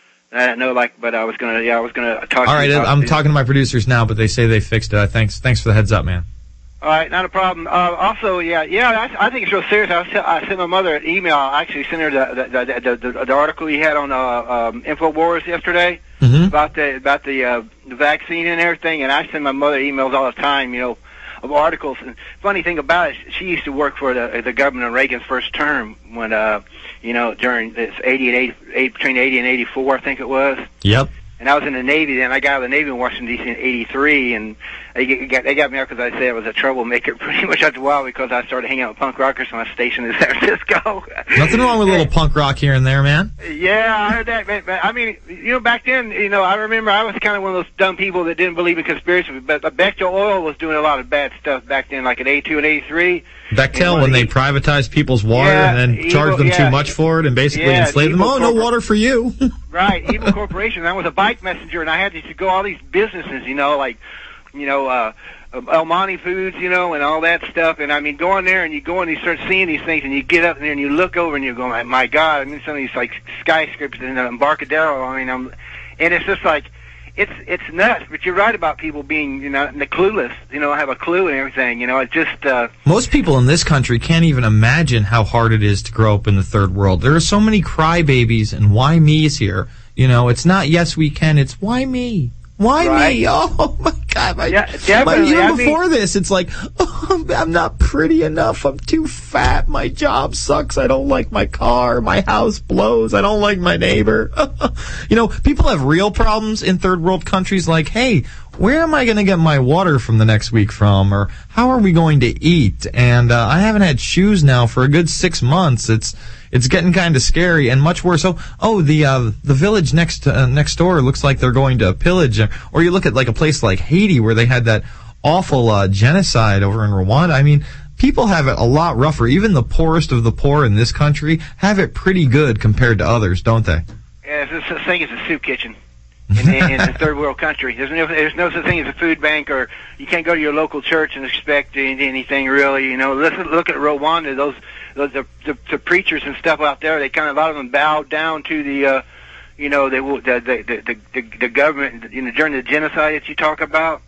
I don't know, like, but I was gonna yeah I was gonna talk. All right, to you I'm about talking to my producers now, but they say they fixed it. Thanks thanks for the heads up, man. All right, not a problem. Uh, also, yeah, yeah, I, I think it's real serious. I, was, I sent my mother an email. I actually sent her the the, the, the, the, the article you had on uh, um, InfoWars yesterday mm-hmm. about the about the, uh, the vaccine and everything. And I send my mother emails all the time, you know, of articles. And funny thing about it, she used to work for the the government in Reagan's first term when, uh, you know, during this eighty and eighty, eight, between eighty and eighty-four, I think it was. Yep. And I was in the Navy then. I got out of the Navy in Washington, D C in eighty-three, and they got, they got me out because I said I was a troublemaker pretty much after a while because I started hanging out with punk rockers when I was stationed in San Francisco. Nothing wrong with a little punk rock here and there, man. Yeah, I heard that. Man, I mean, you know, back then, you know, I remember I was kind of one of those dumb people that didn't believe in conspiracy, but Bechtel Oil was doing a lot of bad stuff back then, like in eighty-two and eighty-three. Bechtel, when they privatized people's water yeah, and then evil, charged them yeah, too much for it and basically yeah, enslaved them. Oh, no water for you. Right, evil corporation. I was a bike messenger, and I had to go all these businesses, you know, like, you know, uh, El Monte Foods, you know, and all that stuff. And I mean, go in there and you go and you start seeing these things, and you get up there and you look over and you go, my God! I mean, some of these like skyscrapers in Embarcadero. I mean, I'm, and it's just like, it's it's nuts. But you're right about people being, you know, the clueless. You know, have a clue and everything. You know, it just. Uh, Most people in this country can't even imagine how hard it is to grow up in the third world. There are so many crybabies and why me's here. You know, it's not yes we can, it's why me? Why right. me? Oh my God! My, yeah, my, definitely. even I before mean, this, it's like oh, I'm not pretty enough. I'm too fat. My job sucks. I don't like my car. My house blows. I don't like my neighbor. You know, people have real problems in third world countries. Like, hey, where am I going to get my water from the next week from? Or how are we going to eat? And uh, I haven't had shoes now for a good six months. It's It's getting kind of scary and much worse. Oh, oh, the uh, the village next uh, next door looks like they're going to pillage. Or you look at like a place like Haiti where they had that awful uh, genocide over in Rwanda. I mean, people have it a lot rougher. Even the poorest of the poor in this country have it pretty good compared to others, don't they? Yeah, there's such thing as a soup kitchen in, in, in a third world country. There's no there's no such thing as a food bank, or you can't go to your local church and expect anything really. You know, listen, look at Rwanda. Those those the, the, the preachers and stuff out there. They kind of a lot of them bowed down to the, uh, you know, they the the the the, the, the government. You know, during the genocide that you talk about.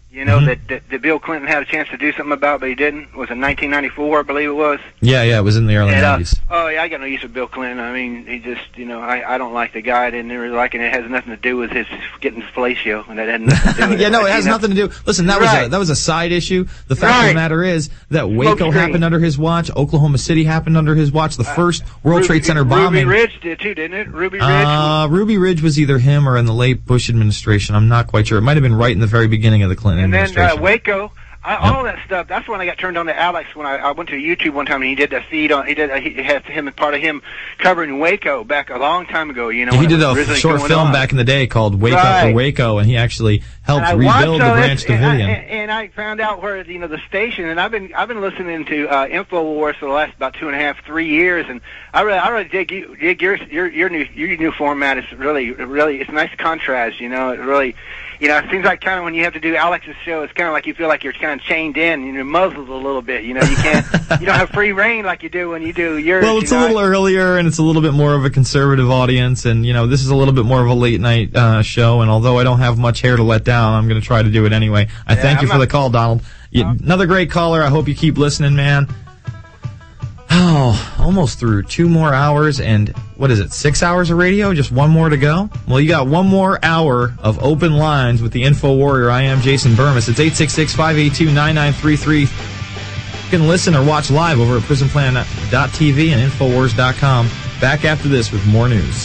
You know, Mm-hmm. that, that, that Bill Clinton had a chance to do something about, but he didn't. Was in nineteen ninety-four, I believe it was. Yeah, yeah, it was in the early And, uh, nineties. oh, yeah, I got no use for Bill Clinton. I mean, he just, you know, I, I don't like the guy. I didn't really like it. It has nothing to do with his getting fellatio, and that had nothing to do with Yeah, it. no, it But, has you know, nothing to do. Listen, that was Right. a, that was a side issue. The fact of Right. the matter is that Waco Smoke happened screen. under his watch. Oklahoma City happened under his watch. The first World Ruby, Trade Center bombing. Ruby Ridge did too, didn't it? Ruby Ridge. Uh, Ruby Ridge was either him or in the late Bush administration. I'm not quite sure. It might have been right in the very beginning of the Clinton and then administration. uh, Waco. I, all that stuff. That's when I got turned on to Alex. When I, I went to YouTube one time and he did a feed on. He did. A, he had him part of him covering Waco back a long time ago. You know, Yeah, he when it did was a originally short going film on. back in the day called Wake Up Right. for Waco, and he actually helped And I watched rebuild the all this, Branch and I, Davidian. and, and I found out where you know the station, and I've been I've been listening to uh, Infowars for the last about two and a half, three years, and I really I really dig you, dig your your your new your new format is really really it's a nice contrast. You know, it really. You know, it seems like kind of when you have to do Alex's show, it's kind of like you feel like you're kind of chained in and you're muzzled a little bit. You know, you can't, you don't have free reign like you do when you do yours. Well, it's you know? a little earlier, and it's a little bit more of a conservative audience, and you know, this is a little bit more of a late night uh, show. And although I don't have much hair to let down, I'm going to try to do it anyway. I Yeah, thank you I'm for not- the call, Donald. You, another great caller. I hope you keep listening, man. Oh, almost through two more hours, and what is it, six hours of radio? Just one more to go? Well, you got one more hour of open lines with the Info Warrior. I am Jason Burmis. It's eight six six, five eight two, nine nine three three. You can listen or watch live over at prison plan dot t v and infowars dot com. Back after this with more news.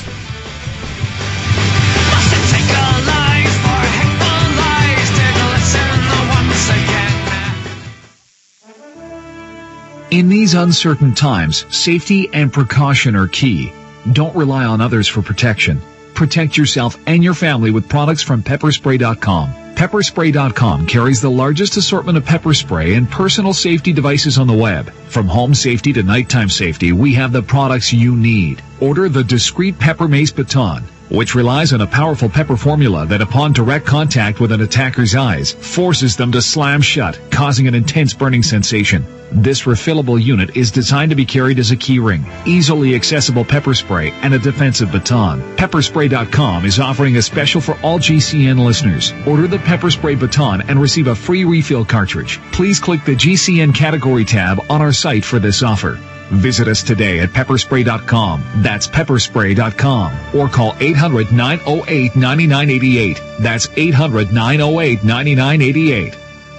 In these uncertain times, safety and precaution are key. Don't rely on others for protection. Protect yourself and your family with products from pepper spray dot com. pepper spray dot com carries the largest assortment of pepper spray and personal safety devices on the web. From home safety to nighttime safety, we have the products you need. Order the Discreet Pepper Mace Baton, which relies on a powerful pepper formula that upon direct contact with an attacker's eyes, forces them to slam shut, causing an intense burning sensation. This refillable unit is designed to be carried as a keyring, easily accessible pepper spray, and a defensive baton. pepper spray dot com is offering a special for all G C N listeners. Order the Pepper Spray Baton and receive a free refill cartridge. Please click the G C N category tab on our site for this offer. Visit us today at pepper spray dot com. That's pepper spray dot com. Or call eight hundred, nine oh eight, nine nine eight eight. That's eight hundred, nine oh eight, nine nine eight eight.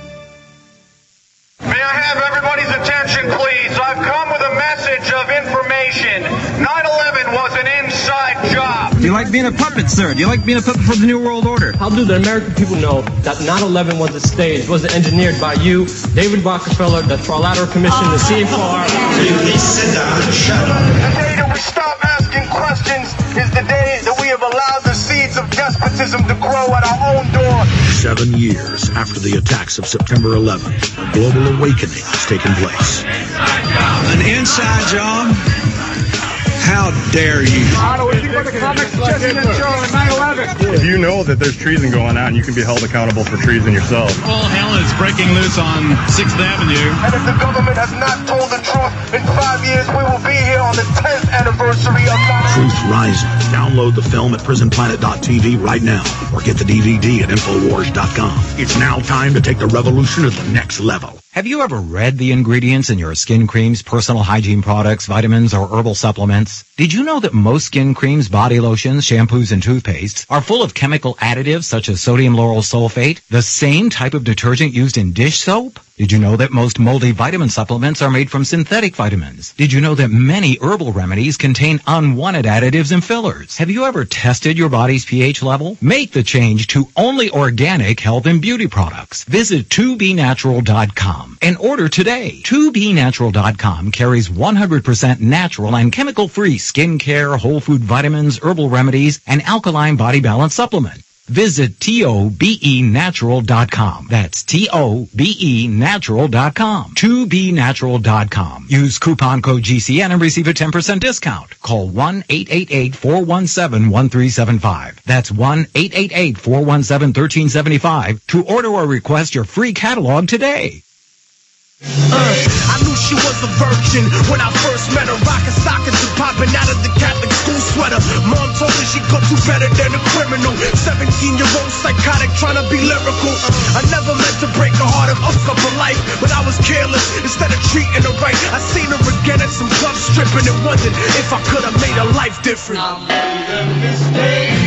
May I have everybody's attention, please? I've come with a message of information. nine eleven was an inside job. Do you like being a puppet, sir? Do you like being a puppet for the New World Order? How do the American people know that nine eleven was a stage, was engineered by you, David Rockefeller, the Trilateral Commission, the C F R? Please sit down and shut up. The day that we stop asking questions is the day that we have allowed the seeds of despotism to grow at our own door. Seven years after the attacks of September eleventh, a global awakening has taken place. An inside job? How dare you? If you know that there's treason going on, you can be held accountable for treason yourself. All hell is breaking loose on sixth Avenue. And if the government has not told the truth, in five years we will be here on the tenth anniversary of nine eleven. Truth Rising. Download the film at prison planet dot t v right now, or get the D V D at infowars dot com. It's now time to take the revolution to the next level. Have you ever read the ingredients in your skin creams, personal hygiene products, vitamins, or herbal supplements? Did you know that most skin creams, body lotions, shampoos, and toothpastes are full of chemical additives such as sodium lauryl sulfate, the same type of detergent used in dish soap? Did you know that most moldy vitamin supplements are made from synthetic vitamins? Did you know that many herbal remedies contain unwanted additives and fillers? Have you ever tested your body's pH level? Make the change to only organic health and beauty products. Visit two b natural dot com and order today. two b natural dot com carries one hundred percent natural and chemical-free skincare, whole food vitamins, herbal remedies, and alkaline body balance supplements. Visit to be natural dot com. That's to be natural dot com. two b natural dot com. Use coupon code G C N and receive a ten percent discount. Call one eight eight eight, four one seven, one three seven five. That's one eight eight eight, four one seven, one three seven five to order or request your free catalog today. Uh, I knew she was a virgin when I first met her. Rockin' stockings and popping out of the Catholic school sweater. Mom told her she could do better than a criminal. seventeen-year-old psychotic trying to be lyrical. I never meant to break her heart and hook up her life, but I was careless instead of treating her right. I seen her again at some club stripping and wondered if I could have made her life different. I made a mistake.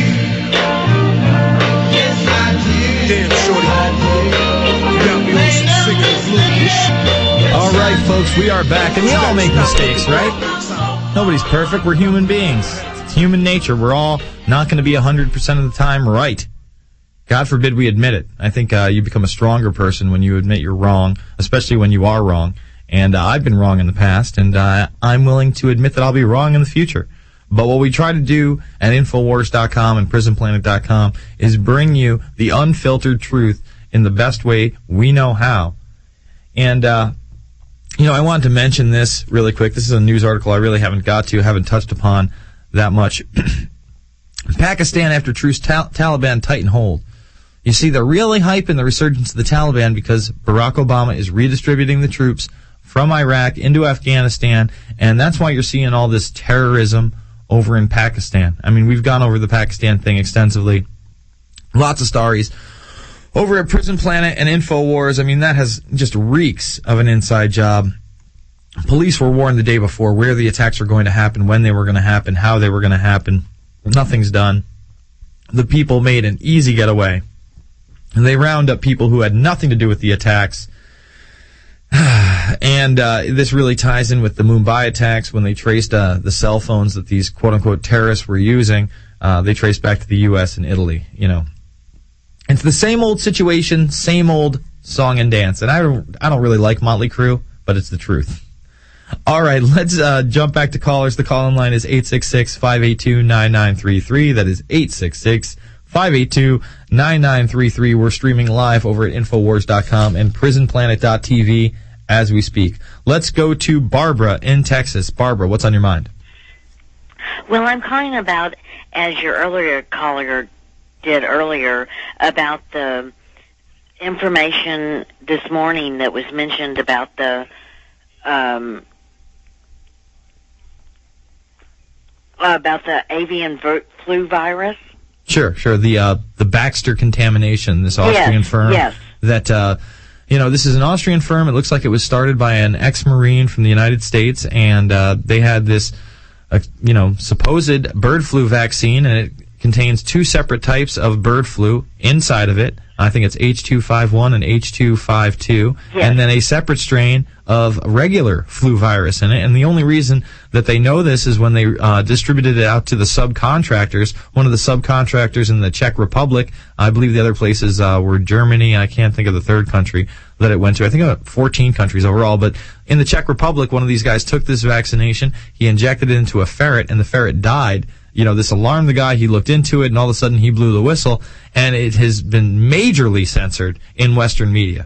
Yes, I did. Damn, shorty. You got me on some singing blues. All right, folks, we are back, and we all make mistakes, right? Nobody's perfect. We're human beings. It's human nature. We're all not going to be one hundred percent of the time right. God forbid we admit it. I think uh, you become a stronger person when you admit you're wrong, especially when you are wrong. And uh, I've been wrong in the past, and uh, I'm willing to admit that I'll be wrong in the future. But what we try to do at Infowars dot com and Prison Planet dot com is bring you the unfiltered truth in the best way we know how. And, uh, you know, I wanted to mention this really quick. This is a news article I really haven't got to, haven't touched upon that much. Pakistan after truce, Tal- Taliban tighten hold. You see, they're really hyping the resurgence of the Taliban because Barack Obama is redistributing the troops from Iraq into Afghanistan, and that's why you're seeing all this terrorism over in Pakistan. I mean, we've gone over the Pakistan thing extensively. Lots of stories. Over at Prison Planet and InfoWars, I mean, that has just reeks of an inside job. Police were warned the day before where the attacks were going to happen, when they were going to happen, how they were going to happen. Nothing's done. The people made an easy getaway. And they round up people who had nothing to do with the attacks. And uh, this really ties in with the Mumbai attacks when they traced uh, the cell phones that these quote-unquote terrorists were using. Uh, they traced back to the U S and Italy, you know. It's the same old situation, same old song and dance. And I don't, I don't really like Motley Crue, but it's the truth. All right, let's uh, jump back to callers. The call-in line is eight six six, five eight two, nine nine three three. That is eight six six, five eight two, nine nine three three. We're streaming live over at Infowars dot com and Prison Planet dot T V as we speak. Let's go to Barbara in Texas. Barbara, what's on your mind? Well, I'm calling about, as your earlier caller did earlier, about the information this morning that was mentioned about the um, about the avian ver- flu virus. Sure, sure. The uh, the Baxter contamination, this Austrian yes, firm. Yes. That uh, you know, this is an Austrian firm. It looks like it was started by an ex-Marine from the United States, and uh, they had this, uh, you know, supposed bird flu vaccine, and it contains two separate types of bird flu inside of it. I think it's H two fifty-one and H two fifty-two, yes. And then a separate strain of regular flu virus in it. And the only reason that they know this is when they uh, distributed it out to the subcontractors. One of the subcontractors in the Czech Republic, I believe the other places uh, were Germany, and I can't think of the third country that it went to. I think about fourteen countries overall. But in the Czech Republic, one of these guys took this vaccination, he injected it into a ferret, and the ferret died. You know, this alarmed the guy. He looked into it, and all of a sudden he blew the whistle, and it has been majorly censored in Western media.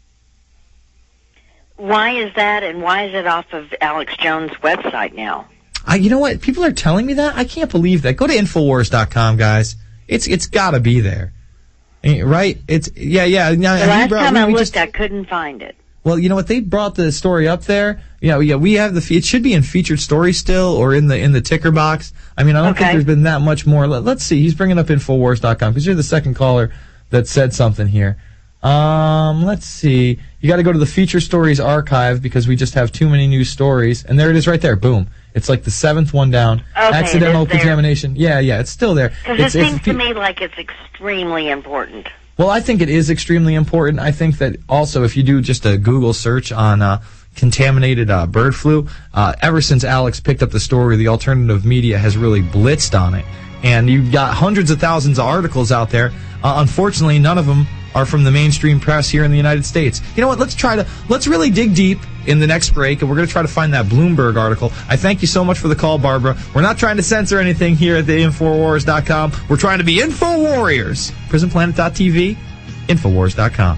Why is that, and why is it off of Alex Jones' website now? Uh, you know what? People are telling me that. I can't believe that. Go to Infowars dot com, guys. It's it's got to be there, right? It's yeah, yeah. Now, the last brought, time we, I we looked, just, I couldn't find it. Well, you know what? They brought the story up there. Yeah, yeah. We have the. It should be in featured story still, or in the in the ticker box. I mean, I don't okay. think there's been that much more. Let, let's see. He's bringing up Infowars dot com because you're the second caller that said something here. Um, let's see. You got to go to the feature stories archive because we just have too many news stories, and there it is, right there. Boom. It's like the seventh one down. Okay, accidental contamination. Yeah, yeah. It's still there. Because it seems to me like it's extremely important. Well, I think it is extremely important. I think that also if you do just a Google search on uh, contaminated uh, bird flu, uh, ever since Alex picked up the story, the alternative media has really blitzed on it. And you've got hundreds of thousands of articles out there. Uh, unfortunately, none of them are from the mainstream press here in the United States. You know what? Let's try to, let's really dig deep in the next break, and we're going to try to find that Bloomberg article. I thank you so much for the call, Barbara. We're not trying to censor anything here at the Infowars dot com. We're trying to be Info Warriors. Prison Planet dot T V, Infowars dot com.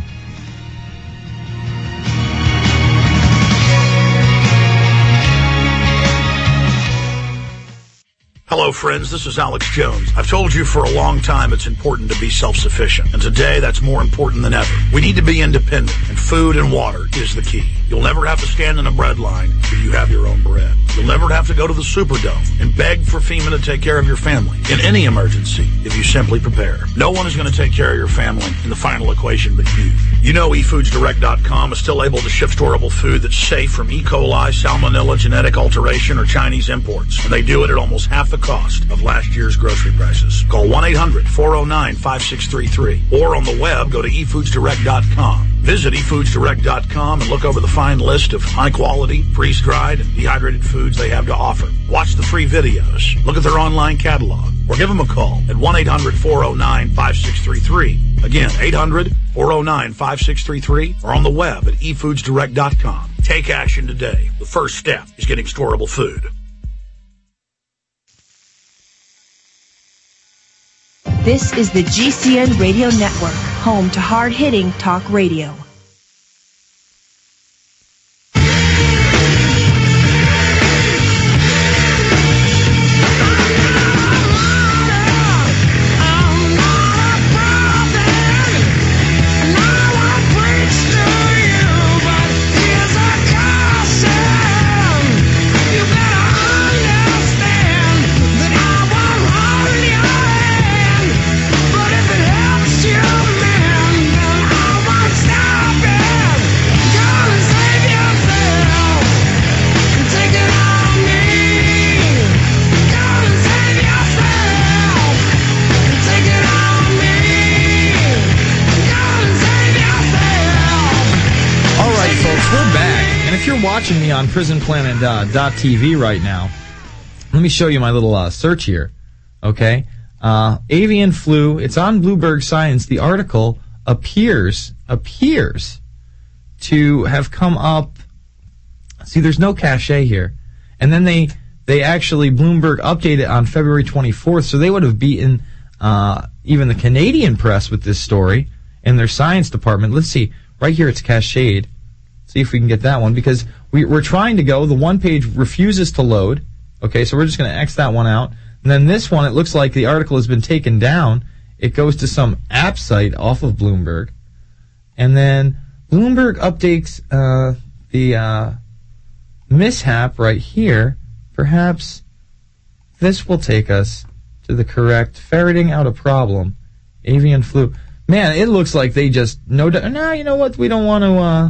Hello, friends. This is Alex Jones. I've told you for a long time it's important to be self-sufficient, and today that's more important than ever. We need to be independent, and food and water is the key. You'll never have to stand in a bread line if you have your own bread. You'll never have to go to the Superdome and beg for FEMA to take care of your family in any emergency if you simply prepare. No one is going to take care of your family in the final equation but you. You know e foods direct dot com is still able to ship storable food that's safe from E. coli, salmonella, genetic alteration, or Chinese imports. And they do it at almost half the cost of last year's grocery prices. Call one eight hundred four oh nine five six three three. Or on the web, go to e foods direct dot com. Visit e foods direct dot com and look over the fine list of high-quality, freeze-dried, and dehydrated foods they have to offer. Watch the free videos. Look at their online catalog. Or give them a call at one eight hundred four oh nine five six three three. Again, eight hundred four oh nine five six three three. Or on the web at e foods direct dot com. Take action today. The first step is getting storable food. This is the G C N Radio Network, home to hard-hitting talk radio. Watching me on prison planet dot t v right now, let me show you my little uh, search here. Okay, uh, avian flu. It's on Bloomberg Science. The article appears appears to have come up. See, there's no cachet here, and then they they actually Bloomberg updated it on February twenty-fourth, so they would have beaten uh, even the Canadian press with this story in their science department. Let's see, right here it's cached. See if we can get that one, because we, we're trying to go. The one page refuses to load. Okay, so we're just going to X that one out. And then this one, it looks like the article has been taken down. It goes to some app site off of Bloomberg. And then Bloomberg updates uh, the uh, mishap right here. Perhaps this will take us to the correct ferreting out a problem. Avian flu. Man, it looks like they just no. Nah, you know what? We don't want to. Uh,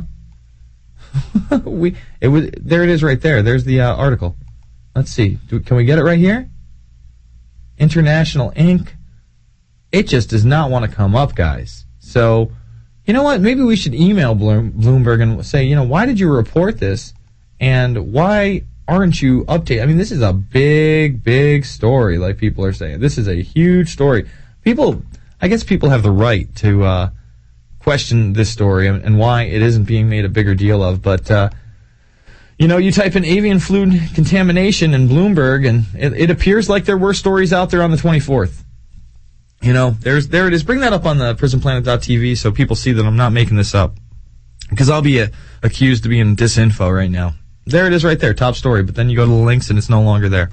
we it was there. It is right there. There's the uh, article. Let's see. Do, can we get it right here? International Incorporated. It just does not want to come up, guys. So, you know what? Maybe we should email Bloom, Bloomberg and say, you know, why did you report this, and why aren't you updating? I mean, this is a big, big story, like people are saying. This is a huge story. People, I guess, people have the right to. Uh, question this story and, and why it isn't being made a bigger deal of. But, uh, you know, you type in avian flu contamination in Bloomberg, and it, it appears like there were stories out there on the twenty-fourth. You know, there's there it is. Bring that up on the prison planet dot t v so people see that I'm not making this up, because I'll be uh, accused of being disinfo right now. There it is right there, top story. But then you go to the links and it's no longer there.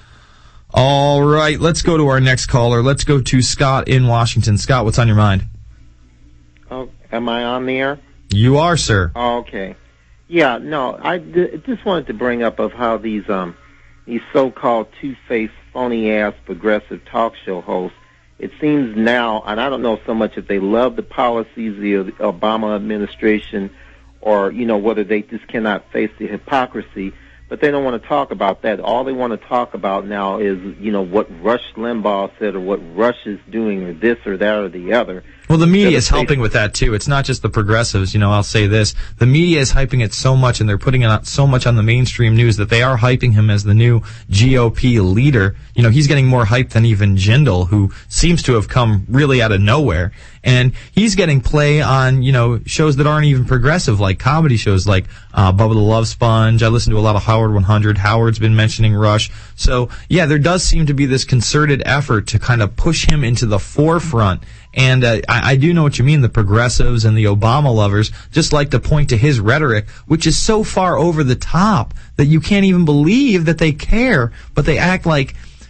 All right, let's go to our next caller. Let's go to Scott in Washington. Scott, what's on your mind? Oh, am I on the air? You are, sir. Oh, okay. Yeah, no, I d- just wanted to bring up of how these um these so-called two-faced, phony-ass progressive talk show hosts, it seems now, and I don't know so much if they love the policies of the Obama administration or, you know, whether they just cannot face the hypocrisy, but they don't want to talk about that. All they want to talk about now is, you know, what Rush Limbaugh said or what Rush is doing or this or that or the other. Well, the media is helping with that, too. It's not just the progressives. You know, I'll say this. The media is hyping it so much, and they're putting it so much on the mainstream news that they are hyping him as the new G O P leader. You know, he's getting more hype than even Jindal, who seems to have come really out of nowhere. And he's getting play on, you know, shows that aren't even progressive, like comedy shows like uh, Bubba the Love Sponge. I listen to a lot of Howard one hundred. Howard's been mentioning Rush. So, yeah, there does seem to be this concerted effort to kind of push him into the forefront. And uh, I, I do know what you mean. The progressives and the Obama lovers just like to point to his rhetoric, which is so far over the top that you can't even believe that they care, but they act like,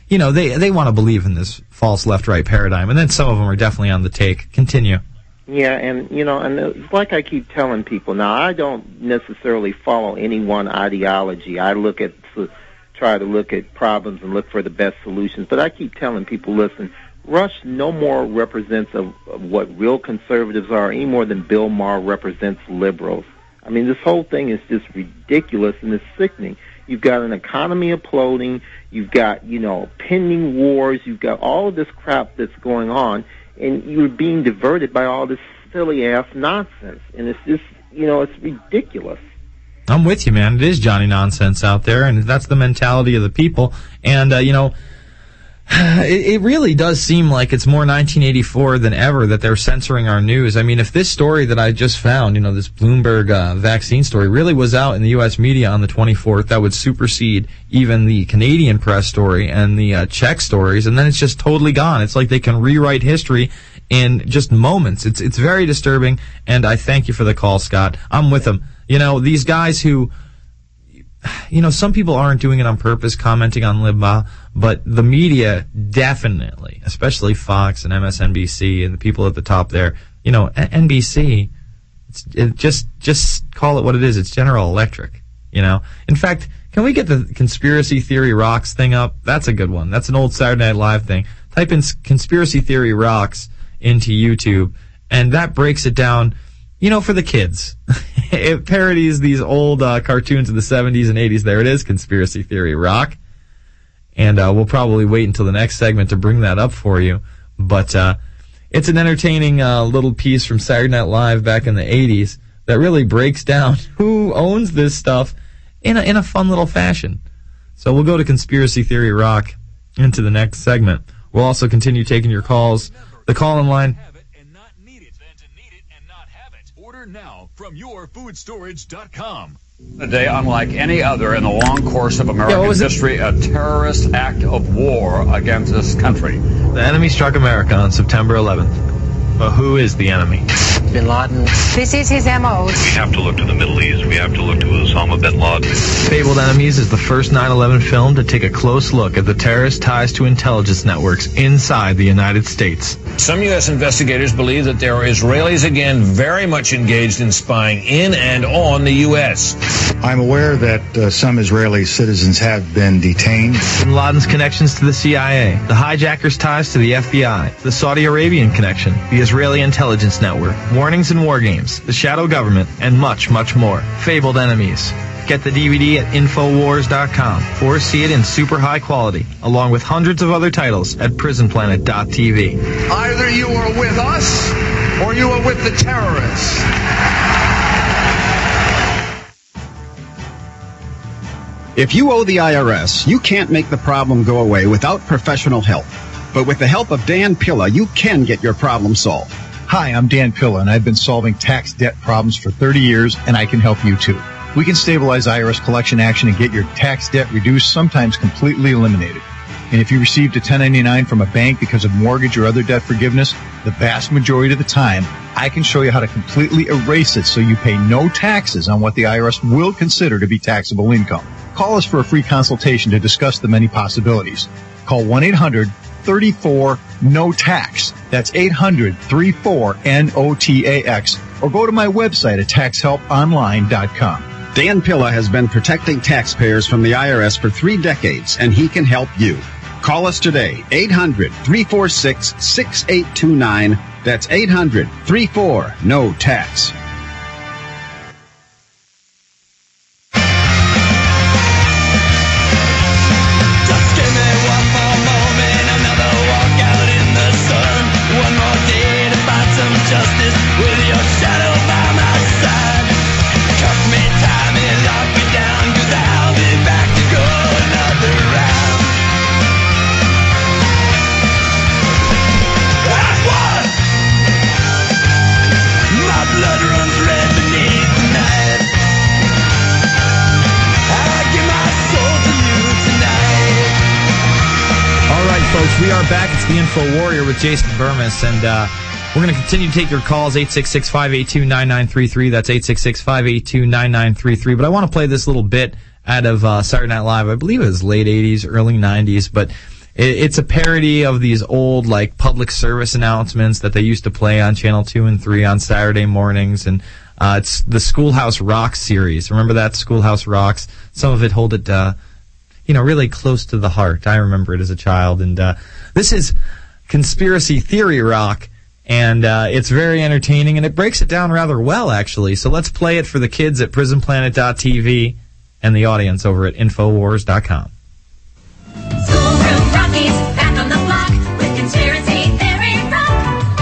you know, they, they want to believe in this false left-right paradigm, and then some of them are definitely on the take. Continue. Yeah, and, you know, and it's like I keep telling people, now, I don't necessarily follow any one ideology. I look at, try to look at problems and look for the best solutions, but I keep telling people, listen, Rush no more represents a, of what real conservatives are any more than Bill Maher represents liberals. I mean, this whole thing is just ridiculous and it's sickening. You've got an economy imploding. You've got, you know, pending wars. You've got all of this crap that's going on, and you're being diverted by all this silly-ass nonsense. And it's just, you know, it's ridiculous. I'm with you, man. It is Johnny Nonsense out there, and that's the mentality of the people. And, uh, you know, It, it really does seem like it's more nineteen eighty-four than ever that they're censoring our news. I mean, if this story that I just found, you know, this Bloomberg uh, vaccine story really was out in the U S media on the twenty-fourth, that would supersede even the Canadian press story and the uh, Czech stories, and then it's just totally gone. It's like they can rewrite history in just moments. It's it's very disturbing, and I thank you for the call, Scott. I'm with them. You know, these guys who... You know, some people aren't doing it on purpose, commenting on Libma, but the media definitely, especially Fox and M S N B C and the people at the top there, you know, N B C, it's, it just just call it what it is. It's General Electric, you know. In fact, can we get the Conspiracy Theory Rocks thing up? That's a good one. That's an old Saturday Night Live thing. Type in Conspiracy Theory Rocks into YouTube, and that breaks it down, you know, for the kids. It parodies these old uh, cartoons of the seventies and eighties. There it is, Conspiracy Theory Rock. And uh, we'll probably wait until the next segment to bring that up for you. But uh, it's an entertaining uh, little piece from Saturday Night Live back in the eighties that really breaks down who owns this stuff in a, in a fun little fashion. So we'll go to Conspiracy Theory Rock into the next segment. We'll also continue taking your calls. The call-in line... Now from your food storage dot com. A day unlike any other in the long course of American yeah, history, a terrorist act of war against this country. The enemy struck America on September eleventh. But who is the enemy? Bin Laden. This is his M O. We have to look to the Middle East. We have to look to Osama bin Laden. Fabled Enemies is the first nine eleven film to take a close look at the terrorist ties to intelligence networks inside the United States. Some U S investigators believe that there are Israelis again very much engaged in spying in and on the U S. I'm aware that uh, some Israeli citizens have been detained. Bin Laden's connections to the C I A, the hijackers' ties to the F B I, the Saudi Arabian connection, the Israeli intelligence network, warnings and war games, the shadow government, and much, much more. Fabled Enemies. Get the D V D at Infowars dot com or see it in super high quality, along with hundreds of other titles at Prison Planet dot T V. Either you are with us or you are with the terrorists. If you owe the I R S, you can't make the problem go away without professional help. But with the help of Dan Pilla, you can get your problem solved. Hi, I'm Dan Pilla, and I've been solving tax debt problems for thirty years, and I can help you too. We can stabilize I R S collection action and get your tax debt reduced, sometimes completely eliminated. And if you received a ten ninety-nine from a bank because of mortgage or other debt forgiveness, the vast majority of the time, I can show you how to completely erase it so you pay no taxes on what the I R S will consider to be taxable income. Call us for a free consultation to discuss the many possibilities. Call one eight hundred thirty-four no tax. That's eight hundred thirty-four N O T A X. Or go to my website at tax help online dot com. Dan Pilla has been protecting taxpayers from the I R S for three decades, and he can help you. Call us today, eight hundred three four six six eight two nine. That's eight hundred thirty-four no tax. We are back. It's the Info Warrior with Jason Burmis, and uh, we're going to continue to take your calls, eight six six, five eight two, nine nine three three. That's eight six six, five eight two, nine nine three three. But I want to play this little bit out of uh, Saturday Night Live. I believe it was late eighties, early nineties, but it, it's a parody of these old like public service announcements that they used to play on Channel two and three on Saturday mornings, and uh, it's the Schoolhouse Rock series. Remember that, Schoolhouse Rocks? Some of it hold it, uh, you know, really close to the heart. I remember it as a child, and uh, this is conspiracy theory rock. And uh, it's very entertaining, and it breaks it down rather well, actually. So let's play it for the kids at prison planet dot t v and the audience over at infowars dot com. Schoolroom Rockies, back on the block with conspiracy theory rock.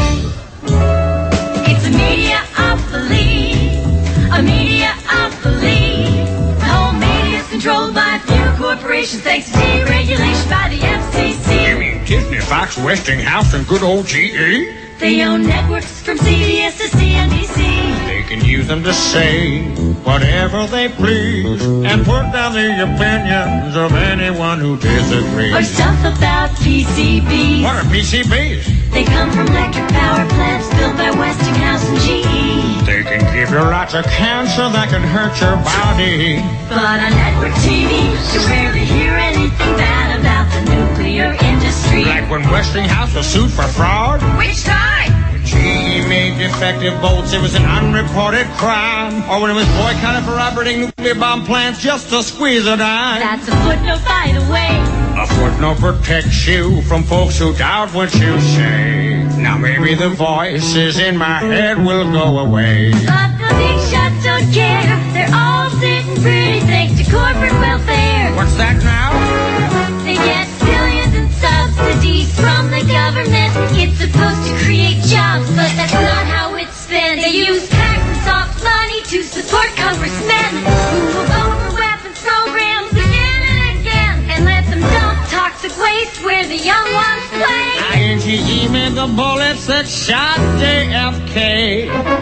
It's a media of belief, a media of belief. The whole media is controlled by a few corporations, thanks to deregulation by the F C C. You mean Disney, Fox, Westinghouse, and good old G E? They own networks from C B S to C N B C. They can use them to say whatever they please and put down the opinions of anyone who disagrees. Or stuff about P C Bs. What are P C Bs? They come from electric power plants built by Westinghouse and G E. They can give you lots of cancer that can hurt your body. But on network T V, you rarely hear anything bad about the nuclear industry. Like when Westinghouse was sued for fraud. Which time? When G E made defective bolts, it was an unreported crime. Or when it was boycotted for operating nuclear bomb plants just to squeeze a dime. That's a footnote, by the way. A footnote protects you from folks who doubt what you say. Now maybe the voices in my head will go away. But the big shots don't care. They're all sitting pretty thanks to corporate welfare. What's that now? They get billions in subsidies from the government. It's supposed to create jobs, but that's not how it's spent. They use tax and soft money to support congressmen who will vote for weapons programs again and again and let them dump toxic waste where the young ones play. I N G E made the bullets that shot J F K.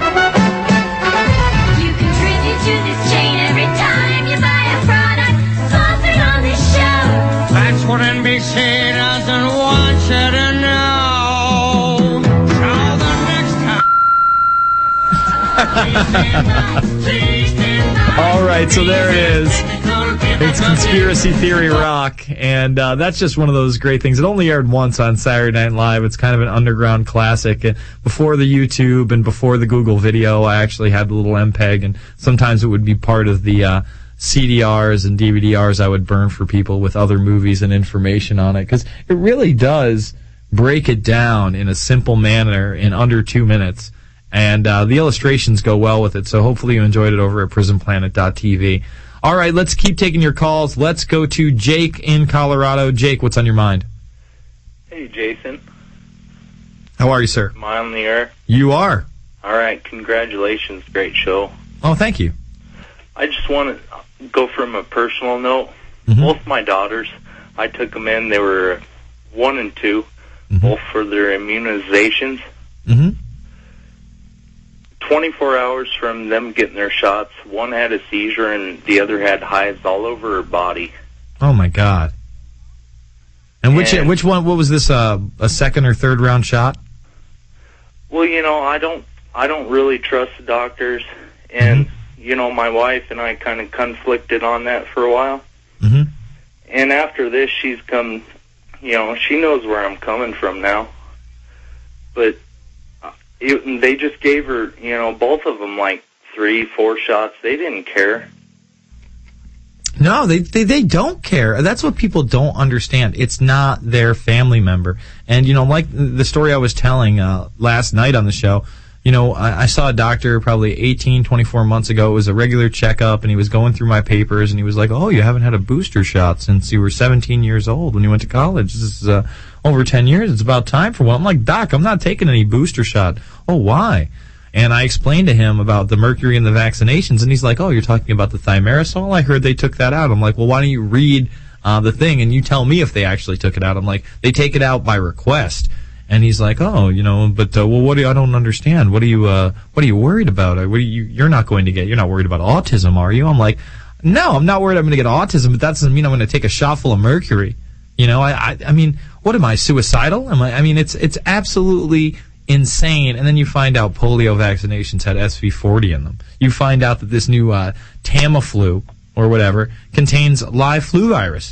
You contribute to this chain every time you buy a product sponsored on this show. That's what N B C doesn't want you to know. Till the next time. All right, so there it is. It's Conspiracy Theory Rock, and uh, that's just one of those great things. It only aired once on Saturday Night Live. It's kind of an underground classic. And before the YouTube and before the Google video, I actually had the little M P E G, and sometimes it would be part of the uh, C D Rs and D V D Rs I would burn for people with other movies and information on it, because it really does break it down in a simple manner in under two minutes. And uh, the illustrations go well with it, so hopefully you enjoyed it over at prison planet dot t v. All right, let's keep taking your calls. Let's go to Jake in Colorado. Jake, what's on your mind? Hey, Jason. How are you, sir? Am I on the air? You are. All right, congratulations. Great show. Oh, thank you. I just want to go from a personal note. Mm-hmm. Both my daughters, I took them in. They were one and two, mm-hmm. both for their immunizations. Mm-hmm. twenty-four hours from them getting their shots, one had a seizure and the other had hives all over her body. Oh, my God. And which And- which one, what was this, uh, a second or third round shot? Well, you know, I don't, I don't really trust the doctors, and you know, my wife and I kind of conflicted on that for a while. Mm-hmm. And after this, she's come, you know, she knows where I'm coming from now. But uh, it, they just gave her, you know, both of them like three, four shots. They didn't care. No, they, they they don't care. That's what people don't understand. It's not their family member. And, you know, like the story I was telling uh, last night on the show, you know, I, I saw a doctor probably eighteen, twenty-four months ago. It was a regular checkup, and he was going through my papers, and he was like, oh, you haven't had a booster shot since you were seventeen years old when you went to college. This is uh, over ten years. It's about time for one. I'm like, Doc, I'm not taking any booster shot. Oh, why? And I explained to him about the mercury in the vaccinations, and he's like, oh, you're talking about the thimerosal? I heard they took that out. I'm like, well, why don't you read uh, the thing, and you tell me if they actually took it out. I'm like, they take it out by request. And he's like, oh, you know, but, uh, well, what do you, I don't understand. What are you, uh, what are you worried about? What are you, you're not going to get, you're not worried about autism, are you? I'm like, no, I'm not worried I'm going to get autism, but that doesn't mean I'm going to take a shot full of mercury. You know, I, I, I mean, what am I, suicidal? Am I, I mean, it's, it's absolutely insane. And then you find out polio vaccinations had S V forty in them. You find out that this new, uh, Tamiflu, or whatever, contains live flu virus.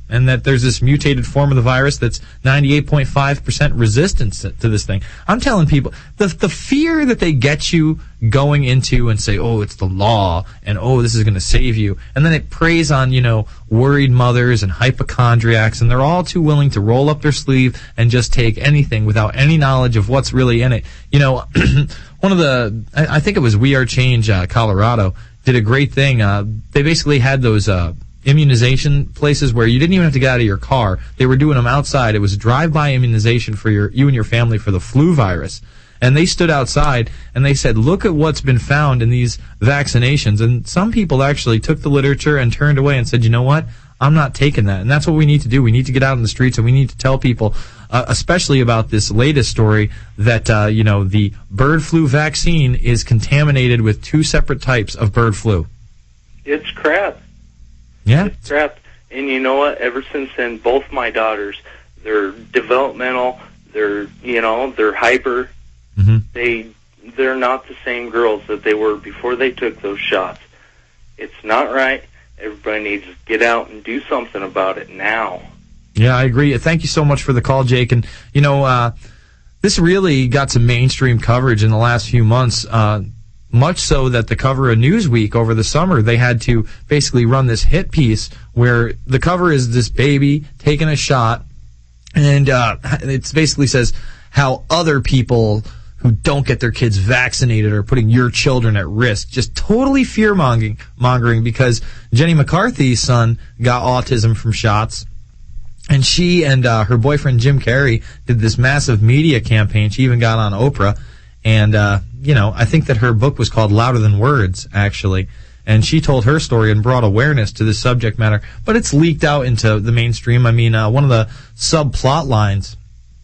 and that there's this mutated form of the virus that's ninety-eight point five percent resistance to this thing. I'm telling people, the the fear that they get you going into and say, oh, it's the law, and oh, this is going to save you, and then it preys on, you know, worried mothers and hypochondriacs, and they're all too willing to roll up their sleeve and just take anything without any knowledge of what's really in it. You know, one of the, I, I think it was We Are Change, uh, Colorado, did a great thing. Uh, they basically had those uh, immunization places where you didn't even have to get out of your car. They were doing them outside. It was drive-by immunization for your you and your family for the flu virus. And they stood outside and they said, look at what's been found in these vaccinations. And some people actually took the literature and turned away and said, you know what? I'm not taking that. And that's what we need to do. We need to get out in the streets and we need to tell people, uh, especially about this latest story, that, uh, you know, the bird flu vaccine is contaminated with two separate types of bird flu. It's crap. Yeah. It's crap. And you know what? Ever since then, both my daughters, they're developmental, they're, you know, they're hyper. Mm-hmm. They, they're not the same girls that they were before they took those shots. It's not right. Everybody needs to get out and do something about it now. Yeah, I agree. Thank you so much for the call, Jake. And, you know, uh, this really got some mainstream coverage in the last few months, uh, much so that the cover of Newsweek over the summer, they had to basically run this hit piece where the cover is this baby taking a shot, and uh, it basically says how other people who don't get their kids vaccinated are putting your children at risk. Just totally fear-mongering mongering because Jenny McCarthy's son got autism from shots. And she and uh, her boyfriend Jim Carrey did this massive media campaign. She even got on Oprah. And, uh, you know, I think that her book was called Louder Than Words, actually. And she told her story and brought awareness to this subject matter. But it's leaked out into the mainstream. I mean, uh, one of the subplot lines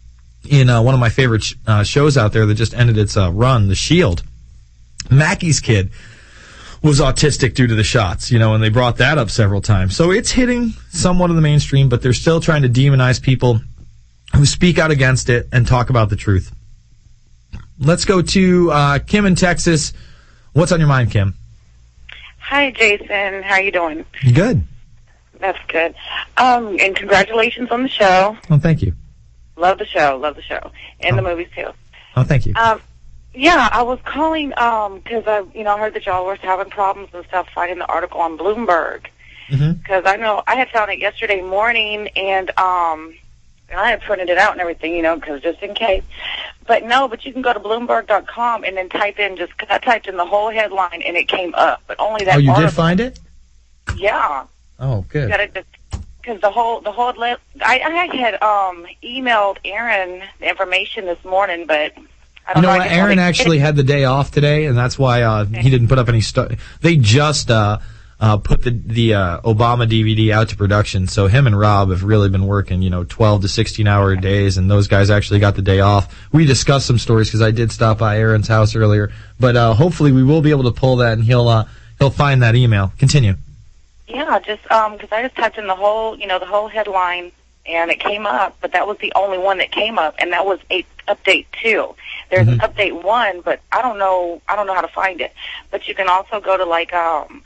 in uh, one of my favorite sh- uh, shows out there that just ended its uh, run, The Shield, Mackey's kid was autistic due to the shots, you know, and they brought that up several times. So it's hitting somewhat of the mainstream, but they're still trying to demonize people who speak out against it and talk about the truth. Let's go to uh, Kim in Texas. What's on your mind, Kim? Hi, Jason. How you doing? Good. That's good. Um, and congratulations on the show. Oh, thank you. Love the show. Love the show. And oh. the movies, too. Oh, thank you. Um, yeah, I was calling um 'cause I, you know, heard that y'all were having problems and stuff finding the article on Bloomberg. Mm-hmm. Because I know I had found it yesterday morning, and um, and I had printed it out and everything, you know, because just in case. But no, but you can go to Bloomberg dot com and then type in, just, cause I typed in the whole headline and it came up, but only that Oh, you article. did find it? Yeah. Oh, good. Got it just, because the whole, the whole, I, I had um, emailed Aaron the information this morning, but I don't you know, know. what? Aaron actually had the day off today, and that's why uh, okay. he didn't put up any stuff. They just uh, uh, put the the uh, Obama D V D out to production, so him and Rob have really been working, you know, twelve to sixteen hour days, and those guys actually got the day off. We discussed some stories because I did stop by Aaron's house earlier, but uh, hopefully we will be able to pull that, and he'll uh, he'll find that email. Continue. Yeah, just um, because I just typed in the whole, you know, the whole headline, and it came up, but that was the only one that came up, and that was a update two. There's mm-hmm. an update one, but I don't know, I don't know how to find it. But you can also go to like um,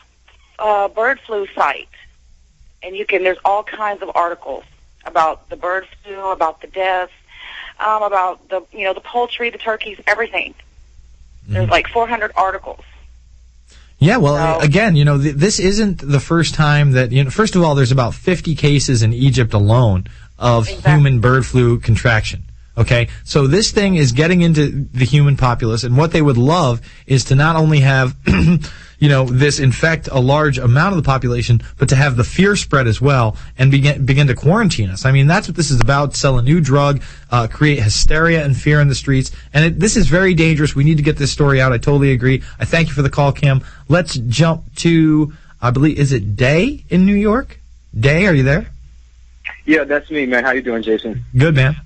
a bird flu site, and you can. There's all kinds of articles about the bird flu, about the deaths, um, about the, you know, the poultry, the turkeys, everything. Mm-hmm. There's like four hundred articles. Yeah, well, so, again, you know, th- this isn't the first time that, you know, first of all, there's about fifty cases in Egypt alone of exactly. human bird flu contraction. Okay, so this thing is getting into the human populace, and what they would love is to not only have, you know, this infect a large amount of the population, but to have the fear spread as well and begin begin to quarantine us. I mean, that's what this is about: sell a new drug, uh, create hysteria and fear in the streets, and it, this is very dangerous. We need to get this story out. I totally agree. I thank you for the call, Kim. Let's jump to, I believe, is it Day in New York? Day, are you there? Yeah, that's me, man. How you doing, Jason? Good, man.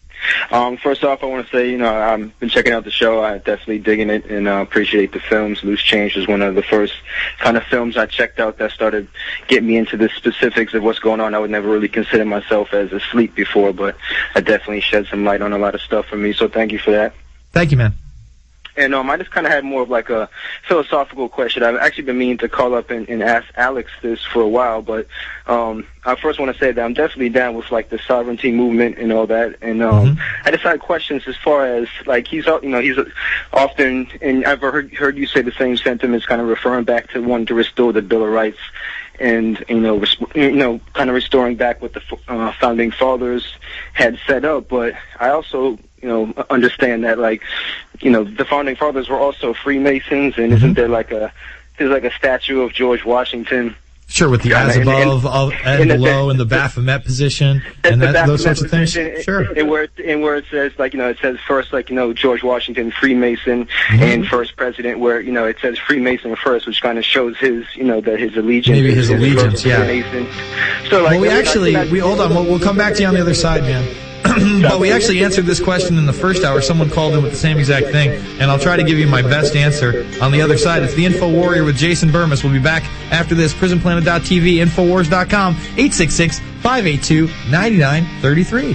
Um, first off, I want to say, you know, I've been checking out the show. I definitely digging it and uh, appreciate the films. Loose Change was one of the first kind of films I checked out that started getting me into the specifics of what's going on. I would never really consider myself as asleep before, but I definitely shed some light on a lot of stuff for me, so thank you for that. Thank you, man. And um, I just kind of had more of like a philosophical question. I've actually been meaning to call up and, and ask Alex this for a while, but um, I first want to say that I'm definitely down with like the sovereignty movement and all that. And um, mm-hmm. I just had questions as far as like he's, you know, he's often, and I've heard heard you say the same sentiments, kind of referring back to wanting to restore the Bill of Rights. And, you know, res- you know, kind of restoring back what the uh, founding fathers had set up. But I also, you know, understand that, like, you know, the founding fathers were also Freemasons, and mm-hmm. isn't there like a there's like a statue of George Washington? Sure, with the as above, of, and below, and the Baphomet position, and that, those sorts of things. Sure. And where, it, and where it says, like, you know, it says first, like, you know, George Washington, Freemason, mm-hmm. and first president, where, you know, it says Freemason first, which kind of shows his, you know, that his allegiance. Maybe his allegiance, yeah. Freemason. So, like, well, we I mean, actually, I, I, we hold on, we'll, we'll come back to you on the other side, man. But we actually answered this question in the first hour. Someone called in with the same exact thing, and I'll try to give you my best answer on the other side. It's the Info Warrior with Jason Bermas. We'll be back after this. prison planet dot t v, infowars dot com, eight six six, five eight two, nine nine three three.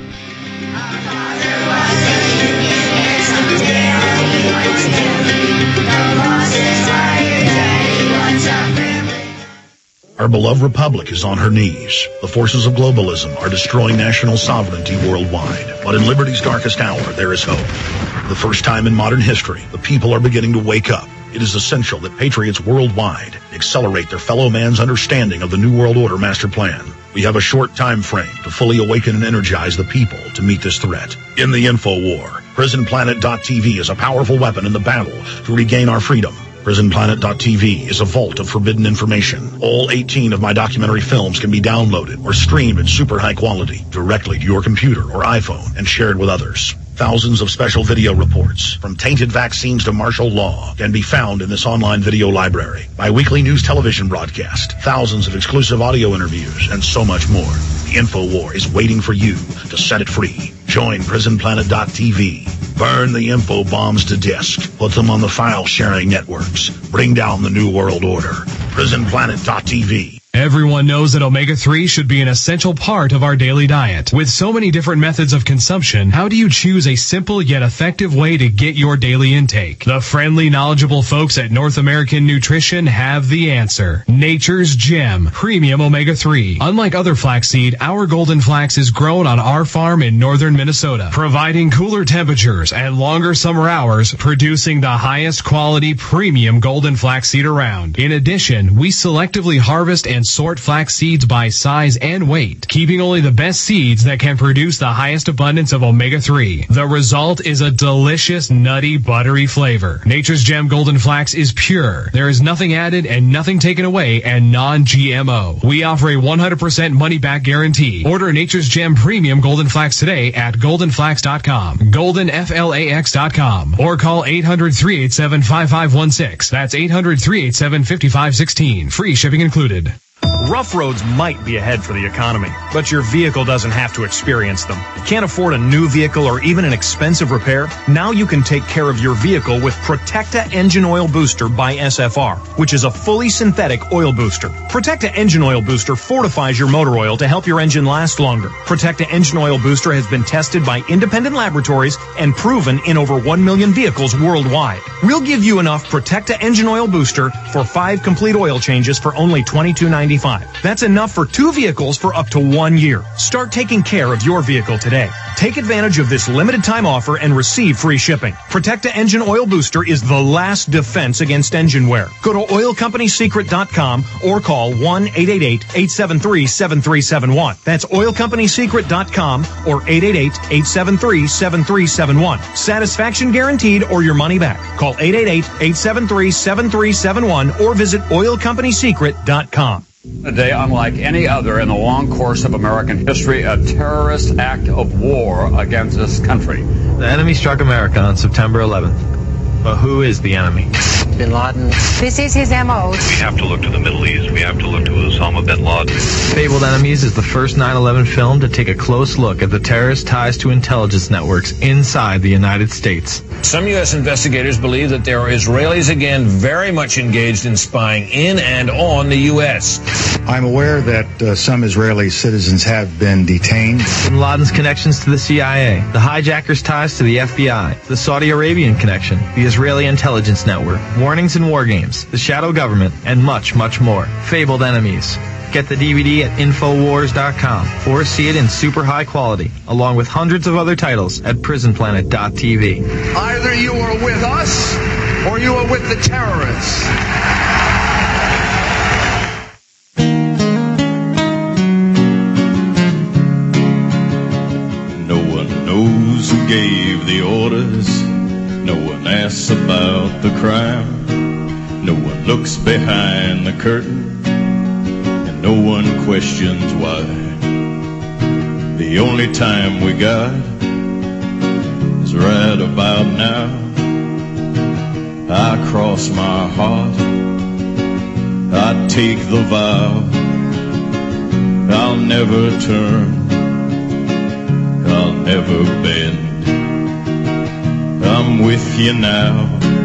Our beloved republic is on her knees. The forces of globalism are destroying national sovereignty worldwide. But in liberty's darkest hour, there is hope. For the first time in modern history, the people are beginning to wake up. It is essential that patriots worldwide accelerate their fellow man's understanding of the New World Order master plan. We have a short time frame to fully awaken and energize the people to meet this threat. In the Info War, prison planet dot t v is a powerful weapon in the battle to regain our freedom. prison planet dot t v is a vault of forbidden information. All eighteen of my documentary films can be downloaded or streamed in super high quality directly to your computer or iPhone and shared with others. Thousands of special video reports, from tainted vaccines to martial law, can be found in this online video library. My weekly news television broadcast, thousands of exclusive audio interviews, and so much more. The Info War is waiting for you to set it free. Join prison planet dot t v. Burn the info bombs to disk. Put them on the file-sharing networks. Bring down the New World Order. prison planet dot t v. Everyone knows that omega three should be an essential part of our daily diet. With so many different methods of consumption, how do you choose a simple yet effective way to get your daily intake? The friendly, knowledgeable folks at North American Nutrition have the answer. Nature's Gem Premium Omega three. Unlike other flaxseed, our golden flax is grown on our farm in northern Minnesota, providing cooler temperatures and longer summer hours, producing the highest quality premium golden flaxseed around. In addition, we selectively harvest and sort flax seeds by size and weight, keeping only the best seeds that can produce the highest abundance of omega three. The result is a delicious, nutty, buttery flavor. Nature's Gem Golden Flax is pure. There is nothing added and nothing taken away, and non G M O. We offer a one hundred percent money-back guarantee. Order Nature's Gem Premium Golden Flax today at golden flax dot com, golden flax dot com, or call eight hundred, three eight seven, five five one six. That's eight hundred, three eight seven, five five one six. Free shipping included. Rough roads might be ahead for the economy, but your vehicle doesn't have to experience them. Can't afford a new vehicle or even an expensive repair? Now you can take care of your vehicle with Protecta Engine Oil Booster by S F R, which is a fully synthetic oil booster. Protecta Engine Oil Booster fortifies your motor oil to help your engine last longer. Protecta Engine Oil Booster has been tested by independent laboratories and proven in over one million vehicles worldwide. We'll give you enough Protecta Engine Oil Booster for five complete oil changes for only twenty-two ninety-five. That's enough for two vehicles for up to one year. Start taking care of your vehicle today. Take advantage of this limited time offer and receive free shipping. Protecta Engine Oil Booster is the last defense against engine wear. Go to oil company secret dot com or call one eight eight eight, eight seven three, seven three seven one. That's oil company secret dot com or eight eight eight, eight seven three, seven three seven one. Satisfaction guaranteed or your money back. Call eight eight eight, eight seven three, seven three seven one or visit oil company secret dot com. A day unlike any other in the long course of American history, a terrorist act of war against this country. The enemy struck America on September eleventh. But who is the enemy? Bin Laden. This is his M O. We have to look to the Middle East. We have to look to Osama bin Laden. Fabled Enemies is the first nine eleven film to take a close look at the terrorist ties to intelligence networks inside the United States. Some U S investigators believe that there are Israelis again very much engaged in spying in and on the U S I'm aware that uh, some Israeli citizens have been detained. Bin Laden's connections to the C I A, the hijacker's ties to the F B I, the Saudi Arabian connection, the Israeli intelligence network, warnings in war games, the shadow government, and much, much more. Fabled enemies. Get the D V D at Infowars dot com or see it in super high quality, along with hundreds of other titles at Prison Planet dot T V. Either you are with us or you are with the terrorists. No one knows who gave the orders. No one asks about the crime. No one looks behind the curtain. No one questions why. The only time we got is right about now. I cross my heart, I take the vow, I'll never turn, I'll never bend. I'm with you now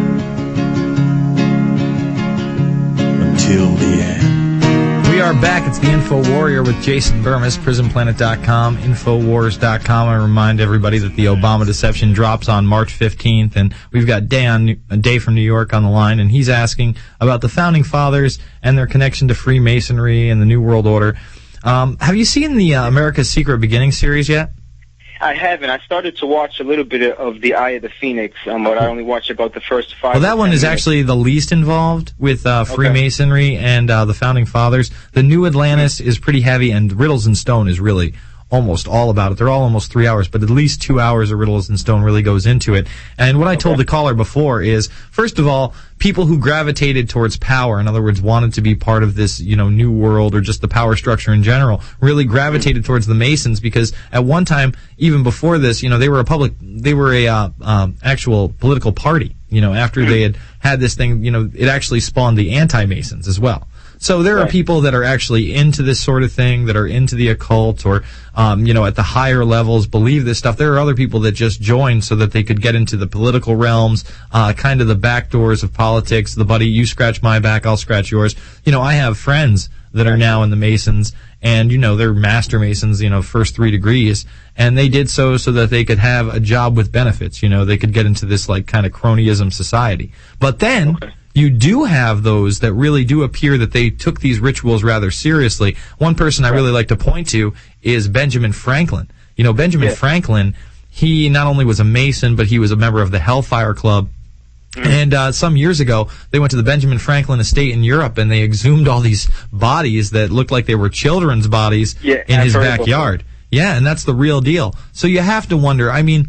until the end. We are back. It's the Info Warrior with Jason Bermas, Prison Planet dot com, Infowars dot com. I remind everybody that the Obama deception drops on March fifteenth, and we've got Dan, Dave from New York on the line, and he's asking about the Founding Fathers and their connection to Freemasonry and the New World Order. Um, have you seen the uh, America's Secret Beginning series yet? I haven't. I started to watch a little bit of the Eye of the Phoenix, um, but I only watched about the first five. Well, that one is minutes. actually the least involved with uh, Freemasonry okay. and uh, the Founding Fathers. The New Atlantis is pretty heavy, and Riddles and Stone is really almost all about it. They're all almost three hours, but at least two hours of Riddles and Stone really goes into it. And what I told the caller before is, first of all, people who gravitated towards power, in other words, wanted to be part of this, you know, new world or just the power structure in general, really gravitated towards the Masons because at one time, even before this, you know, they were a public, they were a uh, um, actual political party. You know, after they had had this thing, you know, it actually spawned the anti-Masons as well. So there are people that are actually into this sort of thing, that are into the occult or, um, you know, at the higher levels believe this stuff. There are other people that just joined so that they could get into the political realms, uh, kind of the back doors of politics, the buddy, you scratch my back, I'll scratch yours. You know, I have friends that are now in the Masons and, you know, they're master Masons, you know, first three degrees, and they did so so that they could have a job with benefits. You know, they could get into this, like, kind of cronyism society. But then... Okay. You do have those that really do appear that they took these rituals rather seriously. One person I really like to point to is Benjamin Franklin. You know, Benjamin yeah. Franklin, he not only was a Mason, but he was a member of the Hellfire Club. Mm. And uh, some years ago, they went to the Benjamin Franklin estate in Europe, and they exhumed all these bodies that looked like they were children's bodies yeah, in his backyard. Yeah, and that's the real deal. So you have to wonder, I mean,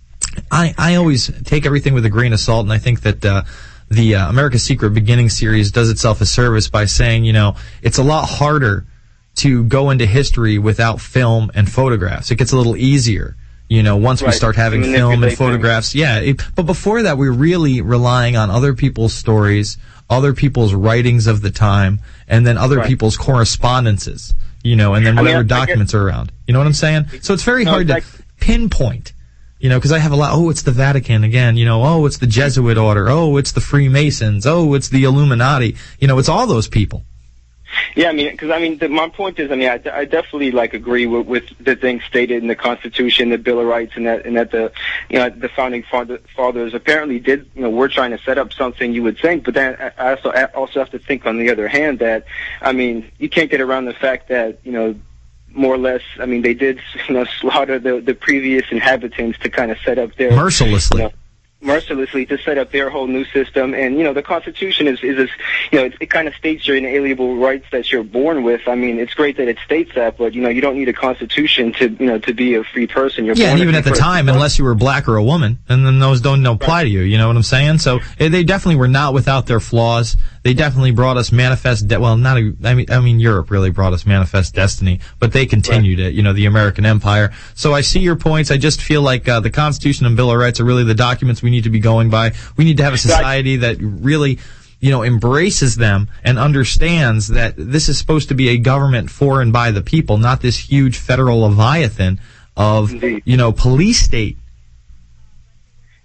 I, I always take everything with a grain of salt, and I think that... Uh, The uh, America's Secret Beginning series does itself a service by saying, you know, it's a lot harder to go into history without film and photographs. It gets a little easier, you know, once right. we start having film and photographs. Things. Yeah, it, but before that, we're really relying on other people's stories, other people's writings of the time, and then other right. people's correspondences, you know, and then whatever I mean, I, documents I guess, are around. You know what I'm saying? So it's very no, hard to pinpoint. You know, because I have a lot, oh, it's the Vatican again, you know, oh, it's the Jesuit order, oh, it's the Freemasons, oh, it's the Illuminati. You know, it's all those people. Yeah, I mean, because, I mean, the, my point is, I mean, I, I definitely, like, agree with, with the things stated in the Constitution, the Bill of Rights, and that, and that the, you know, the Founding father, Fathers apparently did, you know, we're trying to set up something, you would think, but then I also, I also have to think, on the other hand, that, I mean, you can't get around the fact that, you know, more or less, I mean, they did, you know, slaughter the the previous inhabitants to kind of set up their... Mercilessly. You know, mercilessly to set up their whole new system. And, you know, the Constitution is, is, is you know, it, it kind of states your inalienable rights that you're born with. I mean, it's great that it states that, but, you know, you don't need a Constitution to, you know, to be a free person. You're yeah, born and even at the time, person. Unless you were black or a woman, and then those don't apply right. to you, you know what I'm saying? So they definitely were not without their flaws. They definitely brought us manifest, de- well, not, a, I mean, I mean, Europe really brought us manifest destiny, but they continued right. it, you know, the American Empire. So I see your points. I just feel like uh, the Constitution and Bill of Rights are really the documents we need to be going by. We need to have a society that really, you know, embraces them and understands that this is supposed to be a government for and by the people, not this huge federal leviathan of, Indeed. you know, police state.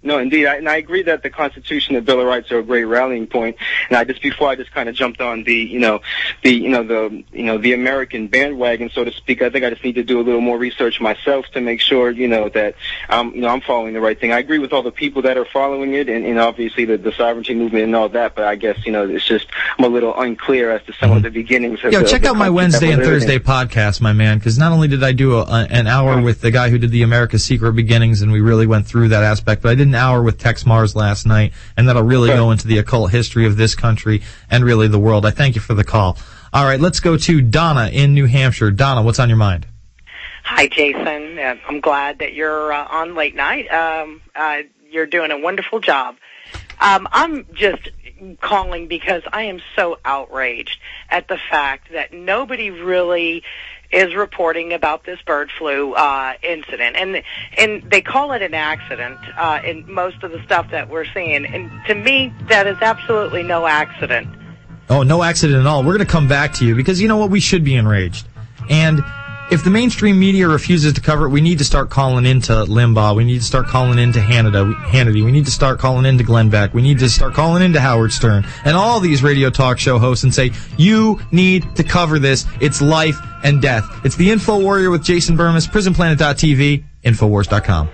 No, indeed, I, and I agree that the Constitution and the Bill of Rights are a great rallying point. And I just before I just kind of jumped on the, you know, the, you know, the, you know, the American bandwagon, so to speak. I think I just need to do a little more research myself to make sure, you know, that I'm, you know, I'm following the right thing. I agree with all the people that are following it, and, and obviously the, the sovereignty movement and all that. But I guess, you know, it's just I'm a little unclear as to some mm-hmm. of the beginnings. Of Yo, the, check the out my Wednesday and Thursday in. podcast, my man, because not only did I do a, an hour with the guy who did the America's Secret Beginnings, and we really went through that aspect, but I did an hour with Tex Mars last night, and that'll really go into the occult history of this country and really the world. I thank you for the call. All right, let's go to Donna in New Hampshire. Donna, what's on your mind? Hi, Jason. Uh, I'm glad that you're uh, on late night. Um, uh, you're doing a wonderful job. Um, I'm just calling because I am so outraged at the fact that nobody really is reporting about this bird flu uh, incident, and and they call it an accident uh, in most of the stuff that we're seeing. And to me, that is absolutely no accident. Oh, no accident at all. We're going to come back to you because you know what? We should be enraged. And if the mainstream media refuses to cover it, we need to start calling into Limbaugh. We need to start calling into Hannity. Hannity. We need to start calling into Glenn Beck. We need to start calling into Howard Stern and all these radio talk show hosts and say, you need to cover this. It's life and death. It's the Info Warrior with Jason Bermas, prison planet dot t v, infowars dot com.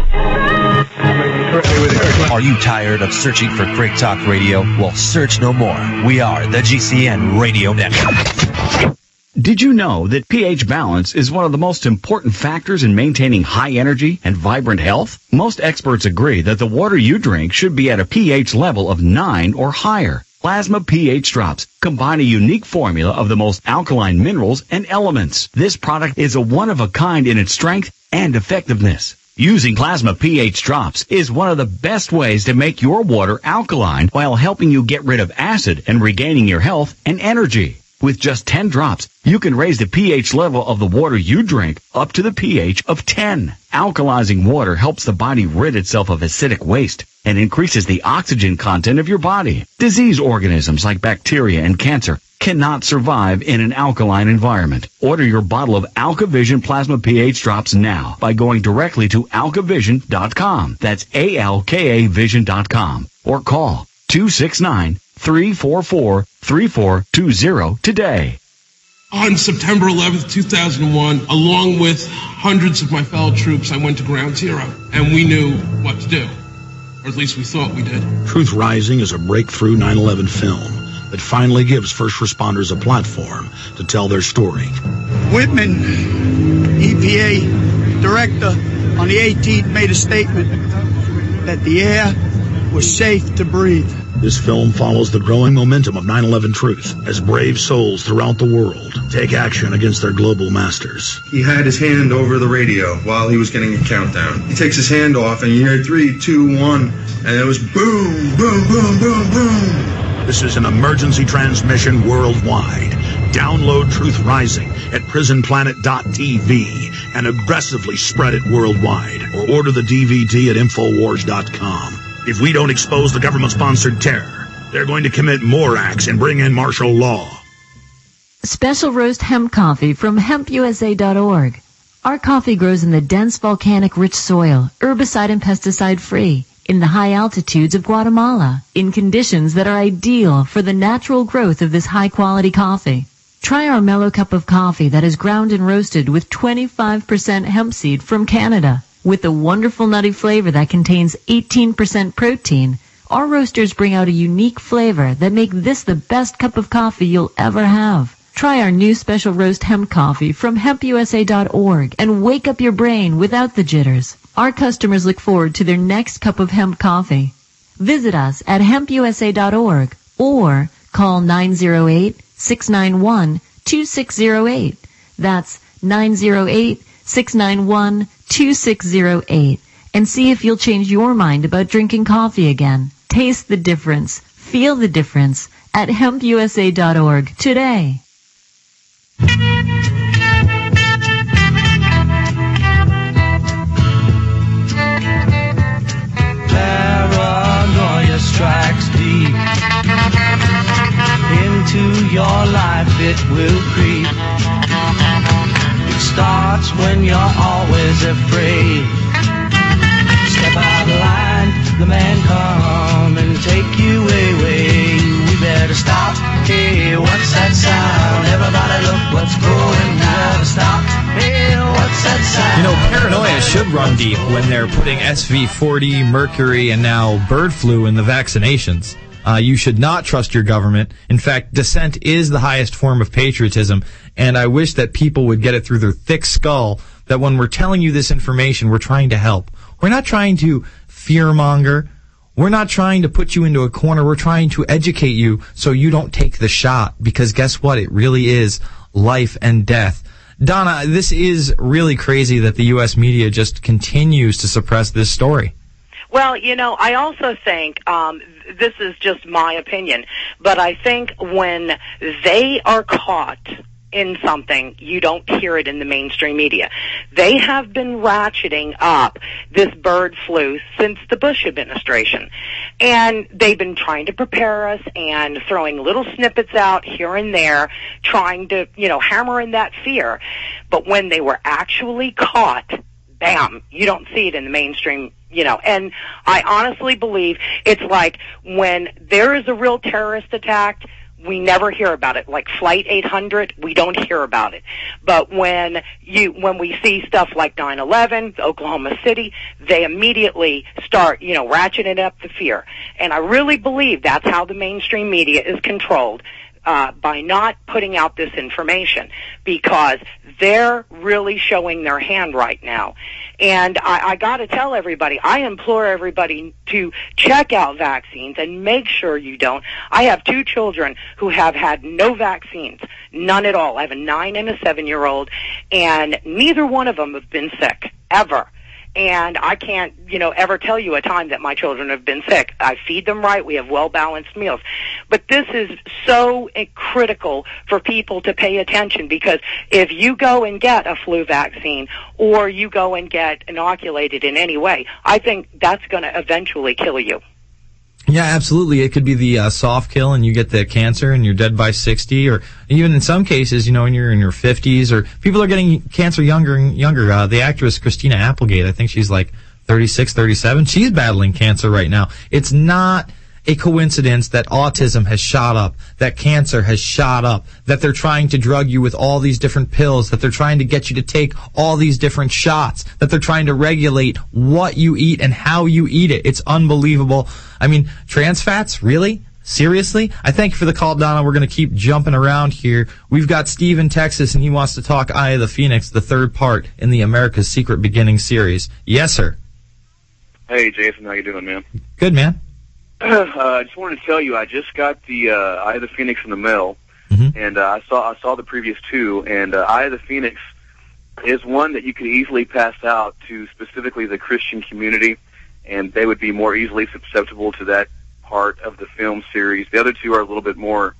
Are you tired of searching for Great Talk Radio? Well, search no more. We are the G C N Radio Network. Did you know that pH balance is one of the most important factors in maintaining high energy and vibrant health? Most experts agree that the water you drink should be at a pH level of nine or higher. Plasma pH Drops combine a unique formula of the most alkaline minerals and elements. This product is a one-of-a-kind in its strength and effectiveness. Using Plasma pH Drops is one of the best ways to make your water alkaline while helping you get rid of acid and regaining your health and energy. With just ten drops, you can raise the pH level of the water you drink up to the pH of ten. Alkalizing water helps the body rid itself of acidic waste and increases the oxygen content of your body. Disease organisms like bacteria and cancer cannot survive in an alkaline environment. Order your bottle of AlkaVision Plasma pH Drops now by going directly to alkavision dot com. That's A L K A vision dot com. Or call two six nine, three four four, three four two zero today. On September eleventh, two thousand one, along with hundreds of my fellow troops, I went to Ground Zero, and we knew what to do. Or at least we thought we did. Truth Rising is a breakthrough nine eleven film that finally gives first responders a platform to tell their story. Whitman, E P A director, on the eighteenth made a statement that the air was safe to breathe. This film follows the growing momentum of nine eleven truth as brave souls throughout the world take action against their global masters. He had his hand over the radio while he was getting a countdown. He takes his hand off and you hear three, two, one, and it was boom, boom, boom, boom, boom. This is an emergency transmission worldwide. Download Truth Rising at prison planet dot t v and aggressively spread it worldwide, or order the D V D at infowars dot com. If we don't expose the government-sponsored terror, they're going to commit more acts and bring in martial law. Special roast hemp coffee from hemp u s a dot org. Our coffee grows in the dense volcanic rich soil, herbicide and pesticide free, in the high altitudes of Guatemala, in conditions that are ideal for the natural growth of this high quality coffee. Try our mellow cup of coffee that is ground and roasted with twenty-five percent hemp seed from Canada. With a wonderful nutty flavor that contains eighteen percent protein, our roasters bring out a unique flavor that make this the best cup of coffee you'll ever have. Try our new special roast hemp coffee from hemp u s a dot org and wake up your brain without the jitters. Our customers look forward to their next cup of hemp coffee. Visit us at hemp u s a dot org or call nine zero eight, six nine one, two six zero eight. That's nine zero eight, six nine one, two six zero eight and see if you'll change your mind about drinking coffee again. Taste the difference. Feel the difference at hemp u s a dot org today. Paranoia strikes deep into your life, it will creep. It starts when you're always afraid. Step out of line, the man come and take you away. We better stop. Hey, what's that sound? Everybody look what's going down. Stop. Hey, what's that sound? You know, paranoia should run deep when they're putting S V forty, mercury, and now bird flu in the vaccinations. Uh, you should not trust your government. In fact, dissent is the highest form of patriotism, and I wish that people would get it through their thick skull that when we're telling you this information, we're trying to help. We're not trying to fearmonger. We're not trying to put you into a corner. We're trying to educate you so you don't take the shot, because guess what? It really is life and death. Donna, this is really crazy that the U S media just continues to suppress this story. Well, you know, I also think, um, this is just my opinion, but I think when they are caught in something, you don't hear it in the mainstream media. They have been ratcheting up this bird flu since the Bush administration. And they've been trying to prepare us and throwing little snippets out here and there, trying to, you know, hammer in that fear. But when they were actually caught, bam, you don't see it in the mainstream, you know. And I honestly believe it's like when there is a real terrorist attack, we never hear about it. Like Flight eight hundred, we don't hear about it. But when you when we see stuff like nine eleven, Oklahoma City, they immediately start, you know, ratcheting up the fear. And I really believe that's how the mainstream media is controlled, uh, by not putting out this information, because they're really showing their hand right now. And I, I got to tell everybody, I implore everybody to check out vaccines and make sure you don't. I have two children who have had no vaccines, none at all. I have a nine and a seven-year-old, and neither one of them have been sick, ever. And I can't, you know, ever tell you a time that my children have been sick. I feed them right. We have well-balanced meals. But this is so critical for people to pay attention, because if you go and get a flu vaccine or you go and get inoculated in any way, I think that's going to eventually kill you. Yeah, absolutely. It could be the uh, soft kill and you get the cancer and you're dead by sixty, or even in some cases, you know, when you're in your fifties, or people are getting cancer younger and younger. Uh, the actress Christina Applegate, I think she's like thirty-six, thirty-seven. She's battling cancer right now. It's not a coincidence that autism has shot up, that cancer has shot up, that they're trying to drug you with all these different pills, that they're trying to get you to take all these different shots, that they're trying to regulate what you eat and how you eat it. It's unbelievable. I mean, trans fats, really? Seriously? I thank you for the call, Donna. We're going to keep jumping around here. We've got Steve in Texas, and he wants to talk Eye of the Phoenix, the third part in the America's Secret Beginning series. Yes, sir. Hey, Jason. How you doing, man? Good, man. Uh, I just wanted to tell you, I just got the uh, Eye of the Phoenix in the mail, mm-hmm. and uh, I saw I saw the previous two, and uh, Eye of the Phoenix is one that you could easily pass out to specifically the Christian community, and they would be more easily susceptible to that part of the film series. The other two are a little bit more,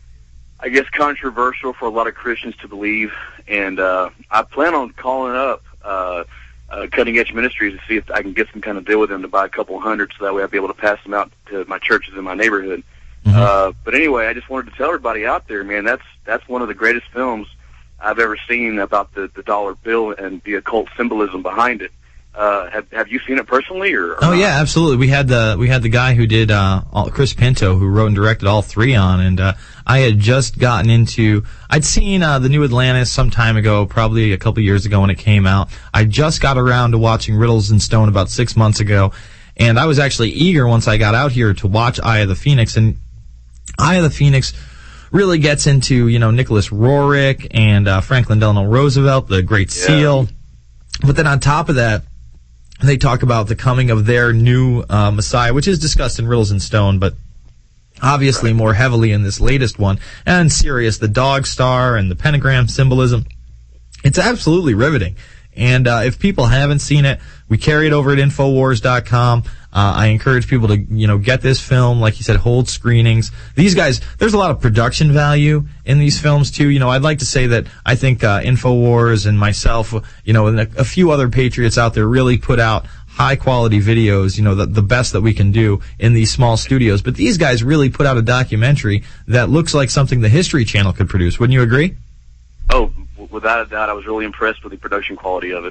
I guess, controversial for a lot of Christians to believe, and uh, I plan on calling up uh, uh, Cutting Edge Ministries to see if I can get some kind of deal with them to buy a couple hundred, so that way I'll be able to pass them out to my churches in my neighborhood. Mm-hmm. Uh, but anyway, I just wanted to tell everybody out there, man, that's that's one of the greatest films I've ever seen about the, the dollar bill and the occult symbolism behind it. Uh, have have you seen it personally, or? or oh not? yeah, absolutely. We had the we had the guy who did uh, all, Chris Pinto, who wrote and directed all three on, and uh, I had just gotten into. I'd seen uh, the New Atlantis some time ago, probably a couple years ago when it came out. I just got around to watching Riddles and Stone about six months ago, and I was actually eager once I got out here to watch Eye of the Phoenix. And Eye of the Phoenix really gets into, you know, Nicholas Roerich and uh, Franklin Delano Roosevelt, the Great Yeah. Seal. But then on top of that, they talk about the coming of their new uh, Messiah, which is discussed in Riddles and Stone, but obviously right. more heavily in this latest one. And Sirius, the dog star, and the pentagram symbolism. It's absolutely riveting. And uh, if people haven't seen it, we carry it over at Infowars dot com. Uh, I encourage people to, you know, get this film. Like you said, hold screenings. These guys, there's a lot of production value in these films, too. You know, I'd like to say that I think uh, Infowars and myself, you know, and a, a few other patriots out there really put out high-quality videos, you know, the, the best that we can do in these small studios. But these guys really put out a documentary that looks like something the History Channel could produce. Wouldn't you agree? Oh, without a doubt, I was really impressed with the production quality of it.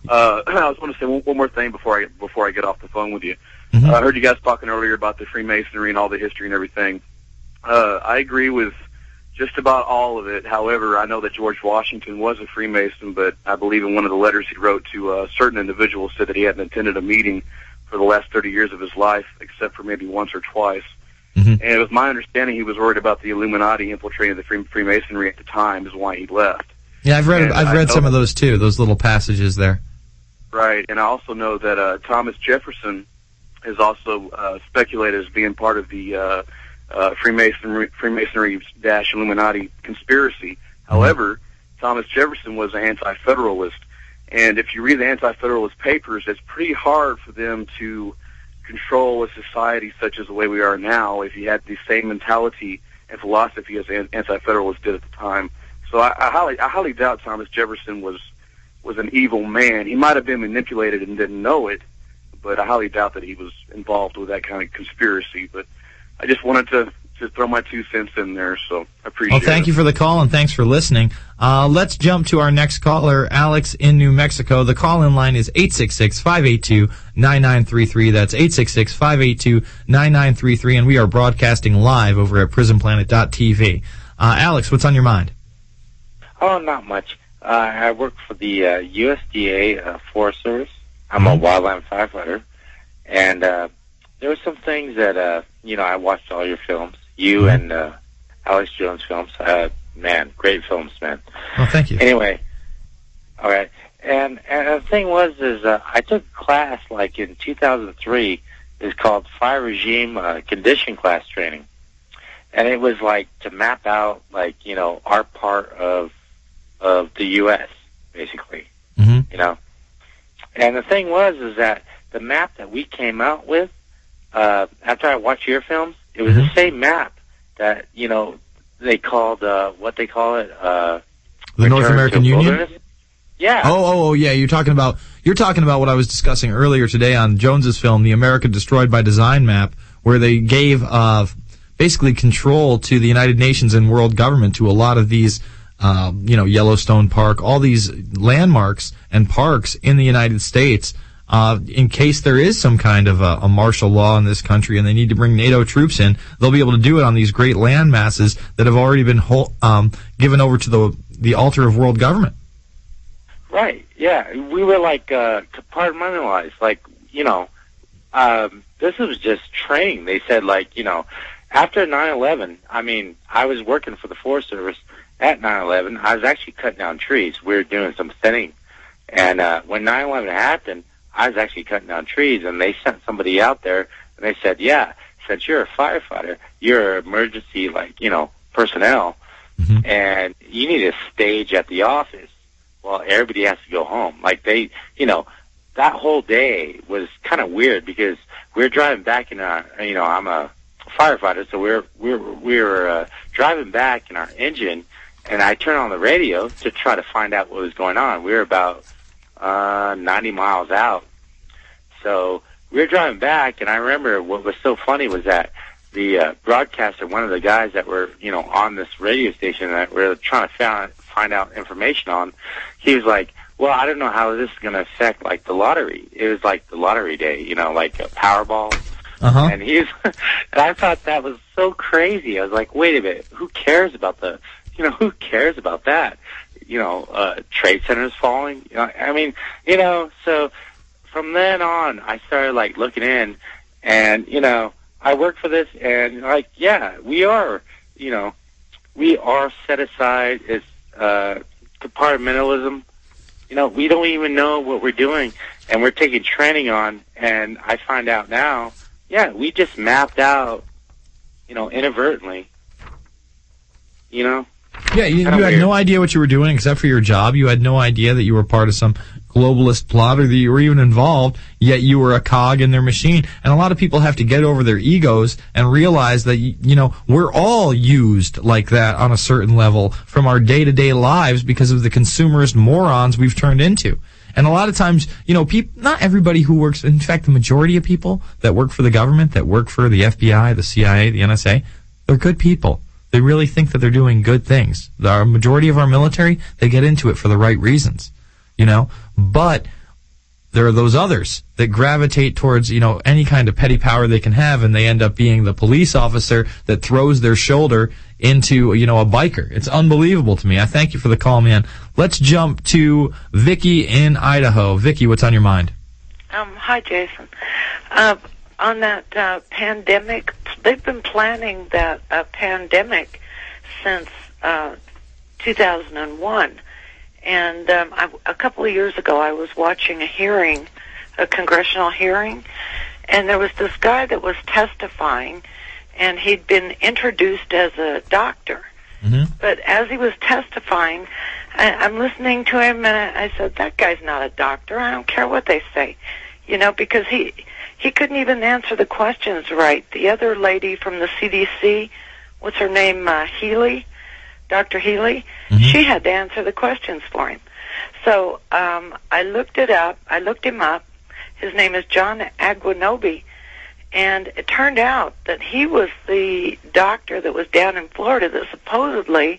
Uh, I was going to say one, one more thing before I before I get off the phone with you. Mm-hmm. Uh, I heard you guys talking earlier about the Freemasonry and all the history and everything. Uh, I agree with just about all of it. However, I know that George Washington was a Freemason, but I believe in one of the letters he wrote to uh, certain individuals said that he hadn't attended a meeting for the last thirty years of his life, except for maybe once or twice. Mm-hmm. And it was my understanding he was worried about the Illuminati infiltrating the Free- Freemasonry at the time, is why he left. Yeah, I've read And I've I read know- some of those too. Those little passages there. Right, and I also know that uh, Thomas Jefferson is also uh, speculated as being part of the uh, uh, Freemasonry, Freemasonry dash Illuminati conspiracy. However, Thomas Jefferson was an anti-federalist, and if you read the anti-federalist papers, it's pretty hard for them to control a society such as the way we are now if you had the same mentality and philosophy as an anti-federalists did at the time. So I, I highly, I highly doubt Thomas Jefferson was was an evil man. He might have been manipulated and didn't know it, but I highly doubt that he was involved with that kind of conspiracy. But I just wanted to, to throw my two cents in there, so I appreciate Well, thank it. you for the call, and thanks for listening. Uh, let's jump to our next caller, Alex in New Mexico. The call-in line is eight six six, five eight two, nine nine three three. That's eight six six, five eight two, nine nine three three, and we are broadcasting live over at prison planet dot t v. Uh, Alex, what's on your mind? Oh, not much. Uh, I work for the uh, U S D A uh, Forest Service. I'm a wildland firefighter, and uh, there were some things that uh, you know. I watched all your films, you and uh, Alex Jones films. Uh, man, great films, man. Well, thank you. Anyway, all right. And and the thing was, is uh, I took a class like in two thousand three. It's called Fire Regime uh, Condition Class Training, and it was like to map out like you know our part of of the U S basically, mm-hmm. you know. And the thing was, is that the map that we came out with, uh, after I watched your films, it was mm-hmm. the same map that, you know, they called, uh, what they call it, uh, The North Return American to Union? Wilderness. Yeah. Oh, oh, oh, yeah. You're talking about you're talking about what I was discussing earlier today on Jones's film, The America Destroyed by Design map, where they gave uh, basically control to the United Nations and world government to a lot of these. Uh, you know, Yellowstone Park, all these landmarks and parks in the United States, uh, in case there is some kind of a, a martial law in this country and they need to bring NATO troops in, they'll be able to do it on these great land masses that have already been whole, um, given over to the the altar of world government. Right, yeah. We were like uh, compartmentalized, like, you know, um, this was just training. They said, like, you know, after nine eleven, I mean, I was working for the Forest Service at nine eleven. I was actually cutting down trees. We were doing some thinning. And uh, when nine eleven happened, I was actually cutting down trees, and they sent somebody out there, and they said, yeah, since you're a firefighter, you're emergency, like, you know, personnel, mm-hmm. and you need a stage at the office while everybody has to go home. Like, they, you know, that whole day was kind of weird because we were driving back in our, you know, I'm a firefighter, so we we're, we we're, we were uh, driving back in our engine, and I turned on the radio to try to find out what was going on. We were about uh, ninety miles out. So we were driving back, and I remember what was so funny was that the uh, broadcaster, one of the guys that were, you know, on this radio station that we were trying to find, find out information on, he was like, well, I don't know how this is going to affect, like, the lottery. It was like the lottery day, you know, like a Powerball. Uh-huh. And he was, and I thought that was so crazy. I was like, wait a minute, who cares about the... You know, who cares about that? You know, uh, trade centers falling. You know, I mean, you know, so from then on, I started, like, looking in, and, you know, I work for this, and, like, yeah, we are, you know, we are set aside as uh, compartmentalism. You know, we don't even know what we're doing, and we're taking training on, and I find out now, yeah, we just mapped out, you know, inadvertently, you know. Yeah, you, you Kinda had weird. no idea what you were doing except for your job. You had no idea that you were part of some globalist plot or that you were even involved, yet you were a cog in their machine. And a lot of people have to get over their egos and realize that, you know, we're all used like that on a certain level from our day-to-day lives because of the consumerist morons we've turned into. And a lot of times, you know, people, not everybody who works, in fact, the majority of people that work for the government, that work for the F B I, the C I A, the N S A, they're good people. They really think that they're doing good things. The majority of our military, they get into it for the right reasons, you know. But there are those others that gravitate towards, you know, any kind of petty power they can have, and they end up being the police officer that throws their shoulder into, you know, a biker. It's unbelievable to me. I thank you for the call, man. Let's jump to Vicky in Idaho. Vicky, what's on your mind? Um, hi, Jason. Uh, on that uh, pandemic, they've been planning that uh, pandemic since uh, two thousand one. And um, I, a couple of years ago, I was watching a hearing, a congressional hearing, and there was this guy that was testifying, and he'd been introduced as a doctor. Mm-hmm. But as he was testifying, I, I'm listening to him, and I, I said, that guy's not a doctor. I don't care what they say, you know, because he he couldn't even answer the questions right. The other lady from the C D C, what's her name, uh, Healy, Doctor Healy, mm-hmm. she had to answer the questions for him. So um, I looked it up. I looked him up. His name is John Aguinobi, and it turned out that he was the doctor that was down in Florida that supposedly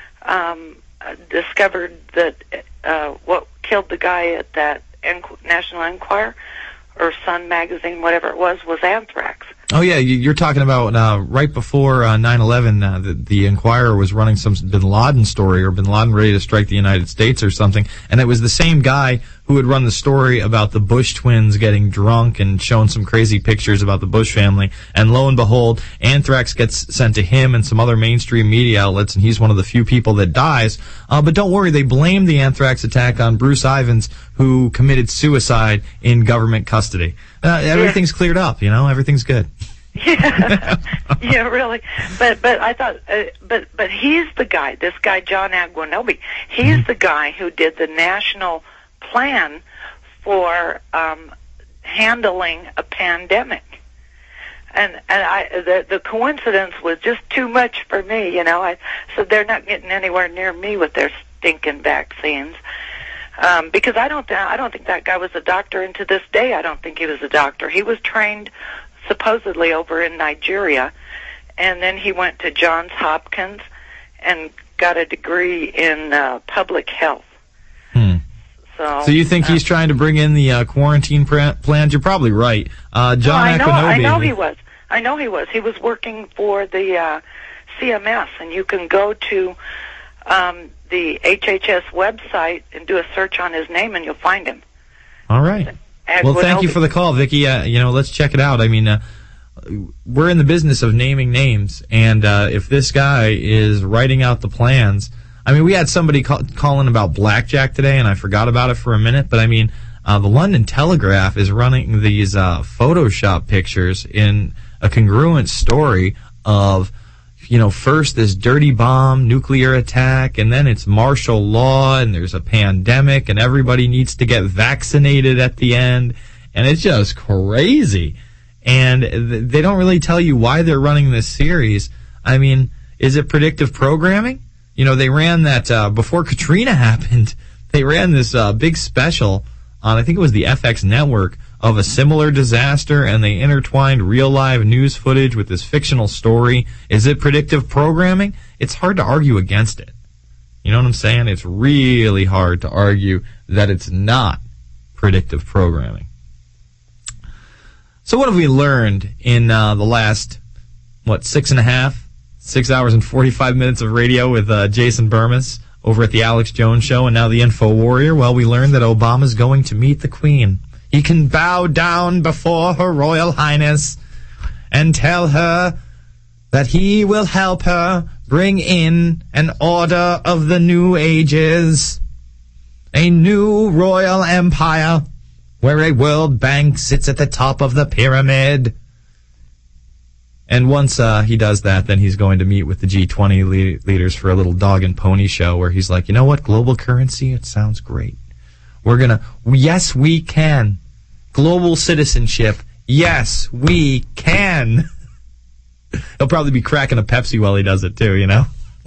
um, uh, discovered that uh, what killed the guy at that Enqu- National Enquirer or Sun magazine, whatever it was, was anthrax. Oh, yeah, you're talking about uh, right before uh, nine eleven, uh, the, the Enquirer was running some bin Laden story, or bin Laden ready to strike the United States or something, and it was the same guy who had run the story about the Bush twins getting drunk and showing some crazy pictures about the Bush family, and lo and behold, anthrax gets sent to him and some other mainstream media outlets, and he's one of the few people that dies. Uh, but don't worry, they blame the anthrax attack on Bruce Ivins, who committed suicide in government custody. Uh, everything's yeah. cleared up, you know, everything's good. Yeah, yeah, really. But but I thought, uh, but but he's the guy. This guy, John Aguinobi. He's mm-hmm. the guy who did the national plan for um, handling a pandemic. And and I the the coincidence was just too much for me. You know, I so they're not getting anywhere near me with their stinking vaccines. Um, because I don't th- I don't think that guy was a doctor, and to this day I don't think he was a doctor. He was trained supposedly over in Nigeria, and then he went to Johns Hopkins and got a degree in uh, public health. Hmm. So, so you think uh, he's trying to bring in the uh, quarantine pr- plans? You're probably right. Uh, John well, I know, Aguinobi. I know he was. I know he was. He was working for the uh, C M S, and you can go to um, the H H S website and do a search on his name, and you'll find him. All right. Well, thank you for the call, Vicky. Uh, you know, let's check it out. I mean, uh, we're in the business of naming names, and uh, if this guy is writing out the plans, I mean, we had somebody call, calling about blackjack today, and I forgot about it for a minute, but I mean, uh, the London Telegraph is running these uh, Photoshop pictures in a congruent story of, you know, first this dirty bomb, nuclear attack, and then it's martial law, and there's a pandemic, and everybody needs to get vaccinated at the end, and it's just crazy. And th- they don't really tell you why they're running this series. I mean, is it predictive programming? You know, they ran that, uh, before Katrina happened, they ran this uh, big special on, I think it was the F X network, of a similar disaster, and they intertwined real live news footage with this fictional story. Is it predictive programming? It's hard to argue against it. You know what I'm saying? It's really hard to argue that it's not predictive programming. So what have we learned in uh, the last, what, six and a half, six hours and forty-five minutes of radio with uh, Jason Bermas over at the Alex Jones Show and now the Info Warrior? Well, we learned that Obama's going to meet the Queen. He can bow down before Her Royal Highness and tell her that he will help her bring in an order of the new ages, a new royal empire where a World Bank sits at the top of the pyramid. And once uh, he does that, then he's going to meet with the G twenty le- leaders for a little dog and pony show where he's like, you know what, global currency, it sounds great. We're going to, yes, we can. Global citizenship, yes, we can. He'll probably be cracking a Pepsi while he does it, too, you know?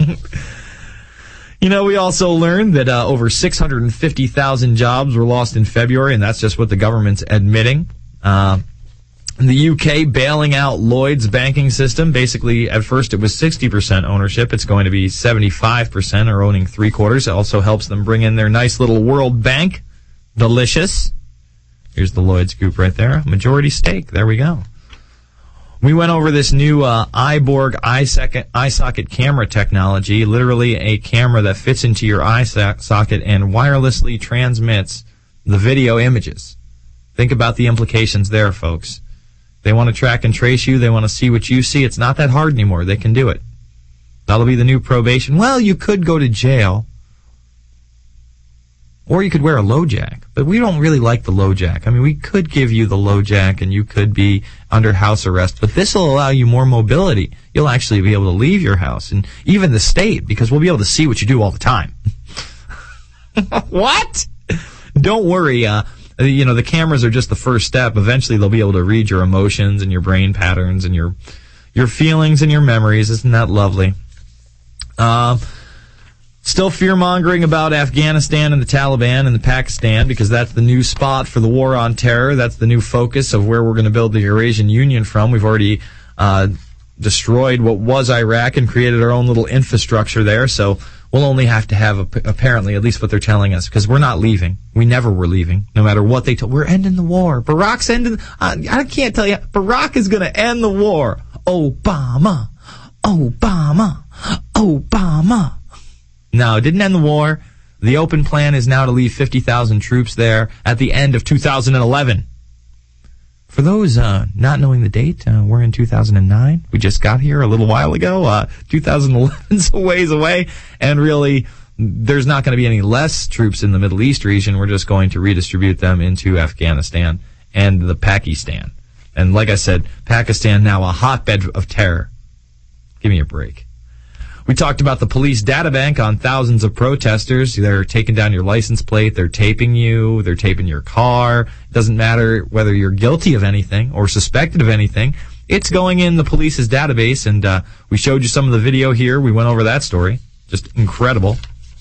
You know, we also learned that uh, over six hundred fifty thousand jobs were lost in February, and that's just what the government's admitting. Uh, the U K bailing out Lloyd's banking system. Basically, at first it was sixty percent ownership. It's going to be seventy-five percent, or owning three quarters. It also helps them bring in their nice little World Bank. Delicious. Here's the Lloyd's Group right there. Majority stake. There we go. We went over this new uh, iBorg eye socket camera technology, literally a camera that fits into your eye so- socket and wirelessly transmits the video images. Think about the implications there, folks. They want to track and trace you. They want to see what you see. It's not that hard anymore. They can do it. That'll be the new probation. Well, you could go to jail. Or you could wear a low jack. But we don't really like the low jack. I mean, we could give you the low jack and you could be under house arrest. But this will allow you more mobility. You'll actually be able to leave your house and even the state because we'll be able to see what you do all the time. What? Don't worry. Uh, you know, the cameras are just the first step. Eventually they'll be able to read your emotions and your brain patterns and your your feelings and your memories. Isn't that lovely? Uh, still fear-mongering about Afghanistan and the Taliban and the Pakistan because that's the new spot for the war on terror. That's the new focus of where we're going to build the Eurasian Union from. We've already uh, destroyed what was Iraq and created our own little infrastructure there, so we'll only have to have, a, apparently, at least what they're telling us, because we're not leaving. We never were leaving, no matter what they told. We're ending the war. Barack's ending. Uh, I can't tell you. Barack is going to end the war. Obama. Obama. Obama. No, it didn't end the war. The open plan is now to leave fifty thousand troops there at the end of two thousand eleven. For those uh, not knowing the date, uh, we're in two thousand nine. We just got here a little while ago. Uh, two thousand eleven's a ways away, and really, there's not going to be any less troops in the Middle East region. We're just going to redistribute them into Afghanistan and the Pakistan. And like I said, Pakistan now a hotbed of terror. Give me a break. We talked about the police data bank on thousands of protesters. They're taking down your license plate. They're taping you. They're taping your car. It doesn't matter whether you're guilty of anything or suspected of anything. It's going in the police's database, and uh, we showed you some of the video here. We went over that story. Just incredible.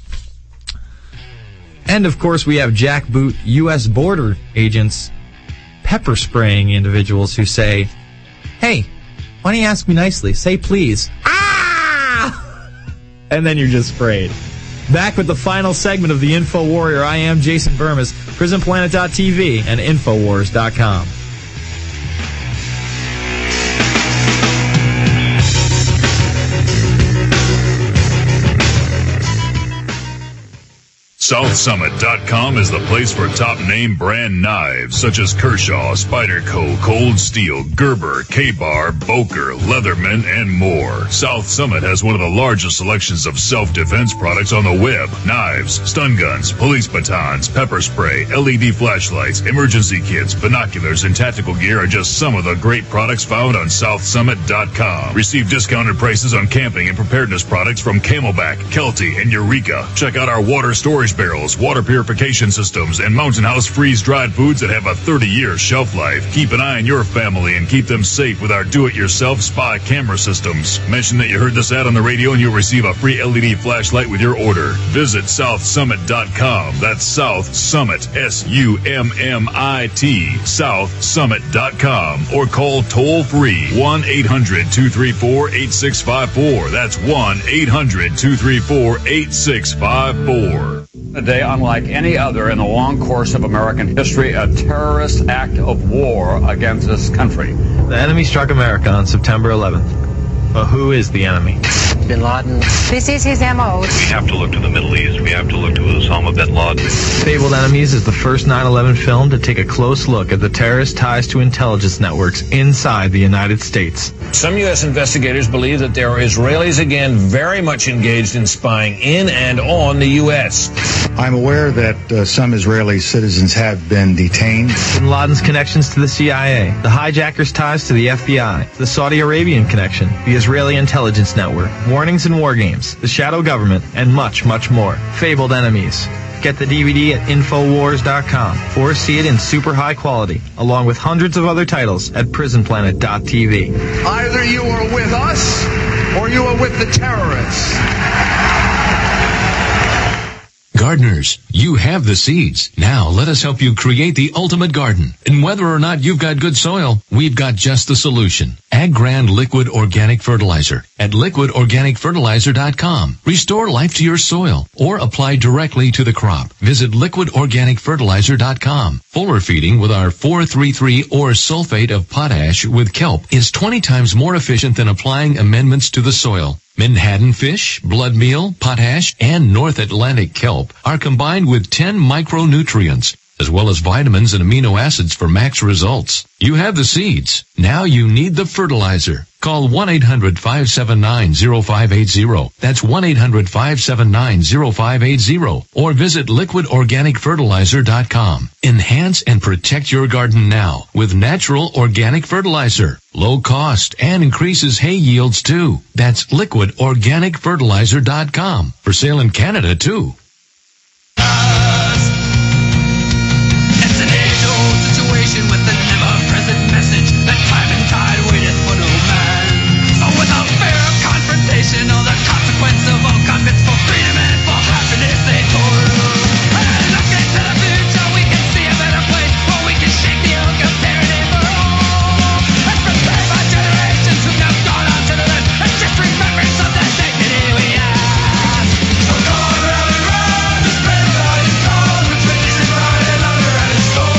And, of course, we have jackboot U S border agents pepper spraying individuals who say, hey, why don't you ask me nicely? Say please. And then you're just sprayed. Back with the final segment of the Info Warrior. I am Jason Burmis, prison planet dot t v and infowars dot com. South Summit dot com is the place for top name brand knives such as Kershaw, Spyderco, Cold Steel, Gerber, K-Bar, Boker, Leatherman, and more. South Summit has one of the largest selections of self-defense products on the web. Knives, stun guns, police batons, pepper spray, L E D flashlights, emergency kits, binoculars, and tactical gear are just some of the great products found on South Summit dot com. Receive discounted prices on camping and preparedness products from Camelback, Kelty, and Eureka. Check out our water storage barrels, water purification systems, and Mountain House freeze-dried foods that have a thirty-year shelf life. Keep an eye on your family and keep them safe with our do-it-yourself spy camera systems. Mention that you heard this ad on the radio and you'll receive a free L E D flashlight with your order. Visit South Summit dot com. That's South Summit, S U M M I T, South Summit dot com. Or call toll-free one eight hundred two three four eight six five four. That's one eight hundred two three four eight six five four. A day unlike any other in the long course of American history, a terrorist act of war against this country. The enemy struck America on September eleventh. But who is the enemy? Bin Laden. This is his M O. We have to look to the Middle East. We have to look to Osama bin Laden. Fabled Enemies is the first nine eleven film to take a close look at the terrorist ties to intelligence networks inside the United States. Some U S investigators believe that there are Israelis again very much engaged in spying in and on the U S. I'm aware that uh, some Israeli citizens have been detained. Bin Laden's connections to the C I A, the hijackers' ties to the F B I, the Saudi Arabian connection, the Israeli intelligence network, warnings and war games, the shadow government, and much, much more. Fabled Enemies. Get the D V D at infowars dot com or see it in super high quality, along with hundreds of other titles at prison planet dot t v. Either you are with us or you are with the terrorists. gardeners. You have the seeds. Now let us help you create the ultimate garden. And whether or not you've got good soil, we've got just the solution. AgGrand Liquid Organic Fertilizer at liquid organic fertilizer dot com. Restore life to your soil or apply directly to the crop. Visit liquid organic fertilizer dot com. Fuller feeding with our four three three or sulfate of potash with kelp is twenty times more efficient than applying amendments to the soil. Menhaden fish, blood meal, potash, and North Atlantic kelp are combined with ten micronutrients, as well as vitamins and amino acids for max results. You have the seeds. Now you need the fertilizer. Call one eight hundred five seven nine zero five eight zero. That's one eight hundred five seven nine zero five eight zero. Or visit liquid organic fertilizer dot com. Enhance and protect your garden now with natural organic fertilizer. Low cost and increases hay yields too. That's liquid organic fertilizer dot com. For sale in Canada too. With an ever-present message that time and tide waiteth for no man. So without fear of confrontation or the consequence of all conflicts, for freedom and for happiness they toil. And looking to the future, we can see a better place where we can shake the yoke of tyranny for all. And prepare my generations who have gone on to the left and just remembrance of that dignity we have. So go on, rally, run, the spread of light is gone, which makes it right and under and it's gold.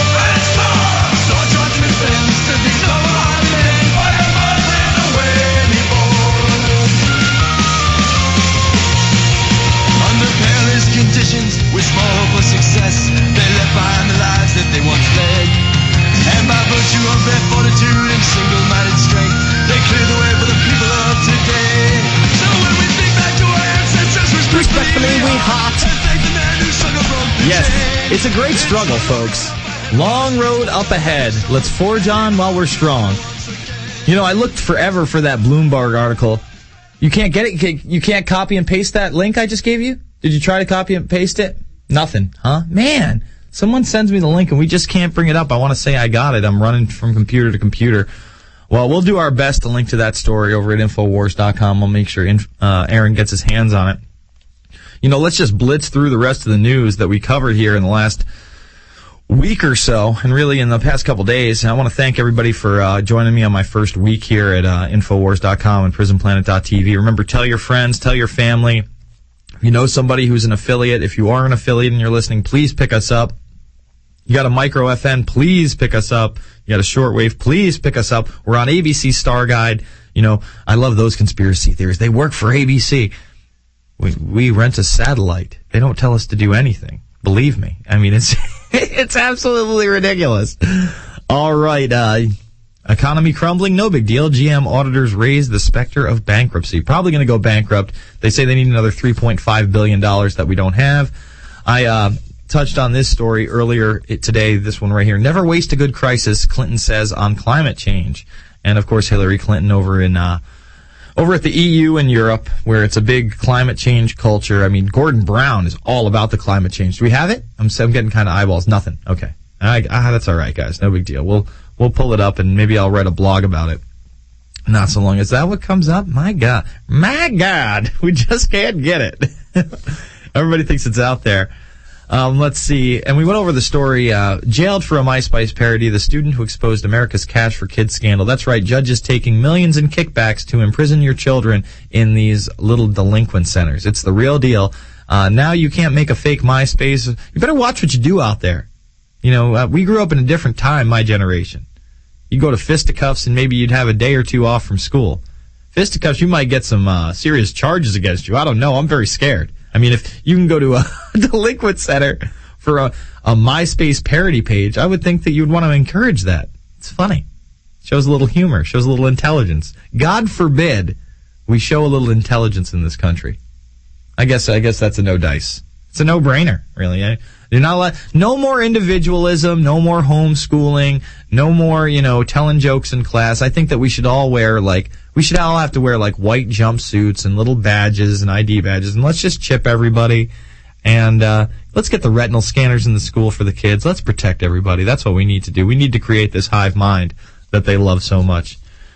Conditions with small hope of success, they left behind the lives that they once led. And by virtue of their fortitude and single-minded strength, they clear the way for the people of today. So when we think back to our ancestors, respectfully we hot. Yes, it's a great struggle, folks. Long road up ahead. Let's forge on while we're strong. You know, I looked forever for that Bloomberg article. You can't get it. You can't copy and paste that link I just gave you? Did you try to copy and paste it? Nothing, huh? Man, someone sends me the link and we just can't bring it up. I want to say I got it. I'm running from computer to computer. Well, we'll do our best to link to that story over at infowars dot com. We'll make sure uh, Aaron gets his hands on it. You know, let's just blitz through the rest of the news that we covered here in the last week or so, and really in the past couple days. And I want to thank everybody for uh, joining me on my first week here at uh, infowars dot com and prison planet dot t v. Remember, tell your friends, tell your family. If you know somebody who's an affiliate, if you are an affiliate and you're listening, please pick us up. You got a micro F N, please pick us up. You got a shortwave, please pick us up. We're on A B C Star Guide. You know, I love those conspiracy theories. They work for A B C. We, we rent a satellite. They don't tell us to do anything. Believe me. I mean, it's it's absolutely ridiculous. All right, uh, economy crumbling, no big deal. G M auditors raise the specter of bankruptcy. Probably going to go bankrupt. They say they need another three point five billion dollars that we don't have. I uh, touched on this story earlier today, this one right here. Never waste a good crisis, Clinton says on climate change. And, of course, Hillary Clinton over in uh, over at the E U and Europe, where it's a big climate change culture. I mean, Gordon Brown is all about the climate change. Do we have it? I'm, I'm getting kind of eyeballs. Nothing. Okay. I, I, that's all right, guys. No big deal. We'll We'll pull it up, and maybe I'll write a blog about it. Not so long. Is that what comes up? My God. My God. We just can't get it. Everybody thinks it's out there. Um, let's see. And we went over the story, uh, jailed for a MySpace parody, the student who exposed America's Cash for Kids scandal. That's right. Judges taking millions in kickbacks to imprison your children in these little delinquent centers. It's the real deal. Uh, now you can't make a fake MySpace. You better watch what you do out there. You know, uh, we grew up in a different time, my generation. You go to fisticuffs and maybe you'd have a day or two off from school. Fisticuffs, you might get some uh, serious charges against you. I don't know. I'm very scared. I mean, if you can go to a delinquent center for a, a MySpace parody page, I would think that you would want to encourage that. It's funny. Shows a little humor. Shows a little intelligence. God forbid we show a little intelligence in this country. I guess I guess that's a no dice. It's a no-brainer, really. Eh? You're not allowed, no more individualism, no more homeschooling, no more, you know, telling jokes in class. I think that we should all wear, like, we should all have to wear, like, white jumpsuits and little badges and I D badges, and let's just chip everybody, and uh let's get the retinal scanners in the school for the kids. Let's protect everybody. That's what we need to do. We need to create this hive mind that they love so much.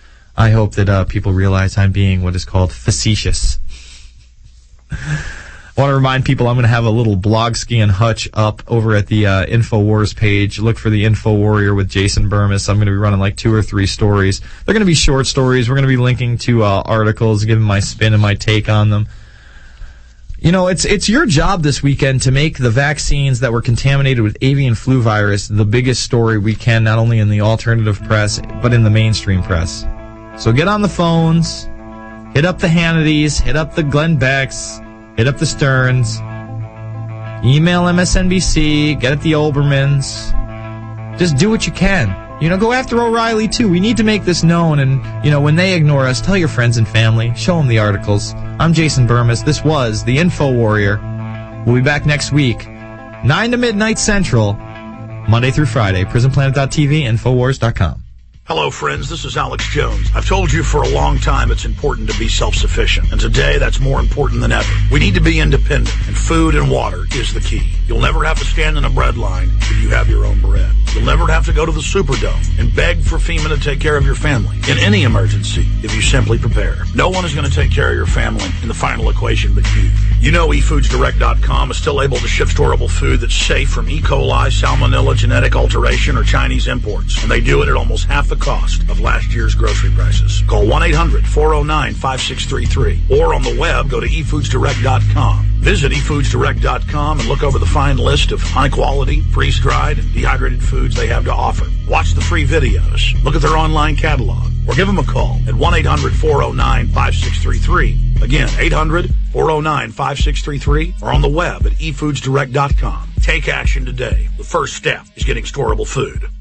I hope that uh people realize I'm being what is called facetious. I want to remind people I'm going to have a little blog ski and hutch up over at the uh, InfoWars page. Look for the Info Warrior with Jason Burmis. I'm going to be running like two or three stories. They're going to be short stories. We're going to be linking to uh, articles, giving my spin and my take on them. You know, it's it's your job this weekend to make the vaccines that were contaminated with avian flu virus the biggest story we can, not only in the alternative press, but in the mainstream press. So get on the phones, hit up the Hannitys, hit up the Glenn Becks, hit up the Stearns, email M S N B C, get at the Olbermans. Just do what you can. You know, go after O'Reilly, too. We need to make this known, and, you know, when they ignore us, tell your friends and family. Show them the articles. I'm Jason Burmis. This was the Info Warrior. We'll be back next week, nine to midnight Central, Monday through Friday. prison planet dot t v, infowars dot com. Hello, friends. This is Alex Jones. I've told you for a long time it's important to be self-sufficient, and today that's more important than ever. We need to be independent, and food and water is the key. You'll never have to stand in a bread line if you have your own bread. You'll never have to go to the Superdome and beg for FEMA to take care of your family in any emergency if you simply prepare. No one is going to take care of your family in the final equation but you. You know e foods direct dot com is still able to ship storable food that's safe from E. coli, salmonella, genetic alteration, or Chinese imports, and they do it at almost half the cost of last year's grocery prices. Call one eight hundred four oh nine five six three three or on the web go to e foods direct dot com. Visit e foods direct dot com and look over the fine list of high-quality, freeze-dried, and dehydrated foods they have to offer. Watch the free videos, look at their online catalog, or give them a call at one eight hundred four oh nine five six three three. Again, eight hundred four oh nine five six three three or on the web at e foods direct dot com. Take action today. The first step is getting storable food.